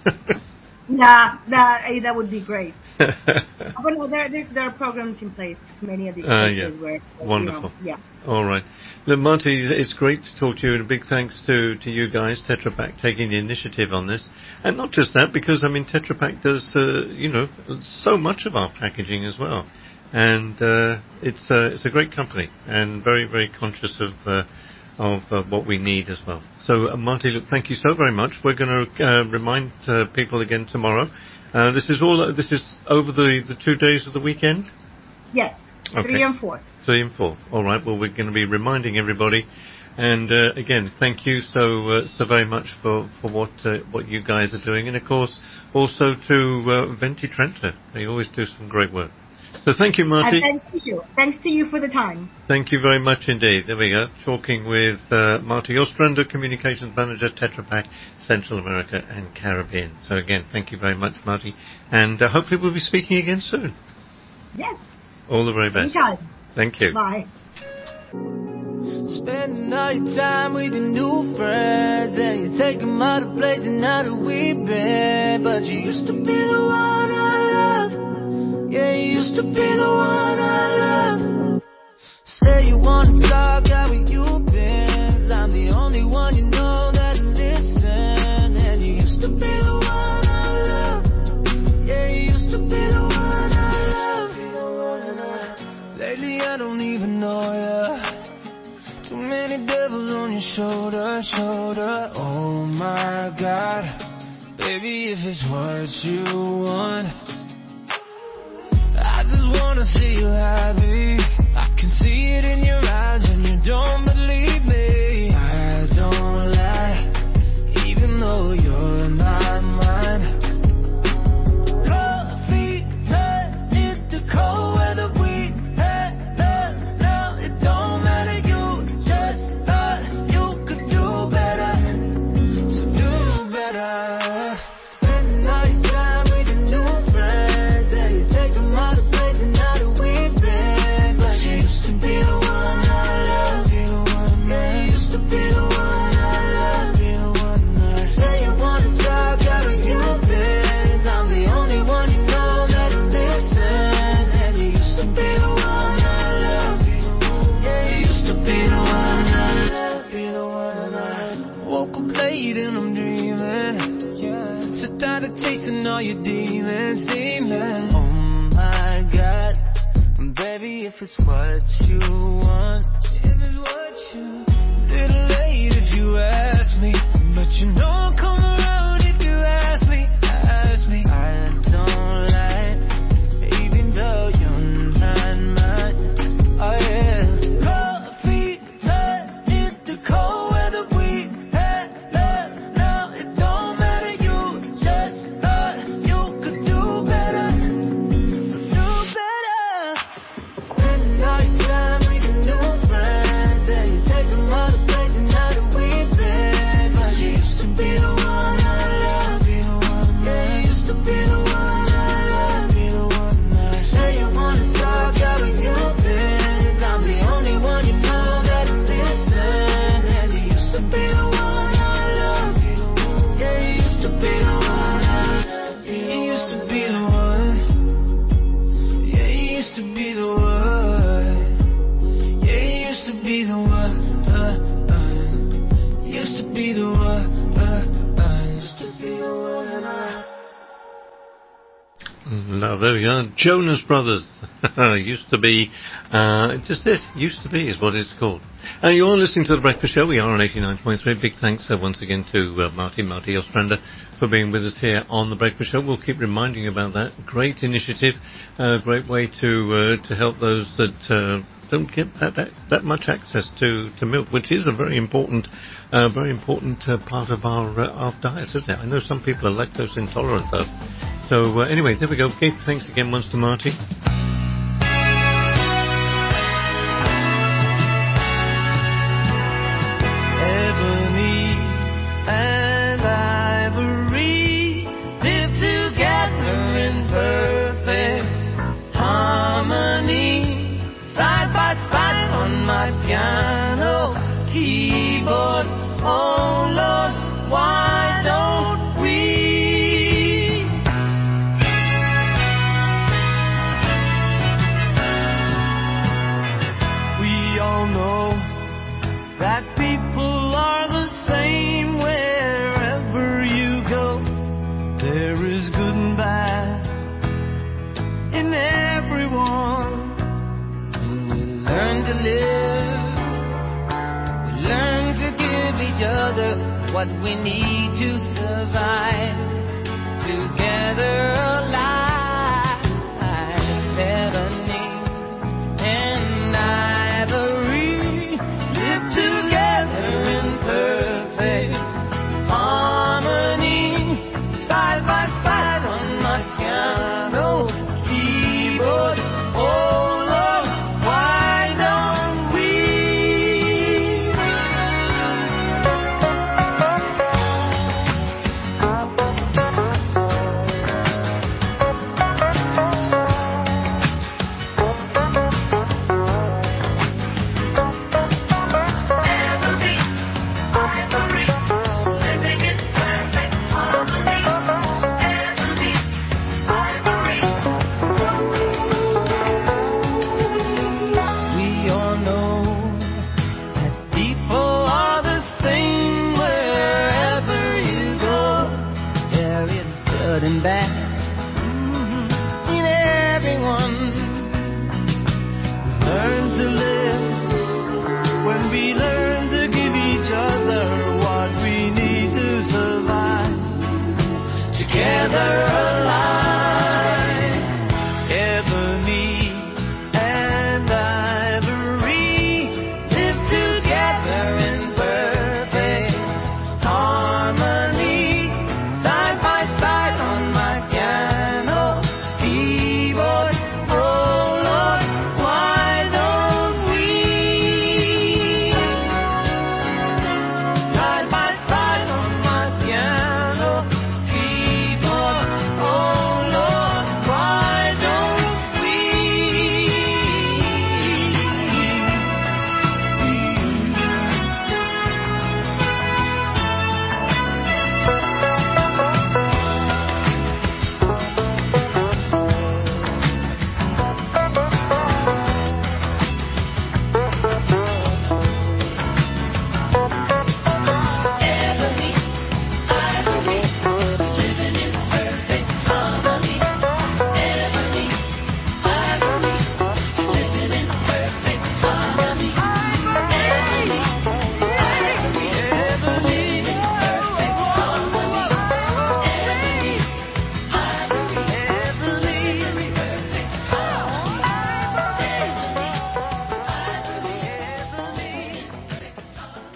Yeah, that eh, that would be great. But no, there, there there are programs in place. Many of these
Uh,
places
yeah.
where
Wonderful.
You know, yeah.
All right. Look, Marty, it's great to talk to you, and a big thanks to, to you guys, Tetra Pak, taking the initiative on this. And not just that, because, I mean, Tetra Pak does, uh, you know, so much of our packaging as well. And uh, it's, uh, it's a great company, and very, very conscious of uh, of uh, what we need as well. So, uh, Marty, look, thank you so very much. We're going to uh, remind uh, people again tomorrow Uh, this is all. This is over the, the two days of the weekend.
Yes,
okay.
three and four.
Three and four. All right. Well, we're going to be reminding everybody. And uh, again, thank you so uh, so very much for for what uh, what you guys are doing, and of course also to uh, Venti Trenta. They always do some great work. So thank you, Marty.
And thanks to you. Thanks to you for the time.
Thank you very much indeed. There we go. Talking with uh, Marty Ostrander, Communications Manager, Tetra Pak, Central America and Caribbean. So again, thank you very much, Marty, and uh, hopefully we'll be speaking again soon.
Yes.
All the very best.
Anytime.
Thank you.
Bye.
Spending all your time with your new friends, and you take them out of places now that we've been. But you used to be the one I love. Yeah, you used to be the one I love. Say you wanna talk, how you been? 'Cause I'm the only one you know that'll listen. And you used to be the one I love. Yeah, you used to be the one I love. Lately I don't even know ya. Too many devils on your shoulder, shoulder. Oh my God, baby, if it's what you want, I just wanna see you happy. I can see it in your eyes and you don't believe me. I don't lie, even though you're not mine. Cold feet turn into cold weather. We had love, now it don't matter. You just thought you could do better, so do better. Spending all your time with your new friends, and you take them out of places now that we've been. But you used to be the one I love. Yeah, you used to be the one I love. Say you wanna talk, how you been? I'm the only one you know that'll listen. And you used to be the one I love. Yeah, you used to be the one I love. Be the one I love. Woke up late and I'm dreaming. Yeah. So tired of chasing all your demons, demons. Oh my God, baby, if it's what you want, if it's what you, little late if you ask me, but you know I'll come around if you ask me, ask me. I don't lie, even though you're not mine. Oh yeah. Cold feet turn into cold weather. We had love, now it don't matter. You just thought you could do better, so do better. Spending all your time with your new friends, and you take them out of places now that we've been. But you used to be the one I love. Yeah, you used to be the one I love. Say you wanna talk, how you been? I'm the only one you know that'll listen. And you used to be the one I love. Yeah, you used to be the one I love. You used to be the one. Yeah, you used to be the one. Yeah, you used to be the one. Uh, uh. Used to be the one. Uh, uh. Used to be the one I.
Now, there we are. Jonas Brothers. Used to be, uh, just it. Used to be is what it's called. Uh, you're listening to The Breakfast Show. We are on eighty-nine point three. Big thanks uh, once again to uh, Marty, Marty Ostrander, for being with us here on The Breakfast Show. We'll keep reminding you about that. Great initiative. Uh, great way to uh, to help those that uh, don't get that, that that much access to, to milk, which is a very important uh, very important uh, part of our uh, our diet, isn't it? I know some people are lactose intolerant, though. So uh, anyway, there we go. Okay, thanks again once to Marty.
Ebony and ivory live together in perfect harmony, side by side on my piano keyboard. Oh Lord, why don't we? We all know that people are the same wherever you go. There is good and bad in everyone. When we learn to live, we learn to give each other what we need to survive together.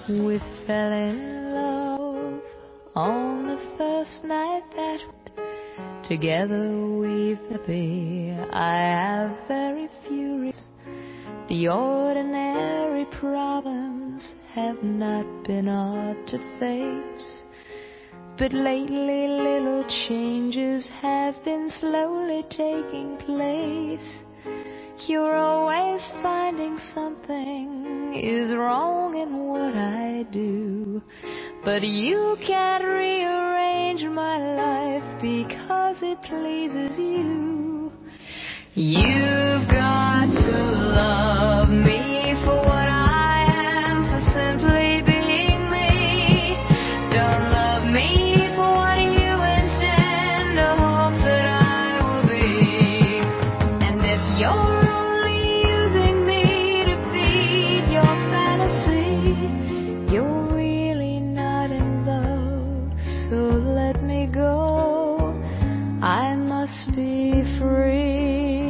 We fell in love on the first night that together we've been. I have very few reasons. The ordinary problems have not been hard to face. But lately little changes have been slowly taking place. You're always finding something is wrong in what I do. But you can't rearrange my life because it pleases you. You've got to love me for what I am, for simply being me. Don't love me for what you intend to hope that I will be. And if you're only using me to feed your fantasy, you're really not in love, so let me go. I must be free.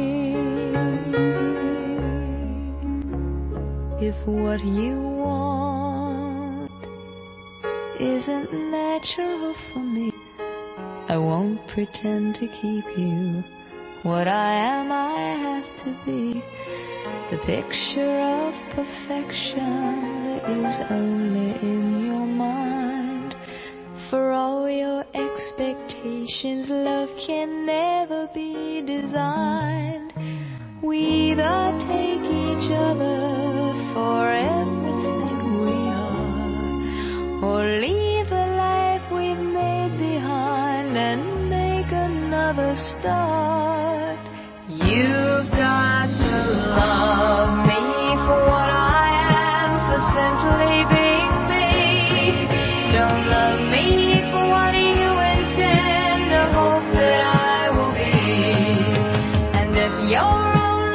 If what you want isn't natural for me, I won't pretend to keep you. What I am, I have to be. The picture of perfection is only in your mind. For all your expectations, love can never be designed. We either take each other for everything we are, or leave the life we've made behind and make another start. You've got to love me for what I am, for simply being me. Don't love me for what you intend to hope that I will be. And if you're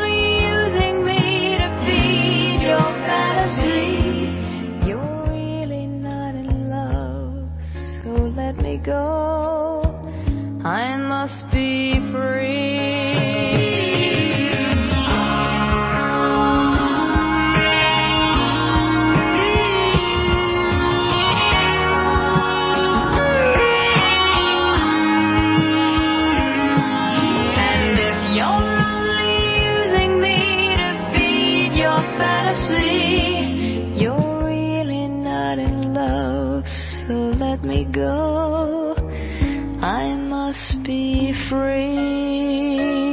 go, I must be free. And if you're only using me to feed your fantasy, you're really not in love, so let me go. I must be free.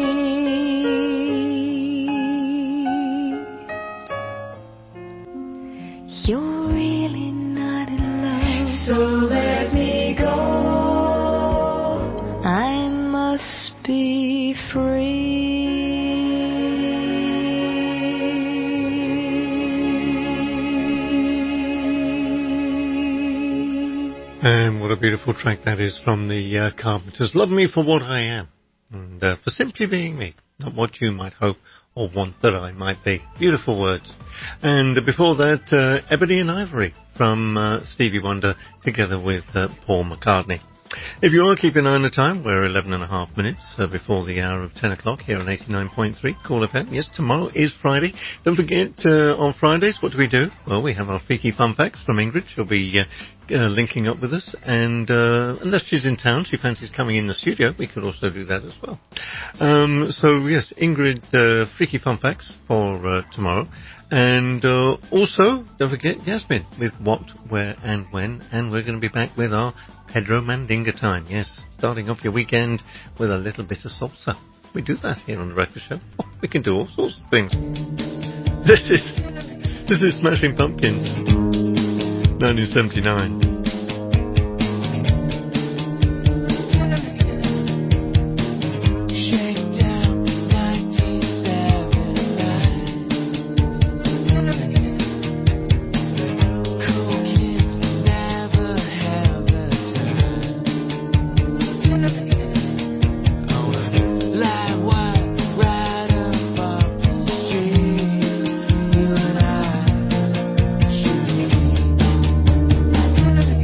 You're really not in love, so let me go. I must be free.
And what a beautiful track that is from the uh, Carpenters. Love me for what I am, and uh, for simply being me, not what you might hope or want that I might be. Beautiful words. And uh, before that, uh, Ebony and Ivory from uh, Stevie Wonder together with uh, Paul McCartney. If you are keeping an eye on the time, we're eleven and a half minutes uh, before the hour of ten o'clock here on eighty-nine point three Cool F M. Yes, tomorrow is Friday. Don't forget, uh, on Fridays, what do we do? Well, we have our freaky fun facts from Ingrid. She'll be uh, uh, linking up with us. And uh, unless she's in town, she fancies coming in the studio, we could also do that as well. Um, so, yes, Ingrid, uh, freaky fun facts for uh, tomorrow. And uh, also, don't forget Yasmin with what, where, and when. And we're going to be back with our Pedro Mandinga time. Yes, starting off your weekend with a little bit of salsa. We do that here on The Breakfast Show. Oh, we can do all sorts of things. This is, this is Smashing Pumpkins, nineteen seventy-nine.
Street, you and I,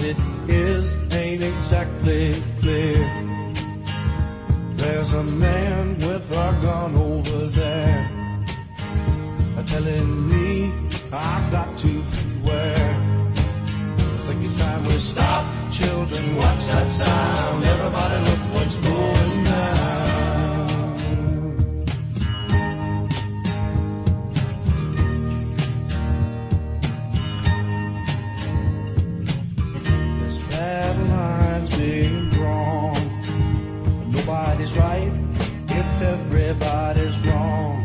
it is ain't exactly clear. There's a man with a gun over there, telling me I've got to beware. I think it's time we stop. Children, watch that sound. Everybody look what's going down. There's bad lines being drawn. Nobody's right if everybody's wrong.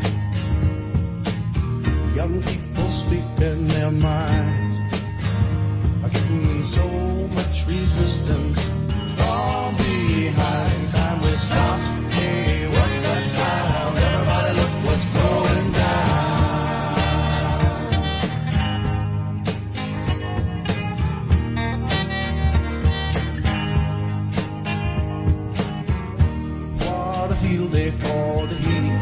Young people speaking their minds are getting so much resistance from behind. Time we stop. Hey, what's that sound? Everybody look what's going down. What a field day for the heat.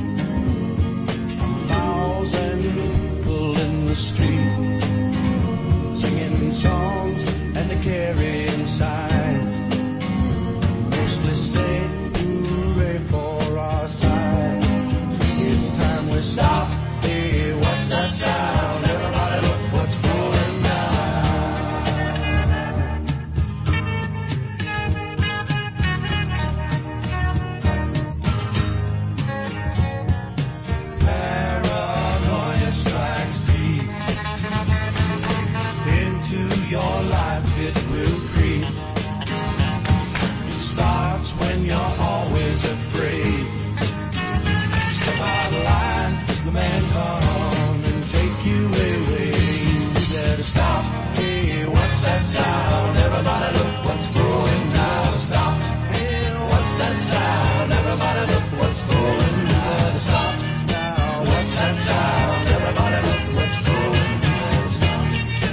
Street, singing songs and they carry inside. Mostly say hooray for our side. It's time we stop. Hey, what's that sound? Everybody look what's going Paranoia strikes deep into your life, it will creep. It starts when you're always afraid. Step out of line, the man come and take you away. You better stop. Hey, what's that sound? Everybody look what's going down. Stop. Hey, what's that sound? Everybody look what's going down. You better stop now. What's that sound? Everybody look what's going down. Stop.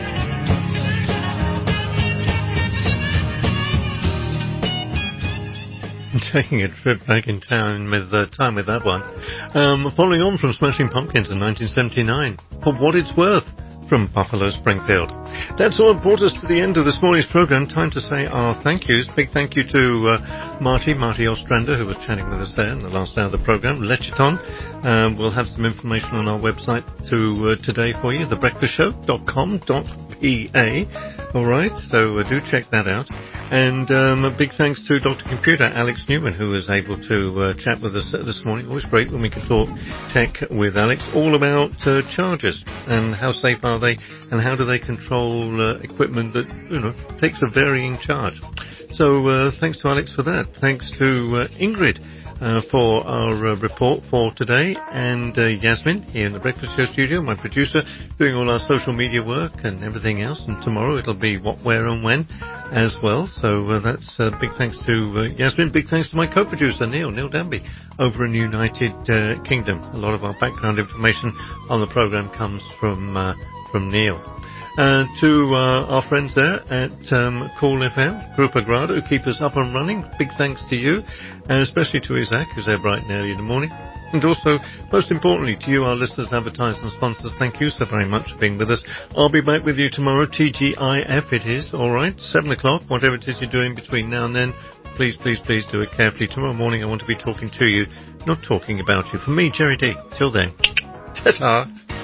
Taking a trip back in town with uh, time with that one. Um, following on from Smashing Pumpkins in nineteen seventy-nine, For What It's Worth from Buffalo Springfield. That's all brought us to the end of this morning's program. Time to say our thank yous. Big thank you to uh, Marty, Marty Ostrander, who was chatting with us there in the last hour of the program. Lechiton. Um, we'll have some information on our website to uh, today for you, the breakfast show dot com dot p a. All right, so uh, do check that out. And um, a big thanks to Doctor Computer, Alex Newman, who was able to uh, chat with us this morning. Always great when we can talk tech with Alex, all about uh, chargers and how safe are they and how do they control uh, equipment that, you know, takes a varying charge. So uh, thanks to Alex for that. Thanks to uh, Ingrid uh, for our uh, report for today, and uh, Yasmin here in the Breakfast Show studio, my producer, doing all our social media work and everything else. And tomorrow it'll be what, where and when as well. So uh, that's uh, big thanks to uh, Yasmin. Big thanks to my co-producer, Neil, Neil Danby, over in the United uh, Kingdom. A lot of our background information on the program comes from uh, from Neil. Uh, to uh, our friends there at um, Cool F M, Grupo Grado, who keep us up and running. Big thanks to you, and especially to Isaac, who's there bright and early in the morning. And also, most importantly, to you, our listeners, advertisers and sponsors, thank you so very much for being with us. I'll be back with you tomorrow, T G I F it is, all right, seven o'clock, whatever it is you're doing between now and then. Please, please, please do it carefully. Tomorrow morning I want to be talking to you, not talking about you. From me, Jerry D. Till then, ta-ta.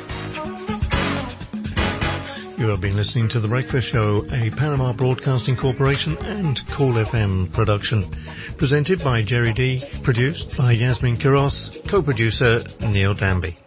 You have been listening to The Breakfast Show, a Panama Broadcasting Corporation and Cool F M production. Presented by Jerry D, produced by Yasmin Kiros, co-producer Neil Danby.